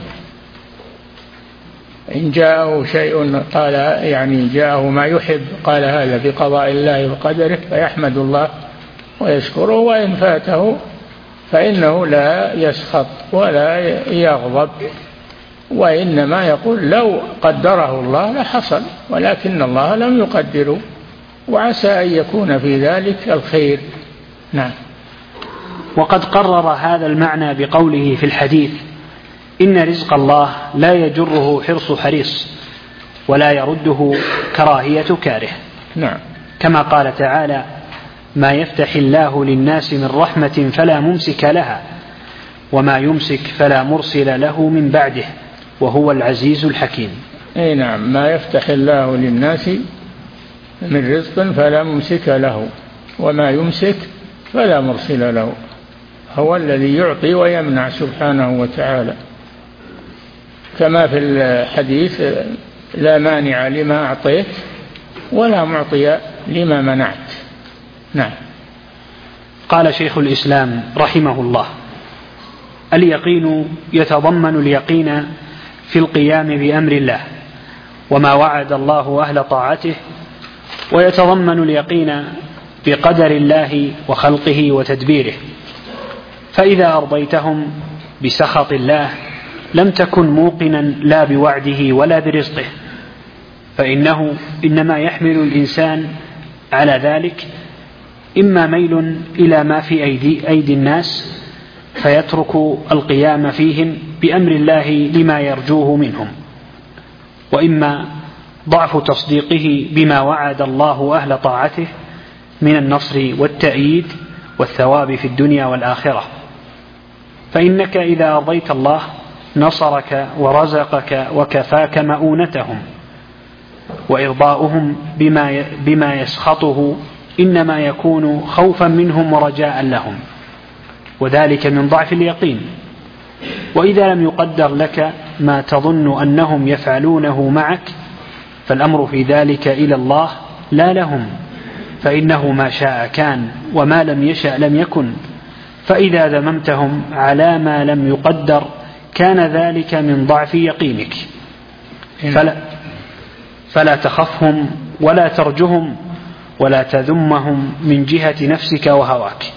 B: إن جاءه شيء قال يعني جاءه ما يحب قال هذا بقضاء الله وقدره فيحمد الله ويشكره، وإن فاته فإنه لا يسخط ولا يغضب، وإنما يقول لو قدره الله لحصل، ولكن الله لم يقدره، وعسى أن يكون في ذلك الخير. نعم.
A: وقد قرر هذا المعنى بقوله في الحديث إن رزق الله لا يجره حرص حريص ولا يرده كراهية كاره.
B: نعم.
A: كما قال تعالى ما يفتح الله للناس من رحمة فلا ممسك لها وما يمسك فلا مرسل له من بعده وهو العزيز الحكيم.
B: أي نعم. ما يفتح الله للناس من رزق فلا ممسك له وما يمسك فلا مرسل له، هو الذي يعطي ويمنع سبحانه وتعالى، كما في الحديث لا مانع لما أعطيت ولا معطي لما منعت. نعم.
A: قال شيخ الإسلام رحمه الله اليقين يتضمن اليقين في القيام بأمر الله وما وعد الله أهل طاعته، ويتضمن اليقين بقدر الله وخلقه وتدبيره، فإذا أرضيتهم بسخط الله لم تكن موقنا لا بوعده ولا برزقه، فإنه إنما يحمل الإنسان على ذلك إما ميل إلى ما في أيدي, أيدي الناس فيترك القيام فيهم بأمر الله لما يرجوه منهم، وإما ضعف تصديقه بما وعد الله أهل طاعته من النصر والتأييد والثواب في الدنيا والآخرة. فإنك إذا أرضيت الله نصرك ورزقك وكفاك مؤونتهم، وإرضاؤهم بما بما يسخطه إنما يكون خوفا منهم ورجاء لهم، وذلك من ضعف اليقين. وإذا لم يقدر لك ما تظن أنهم يفعلونه معك فالأمر في ذلك إلى الله لا لهم، فإنه ما شاء كان وما لم يشأ لم يكن، فإذا ذممتهم على ما لم يقدر كان ذلك من ضعف يقينك، فلا, فلا تخفهم ولا ترجهم ولا تذمهم من جهة نفسك وهواك،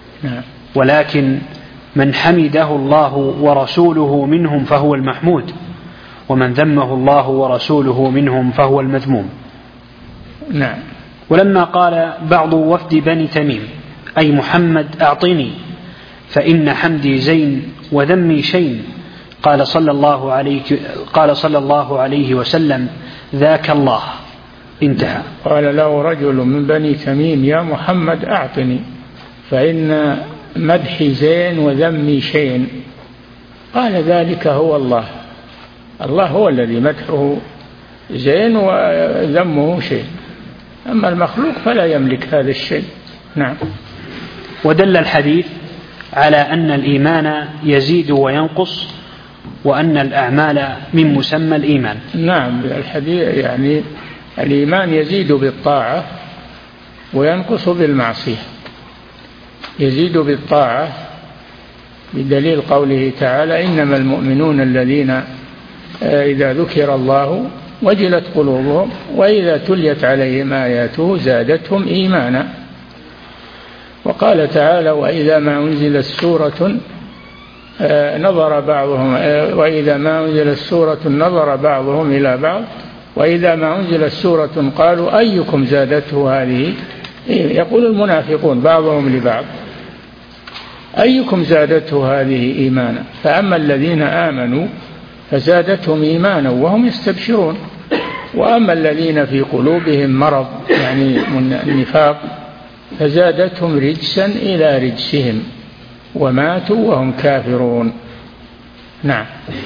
A: ولكن من حمده الله ورسوله منهم فهو المحمود، ومن ذمه الله ورسوله منهم فهو المذموم.
B: نعم.
A: ولما قال بعض وفد بني تميم أي محمد أعطني فإن حمدي زين وذم شين قال صلى الله عليه قال صلى الله عليه وسلم ذاك الله. انتهى.
B: قال له رجل من بني تميم يا محمد أعطني فإن مدحي زين وذمي شين. قال ذلك هو الله، الله هو الذي مدحه زين وذمه شين، أما المخلوق فلا يملك هذا الشيء. نعم.
A: ودل الحديث على أن الإيمان يزيد وينقص وأن الأعمال من مسمى الإيمان.
B: نعم، الحديث يعني الإيمان يزيد بالطاعة وينقص بالمعصية. يزيد بالطاعة بدليل قوله تعالى إنما المؤمنون الذين إذا ذكر الله وجلت قلوبهم وإذا تليت عليهم آياته زادتهم إيمانا. وقال تعالى وإذا ما أنزلت سورة نظر بعضهم وإذا ما أنزلت سورة نظر بعضهم إلى بعض وإذا ما أنزلت سورة قالوا أيكم زادته هذه. يقول المنافقون بعضهم لبعض أيكم زادته هذه إيمانا. فأما الذين آمنوا فزادتهم إيمانا وهم يستبشرون، وأما الذين في قلوبهم مرض يعني النفاق فزادتهم رجسا إلى رجسهم وماتوا وهم كافرون. نعم.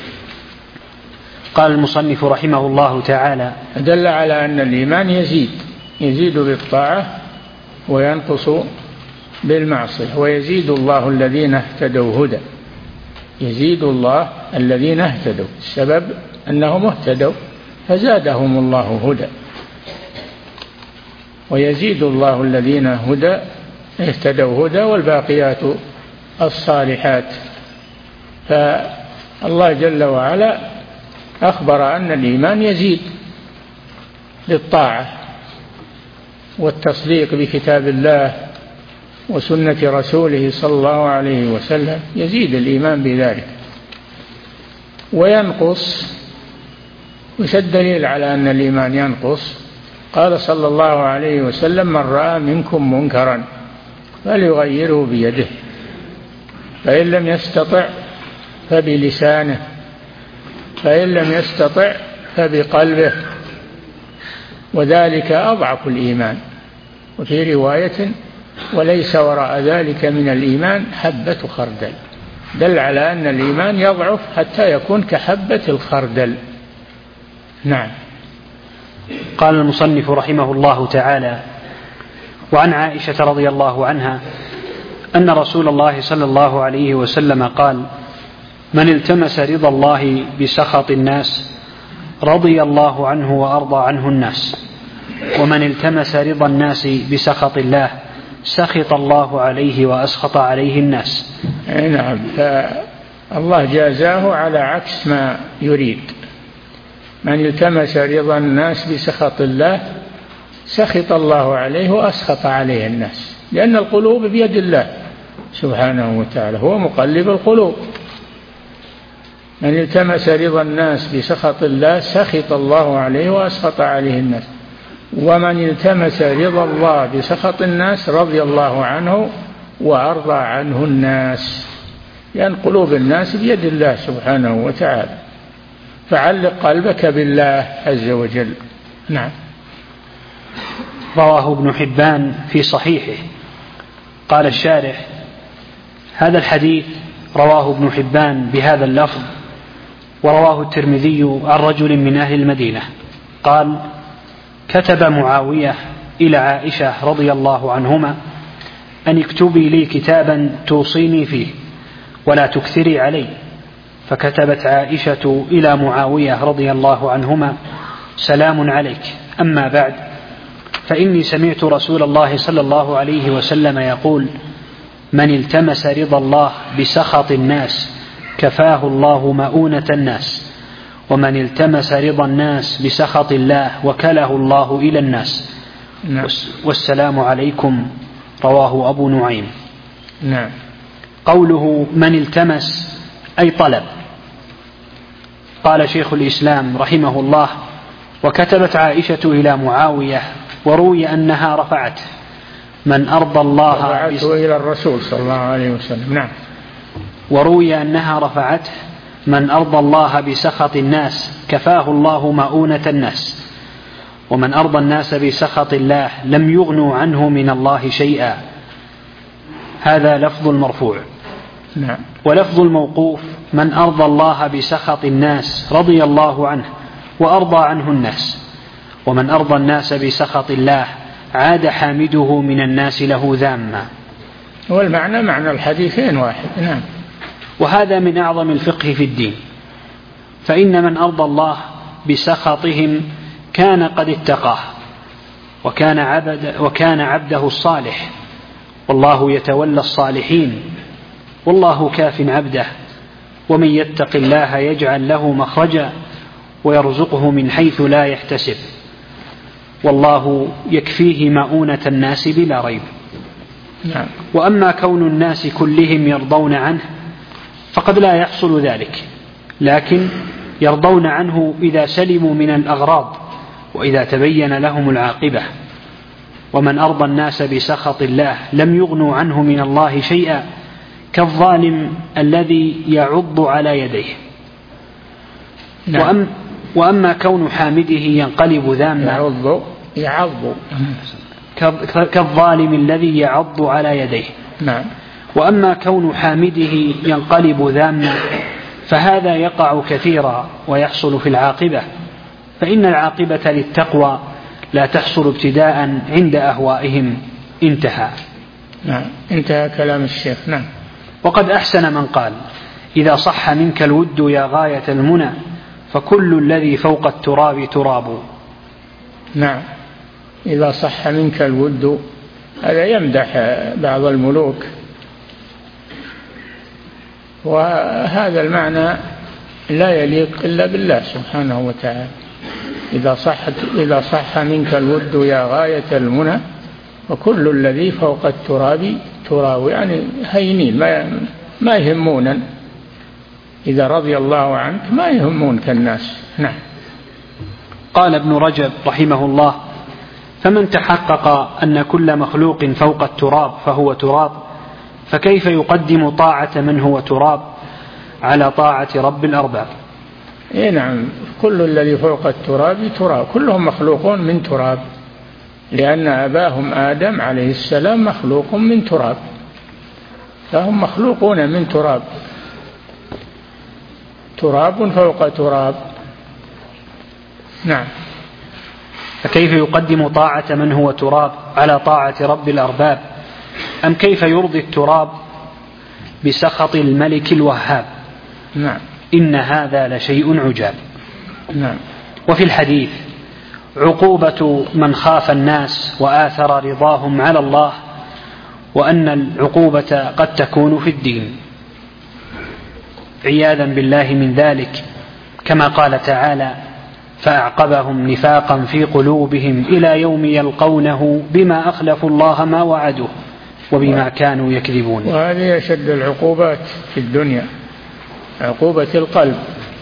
A: قال المصنف رحمه الله تعالى
B: دل على أن الإيمان يزيد يزيد بالطاعة وينقص بالمعصية. ويزيد الله الذين اهتدوا هدى، يزيد الله الذين اهتدوا، السبب أنهم اهتدوا فزادهم الله هدى. ويزيد الله الذين هدى اهتدوا هدى والباقيات الصالحات. فالله جل وعلا أخبر أن الإيمان يزيد بالطاعة والتصديق بكتاب الله وسنة رسوله صلى الله عليه وسلم، يزيد الإيمان بذلك. وينقص، وش الدليل على أن الإيمان ينقص؟ قال صلى الله عليه وسلم من رأى منكم منكرا فليغيره بيده فإن لم يستطع فبلسانه فإن لم يستطع فبقلبه وذلك أضعف الإيمان. وفي رواية وليس وراء ذلك من الإيمان حبة خردل. دل على أن الإيمان يضعف حتى يكون كحبة الخردل. نعم.
A: قال المصنف رحمه الله تعالى وعن عائشة رضي الله عنها أن رسول الله صلى الله عليه وسلم قال من التمس رضا الله بسخط الناس رضي الله عنه وأرضى عنه الناس ومن التمس رضا الناس بسخط الله سخط الله عليه وأسخط عليه الناس.
B: نعم. فالله جازاه على عكس ما يريد. من التمس رضا الناس بسخط الله سخط الله عليه وأسخط عليه الناس، لأن القلوب بيد الله سبحانه وتعالى، هو مقلب القلوب. من التمس رضا الناس بسخط الله سخط الله عليه وأسخط عليه الناس ومن التمس رضا الله بسخط الناس رضي الله عنه وأرضى عنه الناس، لأن قلوب الناس بيد الله سبحانه وتعالى. فعلق قلبك بالله عز وجل. نعم.
A: رواه ابن حبان في صحيحه. قال الشارح هذا الحديث رواه ابن حبان بهذا اللفظ ورواه الترمذي عن رجل من أهل المدينة قال كتب معاوية إلى عائشة رضي الله عنهما أن اكتبي لي كتابا توصيني فيه ولا تكثري علي. فكتبت عائشة إلى معاوية رضي الله عنهما سلام عليك، أما بعد فإني سمعت رسول الله صلى الله عليه وسلم يقول من التمس رضا الله بسخط الناس كفاه الله مؤونة الناس ومن التمس رضا الناس بسخط الله وكله الله إلى الناس.
B: نعم.
A: والسلام عليكم. رواه أبو نعيم.
B: نعم.
A: قوله من التمس أي طلب. قال شيخ الإسلام رحمه الله وكتبت عائشة إلى معاوية وروي أنها رفعته من أرضى الله
B: رفعته إلى الرسول صلى الله عليه وسلم. نعم.
A: وروي أنها رفعته: من أرضى الله بسخط الناس كفاه الله مؤونة الناس، ومن أرضى الناس بسخط الله لم يغنوا عنه من الله شيئا. هذا لفظ المرفوع.
B: نعم.
A: ولفظ الموقوف: من أرضى الله بسخط الناس رضي الله عنه وأرضى عنه الناس، ومن أرضى الناس بسخط الله عاد حامده من الناس له ذاما.
B: والمعنى معنى الحديثين واحد. نعم.
A: وهذا من أعظم الفقه في الدين، فإن من أرضى الله بسخطهم كان قد اتقاه وكان, عبد وكان عبده الصالح، والله يتولى الصالحين، والله كاف عبده، ومن يتق الله يجعل له مخرجا ويرزقه من حيث لا يحتسب، والله يكفيه مؤونة الناس بلا ريب.
B: نعم.
A: وأما كون الناس كلهم يرضون عنه فقد لا يحصل ذلك، لكن يرضون عنه إذا سلموا من الأغراض وإذا تبين لهم العاقبة. ومن أرضى الناس بسخط الله لم يغنوا عنه من الله شيئا، كالظالم الذي يعض على يديه.
B: نعم.
A: وأم وأما كون حامده ينقلب ذاما،
B: يعض يعض
A: كالظالم الذي يعض على يديه.
B: نعم.
A: وأما كون حامده ينقلب ذاما فهذا يقع كثيرا ويحصل في العاقبة، فإن العاقبة للتقوى لا تحصل ابتداء عند أهوائهم. انتهى.
B: نعم. انتهى كلام الشيخ. نعم.
A: وقد أحسن من قال: إذا صح منك الود يا غاية المنى فكل الذي فوق التراب تراب.
B: نعم. إذا صح منك الود، هذا يمدح بعض الملوك، وهذا المعنى لا يليق إلا بالله سبحانه وتعالى. إذا صحت إذا صح منك الود يا غاية المنى وكل الذي فوق التراب تراب، يعني هينين، ما ما يهمونا. إذا رضي الله عنك ما يهمونك الناس. نعم.
A: قال ابن رجب رحمه الله: فمن تحقق أن كل مخلوق فوق التراب فهو تراب، فكيف يقدم طاعة من هو تراب على طاعة رب الأرباب؟
B: إيه نعم. كل الذي فوق التراب تراب، كلهم مخلوقون من تراب، لأن أباهم آدم عليه السلام مخلوق من تراب، فهم مخلوقون من تراب، تراب فوق تراب. نعم.
A: فكيف يقدم طاعة من هو تراب على طاعة رب الأرباب؟ أم كيف يرضي التراب بسخط الملك الوهاب؟
B: نعم.
A: إن هذا لشيء عجاب.
B: نعم.
A: وفي الحديث: عقوبة من خاف الناس وآثر رضاهم على الله، وأن العقوبة قد تكون في الدين، عياذا بالله من ذلك، كما قال تعالى: فأعقبهم نفاقا في قلوبهم إلى يوم يلقونه بما أخلفوا الله ما وعدوه وبما كانوا يكذبون.
B: وهذه أشد العقوبات في الدنيا، عقوبة القلب.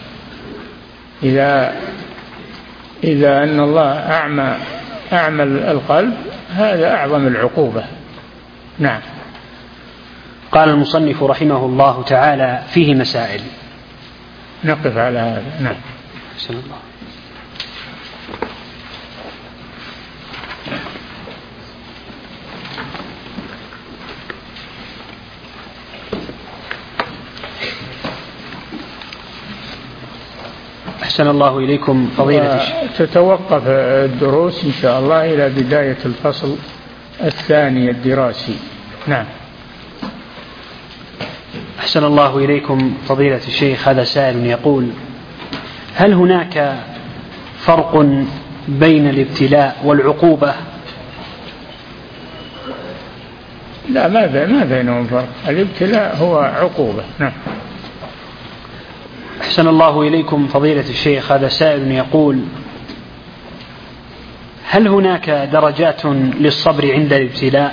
B: إذا إذا أن الله أعمى أعمى القلب، هذا أعظم العقوبة. نعم.
A: قال المصنف رحمه الله تعالى: فيه مسائل.
B: نقف على هذا. نعم.
A: بسم الله. أحسن الله إليكم فضيلة الشيخ.
B: تتوقف الدروس إن شاء الله إلى بداية الفصل الثاني الدراسي. نعم.
A: أحسن الله إليكم فضيلة الشيخ. هذا سائل يقول: هل هناك فرق بين الابتلاء والعقوبة؟
B: لا، ما ما بينهم فرق. الابتلاء هو عقوبة. نعم.
A: أحسن الله إليكم فضيلة الشيخ. هذا سائل يقول: هل هناك درجات للصبر عند الابتلاء؟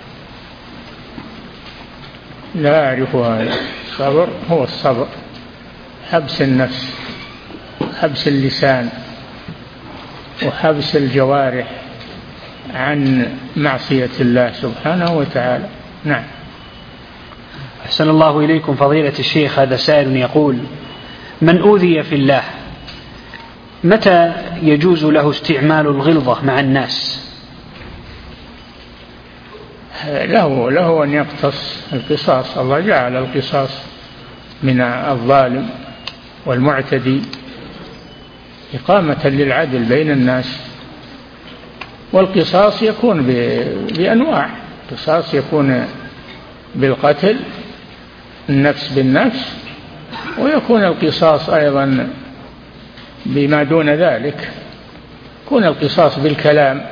B: لا أعرف هذا. الصبر هو الصبر، حبس النفس، حبس اللسان، وحبس الجوارح عن معصية الله سبحانه وتعالى. نعم.
A: أحسن الله إليكم فضيلة الشيخ. هذا سائل يقول: من أوذي في الله متى يجوز له استعمال الغلظة مع الناس؟
B: له له أن يقتص القصاص. الله جعل القصاص من الظالم والمعتدي إقامة للعدل بين الناس. والقصاص يكون بأنواع. القصاص يكون بالقتل، النفس بالنفس، ويكون القصاص أيضا بما دون ذلك. يكون القصاص بالكلام،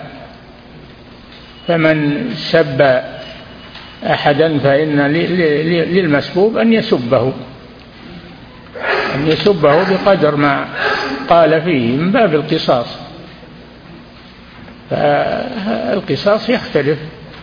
B: فمن سب أحدا فإن للمسبوب أن يسبه أن يسبه بقدر ما قال فيه من باب القصاص. فالقصاص يختلف،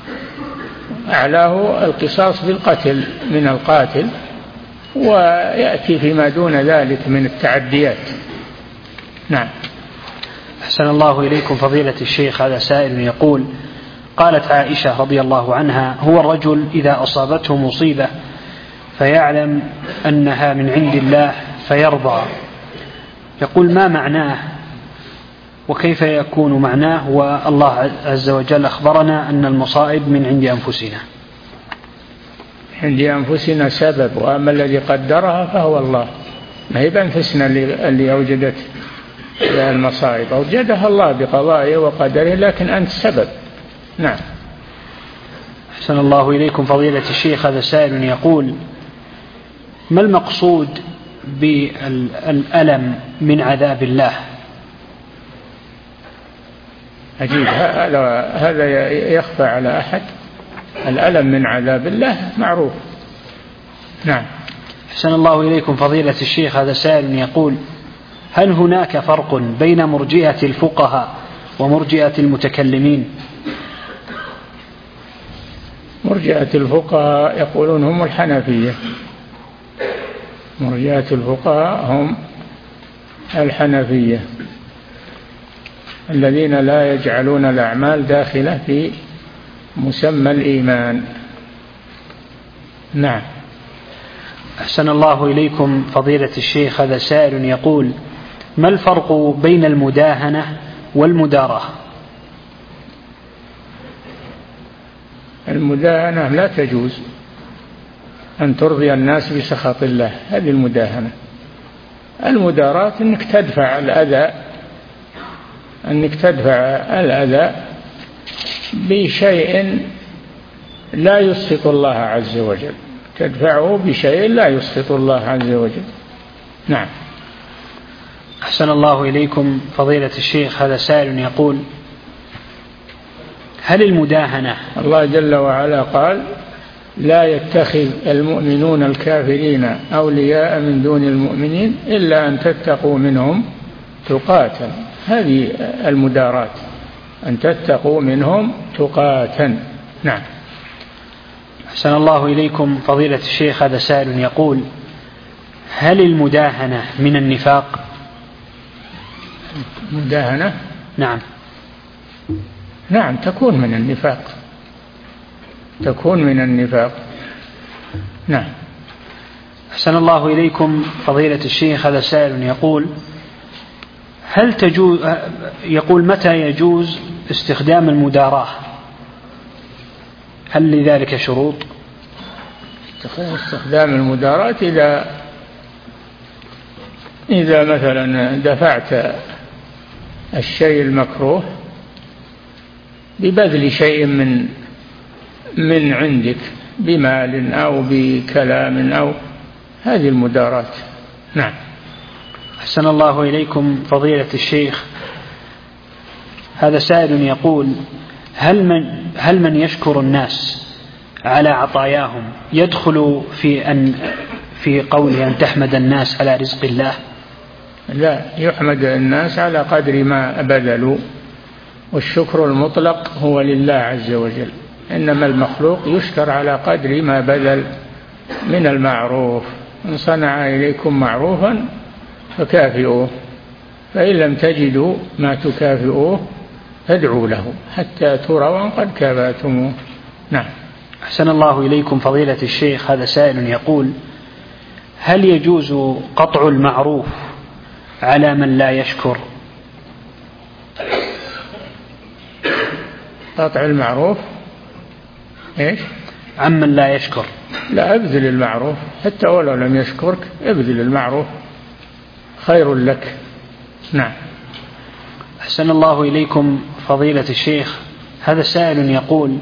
B: أعلاه القصاص بالقتل من القاتل، ويأتي فيما دون ذلك من التعديات. نعم.
A: أحسن الله إليكم فضيلة الشيخ. هذا سائل يقول: قالت عائشة رضي الله عنها: هو الرجل إذا أصابته مصيبة فيعلم أنها من عند الله فيرضى. يقول: ما معناه وكيف يكون معناه والله عز وجل أخبرنا أن المصائب من عند أنفسنا؟
B: عند أنفسنا سبب، وأما الذي قدرها فهو الله. ما هي بأنفسنا اللي أوجدت المصائب، أوجدها الله بقضائه وقدره، لكن أنت سبب. نعم.
A: أحسن الله إليكم فضيلة الشيخ. هذا سائل يقول: ما المقصود بالألم من عذاب الله؟
B: أجيب. هذا هذا يخفى على أحد؟ الألم من عذاب الله معروف. نعم.
A: أحسن الله إليكم فضيلة الشيخ. هذا سائل يقول: هل هناك فرق بين مرجئة الفقهاء ومرجئة المتكلمين؟
B: مرجئة الفقهاء يقولون هم الحنفية. مرجئة الفقهاء هم الحنفية الذين لا يجعلون الأعمال داخلة في مسمى الإيمان. نعم.
A: أحسن الله إليكم فضيلة الشيخ. هذا سائل يقول: ما الفرق بين المداهنة والمداراة؟
B: المداهنة لا تجوز، أن ترضي الناس بسخط الله، هذه المداهنة. المداراة أنك تدفع الأذى أنك تدفع الأذى بشيء لا يسخط الله عز وجل، تدفعه بشيء لا يسخط الله عز وجل. نعم.
A: أحسن الله إليكم فضيلة الشيخ. هذا سائل يقول: هل المداهنة،
B: الله جل وعلا قال: لا يتخذ المؤمنون الكافرين أولياء من دون المؤمنين إلا أن تتقوا منهم تقاتا. هذه المدارات، أن تتقوا منهم تقاتا. نعم.
A: أحسن الله إليكم فضيلة الشيخ. هذا سائل يقول: هل المداهنة من النفاق؟
B: مداهنة؟
A: نعم.
B: نعم، تكون من النفاق، تكون من النفاق. نعم.
A: أحسن الله إليكم فضيلة الشيخ. هذا سائل يقول: هل تجوز، يقول متى يجوز استخدام المداراة؟ هل لذلك شروط؟
B: استخدام المداراة إذا إذا مثلا دفعت الشيء المكروه ببذل شيء من من عندك بمال أو بكلام أو هذه المداراة. نعم.
A: أحسن الله إليكم فضيلة الشيخ. هذا سائل يقول: هل من هل من يشكر الناس على عطاياهم يدخل في أن في قوله أن تحمد الناس على رزق الله؟
B: لا، يحمد الناس على قدر ما بذلوا، والشكر المطلق هو لله عز وجل، إنما المخلوق يشكر على قدر ما بذل من المعروف. إن صنع إليكم معروفا فكافئوه، فإن لم تجدوا ما تكافئوه فادعوا له حتى تروا قد كافأتموه. نعم.
A: أحسن الله إليكم فضيلة الشيخ. هذا سائل يقول: هل يجوز قطع المعروف على من لا يشكر؟
B: قطع المعروف إيش؟
A: عمن لا يشكر.
B: لا، ابذل المعروف حتى ولو لم يشكرك، ابذل المعروف خير لك. نعم.
A: أحسن الله إليكم فضيلة الشيخ. هذا سائل يقول: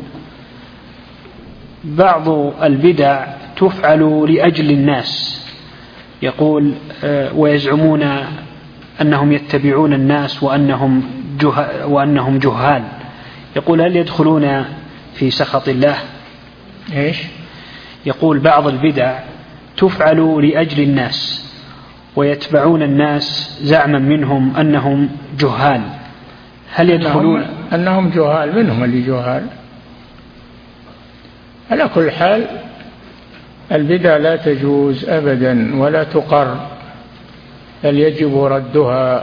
A: بعض البدع تفعل لأجل الناس، يقول ويزعمون أنهم يتبعون الناس وأنهم جه وأنهم جهال، يقول: هل يدخلون في سخط الله؟
B: إيش؟
A: يقول: بعض البدع تفعل لأجل الناس ويتبعون الناس زعما منهم أنهم جهال، هل يدخلون؟
B: أنهم, أنهم جهال، منهم اللي جهال. على كل حال البدع لا تجوز أبدا ولا تقر، بل يجب ردها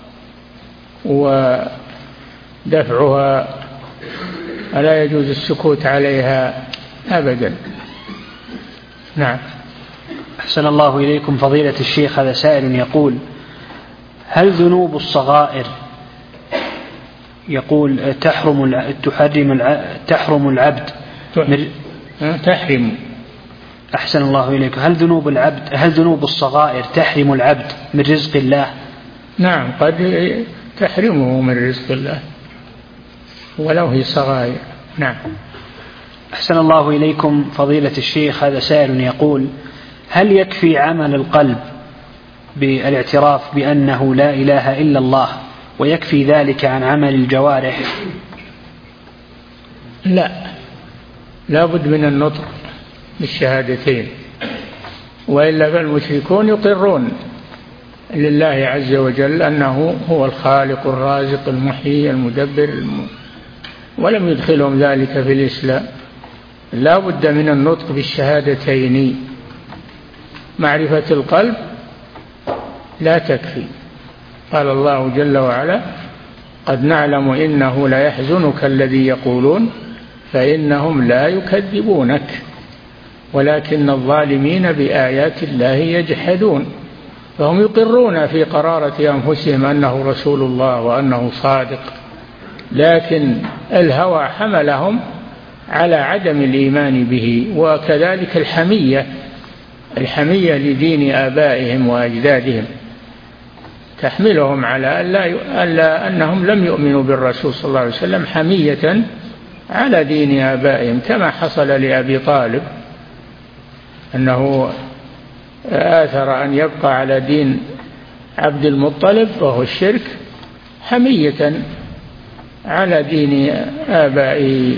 B: ودفعها، ولا يجوز السكوت عليها أبدا. نعم.
A: أحسن الله إليكم فضيلة الشيخ. هذا سائل يقول: هل ذنوب الصغائر يقول تحرم تحرم تحرم العبد
B: تحرم
A: أحسن الله إليكم هل ذنوب العبد هل ذنوب الصغائر تحرم العبد من رزق الله؟
B: نعم، قد تحرمه من رزق الله ولو هي صغائر. نعم.
A: أحسن الله إليكم فضيلة الشيخ. هذا سائل يقول: هل يكفي عمل القلب بالاعتراف بأنه لا إله إلا الله ويكفي ذلك عن عمل الجوارح؟
B: لا، لا بد من النطق بالشهادتين، وإلا فالمشركون يقرون لله عز وجل أنه هو الخالق الرازق المحيي المدبر الم... ولم يدخلهم ذلك في الإسلام. لا بد من النطق بالشهادتين. معرفة القلب لا تكفي. قال الله جل وعلا: قد نعلم إنه ليحزنك الذي يقولون فإنهم لا يكذبونك ولكن الظالمين بآيات الله يجحدون. فهم يقرون في قرارة أنفسهم أنه رسول الله وأنه صادق، لكن الهوى حملهم على عدم الإيمان به، وكذلك الحمية الحمية لدين آبائهم وأجدادهم تحملهم على ألا أنهم لم يؤمنوا بالرسول صلى الله عليه وسلم حمية على دين آبائهم، كما حصل لأبي طالب أنه آثر أن يبقى على دين عبد المطلب وهو الشرك حمية على دين آبائه.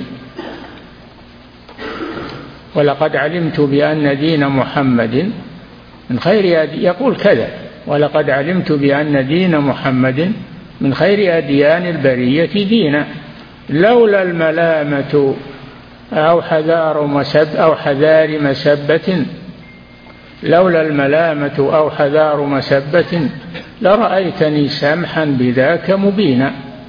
B: ولقد علمت بأن دين محمد من خير يقول كذا ولقد علمت بأن دين محمد من خير أديان البرية دينا لولا الملامة أو حذار مسب أو حذار مسبة لولا الملامة أو حذار مسبة لرأيتني سمحا بذاك مبينا.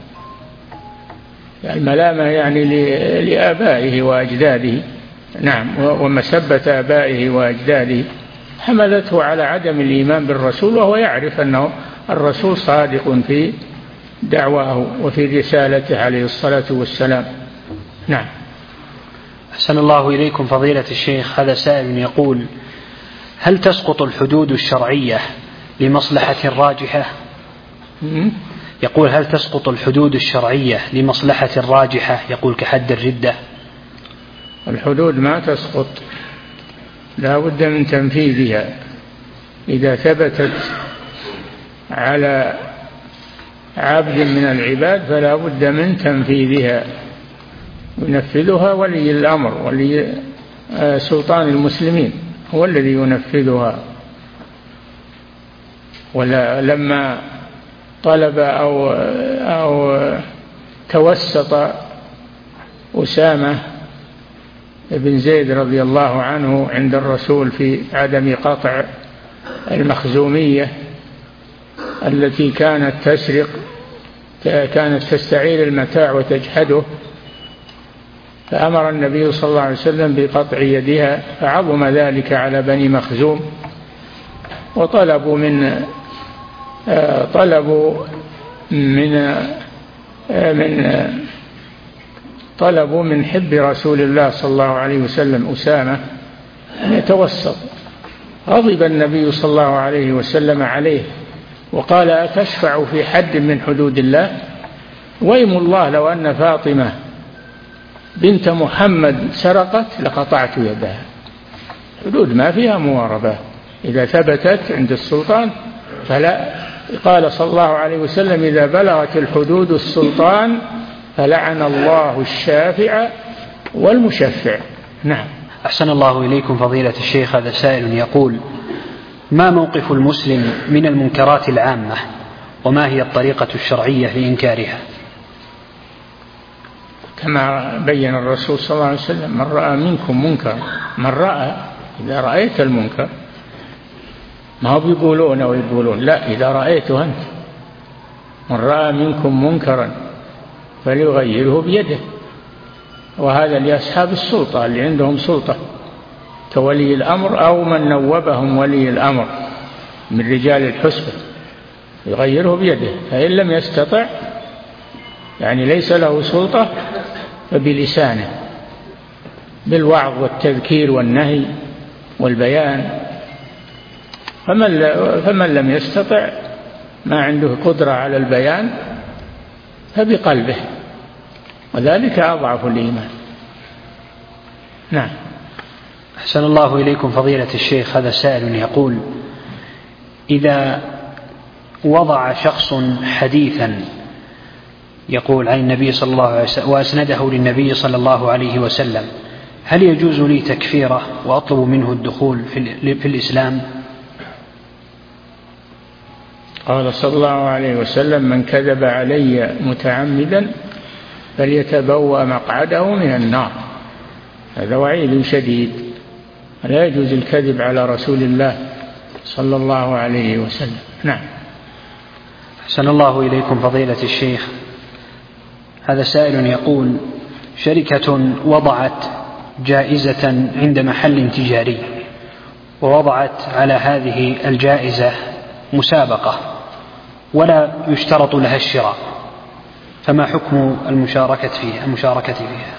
B: الملامة يعني لآبائه وأجداده. نعم. ومسبة آبائه وأجداده حملته على عدم الإيمان بالرسول، وهو يعرف أنه الرسول صادق في دعواه وفي رسالته عليه الصلاة والسلام. نعم.
A: أحسن الله إليكم فضيلة الشيخ. هذا سائل يقول: هل تسقط الحدود الشرعية لمصلحة راجحة؟ يقول: هل تسقط الحدود الشرعية لمصلحة راجحة؟ يقول كحد الردة.
B: الحدود ما تسقط، لا بد من تنفيذها. إذا ثبتت على عبد من العباد فلا بد من تنفيذها، ينفذها ولي الأمر ولي سلطان المسلمين هو الذي ينفذها. ولما طلب أو, أو توسط أسامة بن زيد رضي الله عنه عند الرسول في عدم قطع المخزومية التي كانت تسرق كانت تستعير المتاع وتجحده، فأمر النبي صلى الله عليه وسلم بقطع يدها، فعظم ذلك على بني مخزوم، وطلبوا من طلبوا من من طلبوا من حب رسول الله صلى الله عليه وسلم أسامة أن يتوسط. غضب النبي صلى الله عليه وسلم عليه وقال: أتشفع في حد من حدود الله؟ ويم الله لو أن فاطمة بنت محمد سرقت لقطعت يدها. حدود ما فيها مواربة، إذا ثبتت عند السلطان فلا. قال صلى الله عليه وسلم: إذا بلغت الحدود السلطان فلعن الله الشافع والمشفع. نعم.
A: أحسن الله إليكم فضيلة الشيخ. هذا سائل يقول: ما موقف المسلم من المنكرات العامة، وما هي الطريقة الشرعية لإنكارها؟
B: كما بين الرسول صلى الله عليه وسلم: من رأى منكم منكر، من رأى، إذا رأيت المنكر، ما هو بيقولون ويقولون، لا، إذا رأيته أنت. من رأى منكم منكرا فليغيره بيده، وهذا لأصحاب السلطة اللي عندهم سلطة كولي الأمر أو من نوبهم ولي الأمر من رجال الحسبة، يغيره بيده. فإن لم يستطع، يعني ليس له سلطة، فبلسانه بالوعظ والتذكير والنهي والبيان. فمن, فمن لم يستطع، ما عنده قدرة على البيان، فبقلبه، وذلك أضعف الإيمان. نعم.
A: أحسن الله إليكم فضيلة الشيخ. هذا سائل يقول: إذا وضع شخص حديثا يقول عن النبي صلى الله عليه وسلم وأسنده للنبي صلى الله عليه وسلم، هل يجوز لي تكفيره وأطلب منه الدخول في الإسلام؟
B: قال صلى الله عليه وسلم: من كذب علي متعمدا فليتبوأ مقعده من النار. هذا وعيد شديد، لا يجوز الكذب على رسول الله صلى الله عليه وسلم. نعم.
A: أحسن الله إليكم فضيلة الشيخ. هذا سائل يقول: شركة وضعت جائزة عند محل تجاري، ووضعت على هذه الجائزة مسابقة ولا يشترط لها الشراء، فما حكم المشاركة فيها المشاركة فيها؟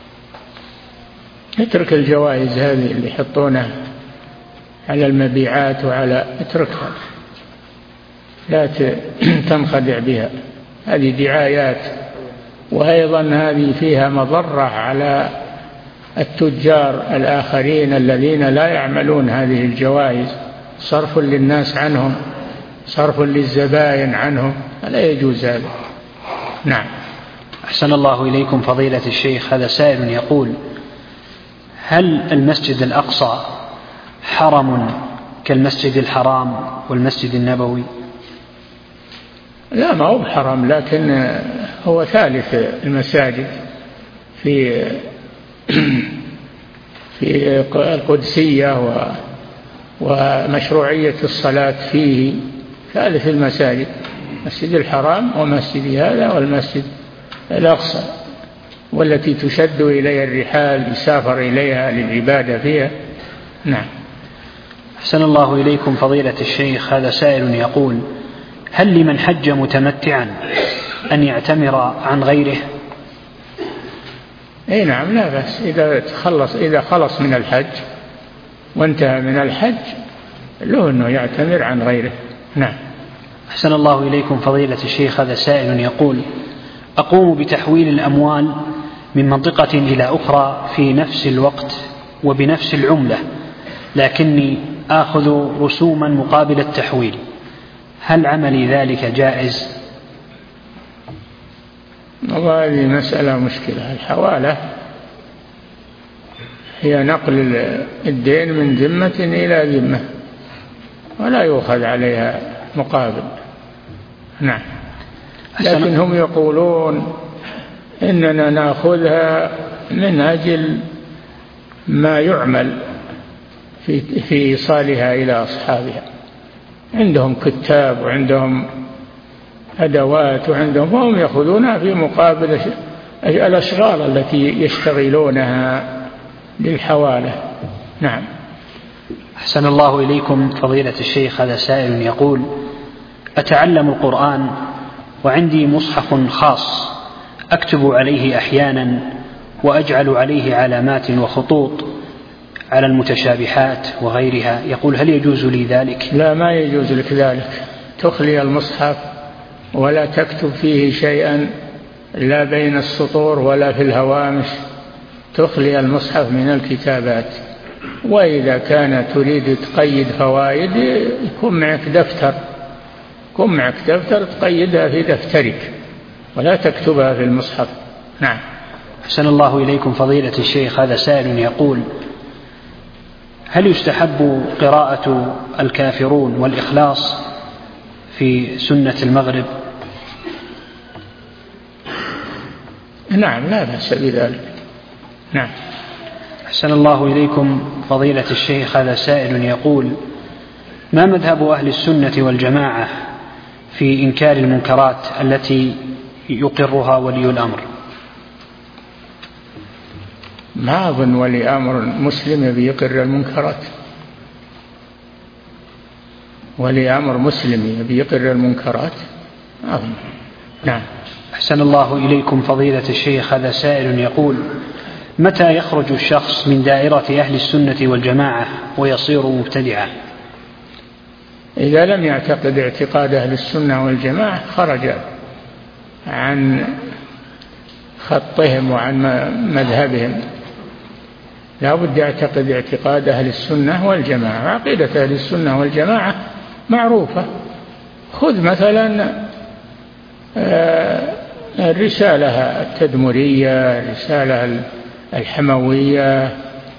B: اترك الجوائز هذه اللي يحطونها على المبيعات وعلى اتركها، لا تنخدع بها، هذه دعايات، وأيضا هذه فيها مضرة على التجار الآخرين الذين لا يعملون هذه الجوائز، صرف للناس عنهم، صرف للزبائن عنهم، لا يجوز هذا. نعم.
A: أحسن الله إليكم فضيلة الشيخ. هذا سائل يقول: هل المسجد الأقصى حرم كالمسجد الحرام والمسجد النبوي؟
B: لا، ما هو بحرم، لكن هو ثالث المساجد في في القدسية ومشروعية الصلاة فيه، ثالث المساجد، مسجد الحرام ومسجد هذا والمسجد الأقصى، والتي تشد إليها الرحال يسافر إليها للعبادة فيها. نعم.
A: أحسن الله إليكم فضيلة الشيخ. هذا سائل يقول: هل لمن حج متمتعا أن يعتمر عن غيره؟
B: أي نعم، لا بأس، إذا خلص إذا خلص من الحج وانتهى من الحج له أنه يعتمر عن غيره. نعم.
A: أحسن الله إليكم فضيلة الشيخ. هذا سائل يقول: أقوم بتحويل الأموال من منطقة إلى أخرى في نفس الوقت وبنفس العملة، لكني آخذ رسوما مقابل التحويل، هل عملي ذلك جائز؟
B: هذه مسألة مشكلة. الحوالة هي نقل الدين من ذمة إلى ذمة ولا يؤخذ عليها مقابل. نعم. لكن هم يقولون إننا نأخذها من أجل ما يعمل في في إيصالها إلى أصحابها، عندهم كتاب وعندهم أدوات وعندهم، وهم يأخذونها في مقابل الأشغال التي يشتغلونها بالحوالة. نعم.
A: أحسن الله إليكم فضيلة الشيخ. هذا سائل يقول: أتعلم القرآن وعندي مصحف خاص أكتب عليه أحيانا وأجعل عليه علامات وخطوط على المتشابهات وغيرها، يقول: هل يجوز لي ذلك؟
B: لا، ما يجوز لك ذلك. تخلي المصحف ولا تكتب فيه شيئا، لا بين السطور ولا في الهوامش، تخلي المصحف من الكتابات. وإذا كان تريد تقيد فوائد يكون معك دفتر، يكون معك دفتر تقيدها في دفترك ولا تكتبها في المصحف. نعم.
A: أحسن الله إليكم فضيلة الشيخ. هذا سائل يقول: هل يستحب قراءة الكافرون والإخلاص في سنة المغرب؟
B: نعم، لا بأس بذلك. نعم.
A: أحسن الله إليكم فضيلة الشيخ. هذا سائل يقول: ما مذهب أهل السنة والجماعة في إنكار المنكرات التي يقرها ولي الأمر؟
B: ما أظن ولي أمر مسلم بيقر المنكرات. ولي أمر مسلم يبي يقر المنكرات؟ أظن. نعم.
A: أحسن الله إليكم فضيلة الشيخ. هذا سائل يقول: متى يخرج الشخص من دائرة أهل السنة والجماعة ويصير مبتدعا؟
B: إذا لم يعتقد اعتقاد أهل السنة والجماعة خرج عن خطهم وعن مذهبهم. لا بد يعتقد اعتقاد أهل السنة والجماعة. عقيدة أهل السنة والجماعة معروفة. خذ مثلا الرسالة التدمرية، الرسالة الحموية،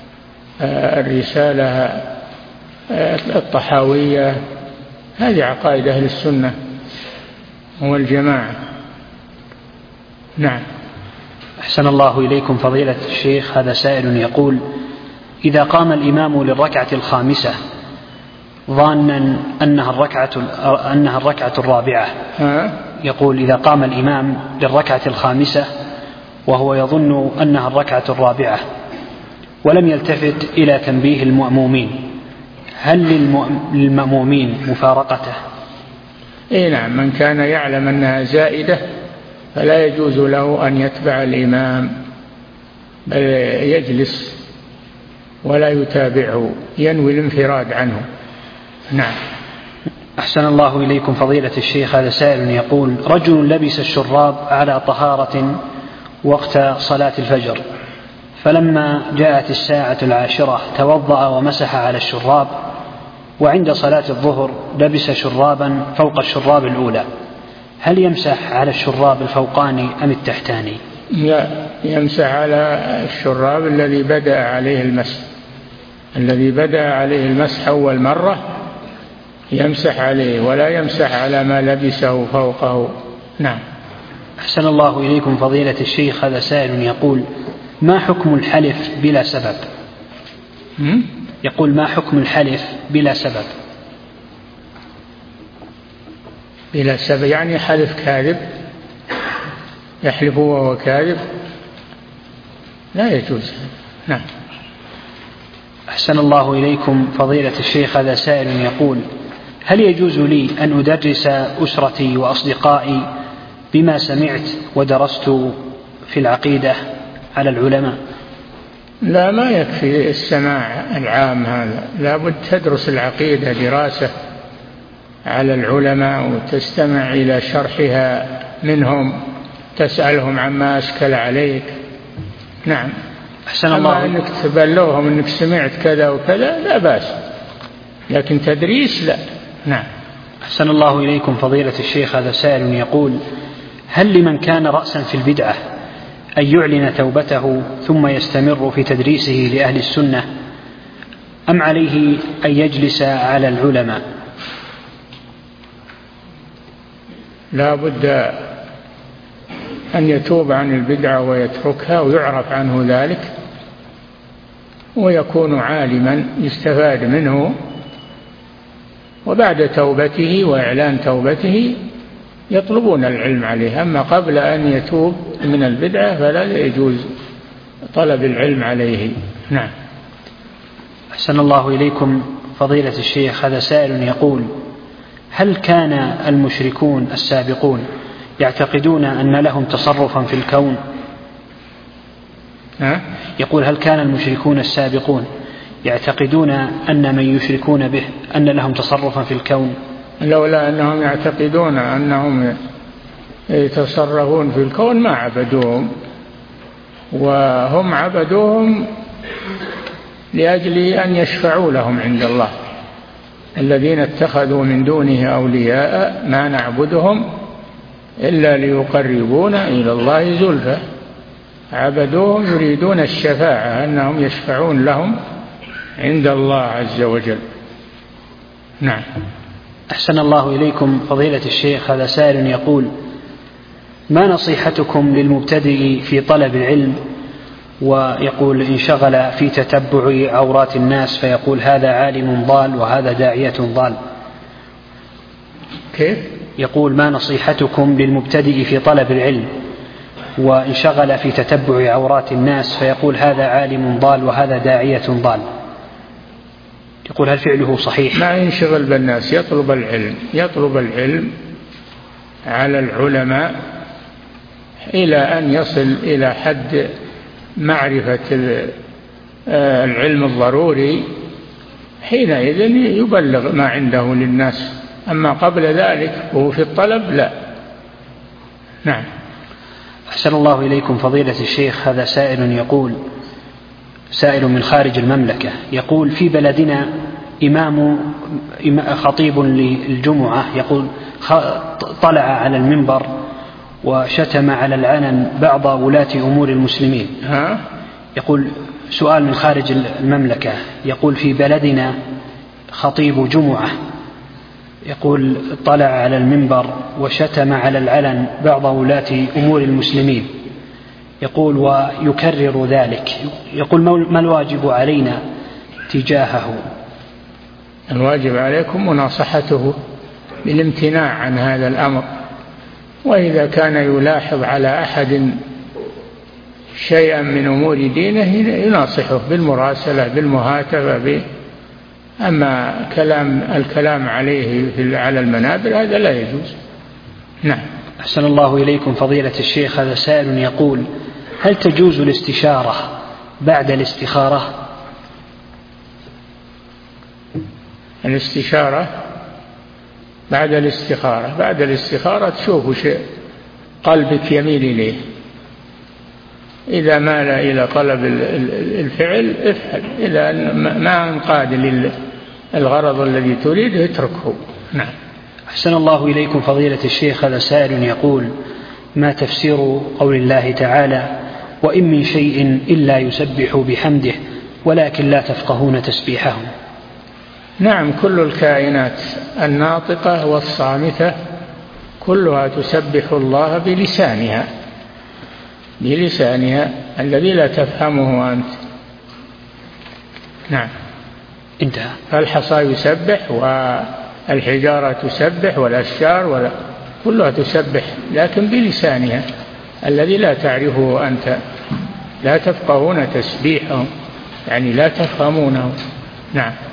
B: الرسالة الطحاوية، هذه عقائد أهل السنة والجماعة. نعم.
A: أحسن الله إليكم فضيلة الشيخ. هذا سائل يقول: إذا قام الإمام للركعة الخامسة ظانا أنها الركعة أنها الركعة الرابعة، يقول: إذا قام الإمام للركعة الخامسة وهو يظن أنها الركعة الرابعة ولم يلتفت إلى تنبيه المأمومين، هل للمأمومين مفارقته؟
B: إيه نعم. من كان يعلم أنها زائدة فلا يجوز له أن يتبع الإمام، بل يجلس ولا يتابعه، ينوي الانفراد عنه. نعم.
A: أحسن الله إليكم فضيلة الشيخ. هذا سائل يقول: رجل لبس الشراب على طهارة وقت صلاة الفجر، فلما جاءت الساعة العاشرة توضأ ومسح على الشراب، وعند صلاة الظهر لبس شرابا فوق الشراب الأولى، هل يمسح على الشراب الفوقاني أم التحتاني؟
B: لا، يمسح على الشراب الذي بدأ عليه المسح، الذي بدأ عليه المسح أول مرة يمسح عليه، ولا يمسح على ما لبسه فوقه. نعم.
A: أحسن الله إليكم فضيلة الشيخ. هذا سائل يقول: ما حكم الحلف بلا سبب؟
B: م?
A: يقول: ما حكم الحلف بلا سبب؟
B: بلا سبب يعني حلف كاذب، يحلف وهو كاذب، لا يجوز. نعم.
A: أحسن الله إليكم فضيلة الشيخ. هذا سائل يقول: هل يجوز لي أن أدرس أسرتي وأصدقائي بما سمعت ودرست في العقيدة على العلماء؟
B: لا، ما يكفي السماع العام هذا، لا بد تدرس العقيدة دراسة على العلماء وتستمع إلى شرحها منهم، تسألهم عما أشكل عليك. نعم.
A: أحسن الله.
B: أما أنك تبلغهم أنك سمعت كذا وكذا لا بأس، لكن تدريس لا. نعم.
A: أحسن الله إليكم فضيلة الشيخ. هذا سائل يقول: هل لمن كان رأسا في البدعة أن يعلن توبته ثم يستمر في تدريسه لأهل السنة، أم عليه أن يجلس على العلماء؟
B: لا بد أن يتوب عن البدعة ويتركها ويعرف عنه ذلك، ويكون عالما يستفاد منه، وبعد توبته وإعلان توبته يطلبون العلم عليه. أما قبل أن يتوب من البدعة فلا يجوز طلب العلم عليه. نعم.
A: أحسن الله إليكم فضيلة الشيخ، هذا سائل يقول: هل كان المشركون السابقون يعتقدون أن لهم تصرفا في الكون؟
B: ها؟
A: يقول: هل كان المشركون السابقون يعتقدون أن من يشركون به أن لهم تصرفا في الكون؟
B: لولا أنهم يعتقدون أنهم يتصرفون في الكون ما عبدوهم، وهم عبدوهم لأجل أن يشفعوا لهم عند الله. الذين اتخذوا من دونه أولياء ما نعبدهم إلا ليقربونا إلى الله زلفى، عبدوهم يريدون الشفاعة، أنهم يشفعون لهم عند الله عز وجل. نعم.
A: أحسن الله إليكم فضيلة الشيخ، هذا سائل يقول: ما نصيحتكم للمبتدئ في طلب العلم ويقول انشغل في تتبع عورات الناس فيقول هذا عالم ضال وهذا داعية ضال؟
B: كيف؟
A: يقول: ما نصيحتكم للمبتدئ في طلب العلم وانشغل في تتبع عورات الناس فيقول هذا عالم ضال وهذا داعية ضال؟ يقول: هل فعله صحيح؟
B: ما ينشغل بالناس، يطلب العلم، يطلب العلم على العلماء إلى أن يصل إلى حد معرفة العلم الضروري، حينئذ يبلغ ما عنده للناس. أما قبل ذلك وهو في الطلب لا. نعم.
A: أحسن الله إليكم فضيلة الشيخ، هذا سائل يقول، سائل من خارج المملكة، يقول: في بلدنا إمام خطيب للجمعة يقول طلع على المنبر وشتم على العلن بعض ولاة أمور المسلمين.
B: ها؟
A: يقول: سؤال من خارج المملكة، يقول: في بلدنا خطيب جمعة يقول طلع على المنبر وشتم على العلن بعض ولاة أمور المسلمين، يقول ويكرر ذلك، يقول: ما الواجب علينا تجاهه؟
B: الواجب عليكم مناصحته بالامتناع عن هذا الأمر، وإذا كان يلاحظ على أحد شيئا من أمور دينه يناصحه بالمراسلة بالمهاتفة به. أما كلام الكلام عليه على المنابر هذا لا يجوز. نعم.
A: أحسن الله إليكم فضيلة الشيخ، هذا سائل يقول: هل تجوز الاستشارة بعد الاستخارة؟
B: الاستشارة بعد الاستخارة بعد الاستخارة تشوف شيء قلبك يميل إليه، إذا مال إلى طلب الفعل افعل، إذا ما انقاد للغرض الذي تريد اتركه. نعم.
A: أحسن الله إليكم فضيلة الشيخ، هذا سائل يقول: ما تفسير قول الله تعالى: وإن من شيء إلا يسبح بحمده ولكن لا تفقهون تسبيحهم؟
B: نعم، كل الكائنات الناطقة والصامتة كلها تسبح الله بلسانها بلسانها الذي لا تفهمه أنت. نعم.
A: انتهى.
B: فالحصى يسبح والحجارة تسبح والأشجار ولا كلها تسبح، لكن بلسانها الذي لا تعرفه أنت، لا تفقهون تسبيحهم يعني لا تفهمونه. نعم.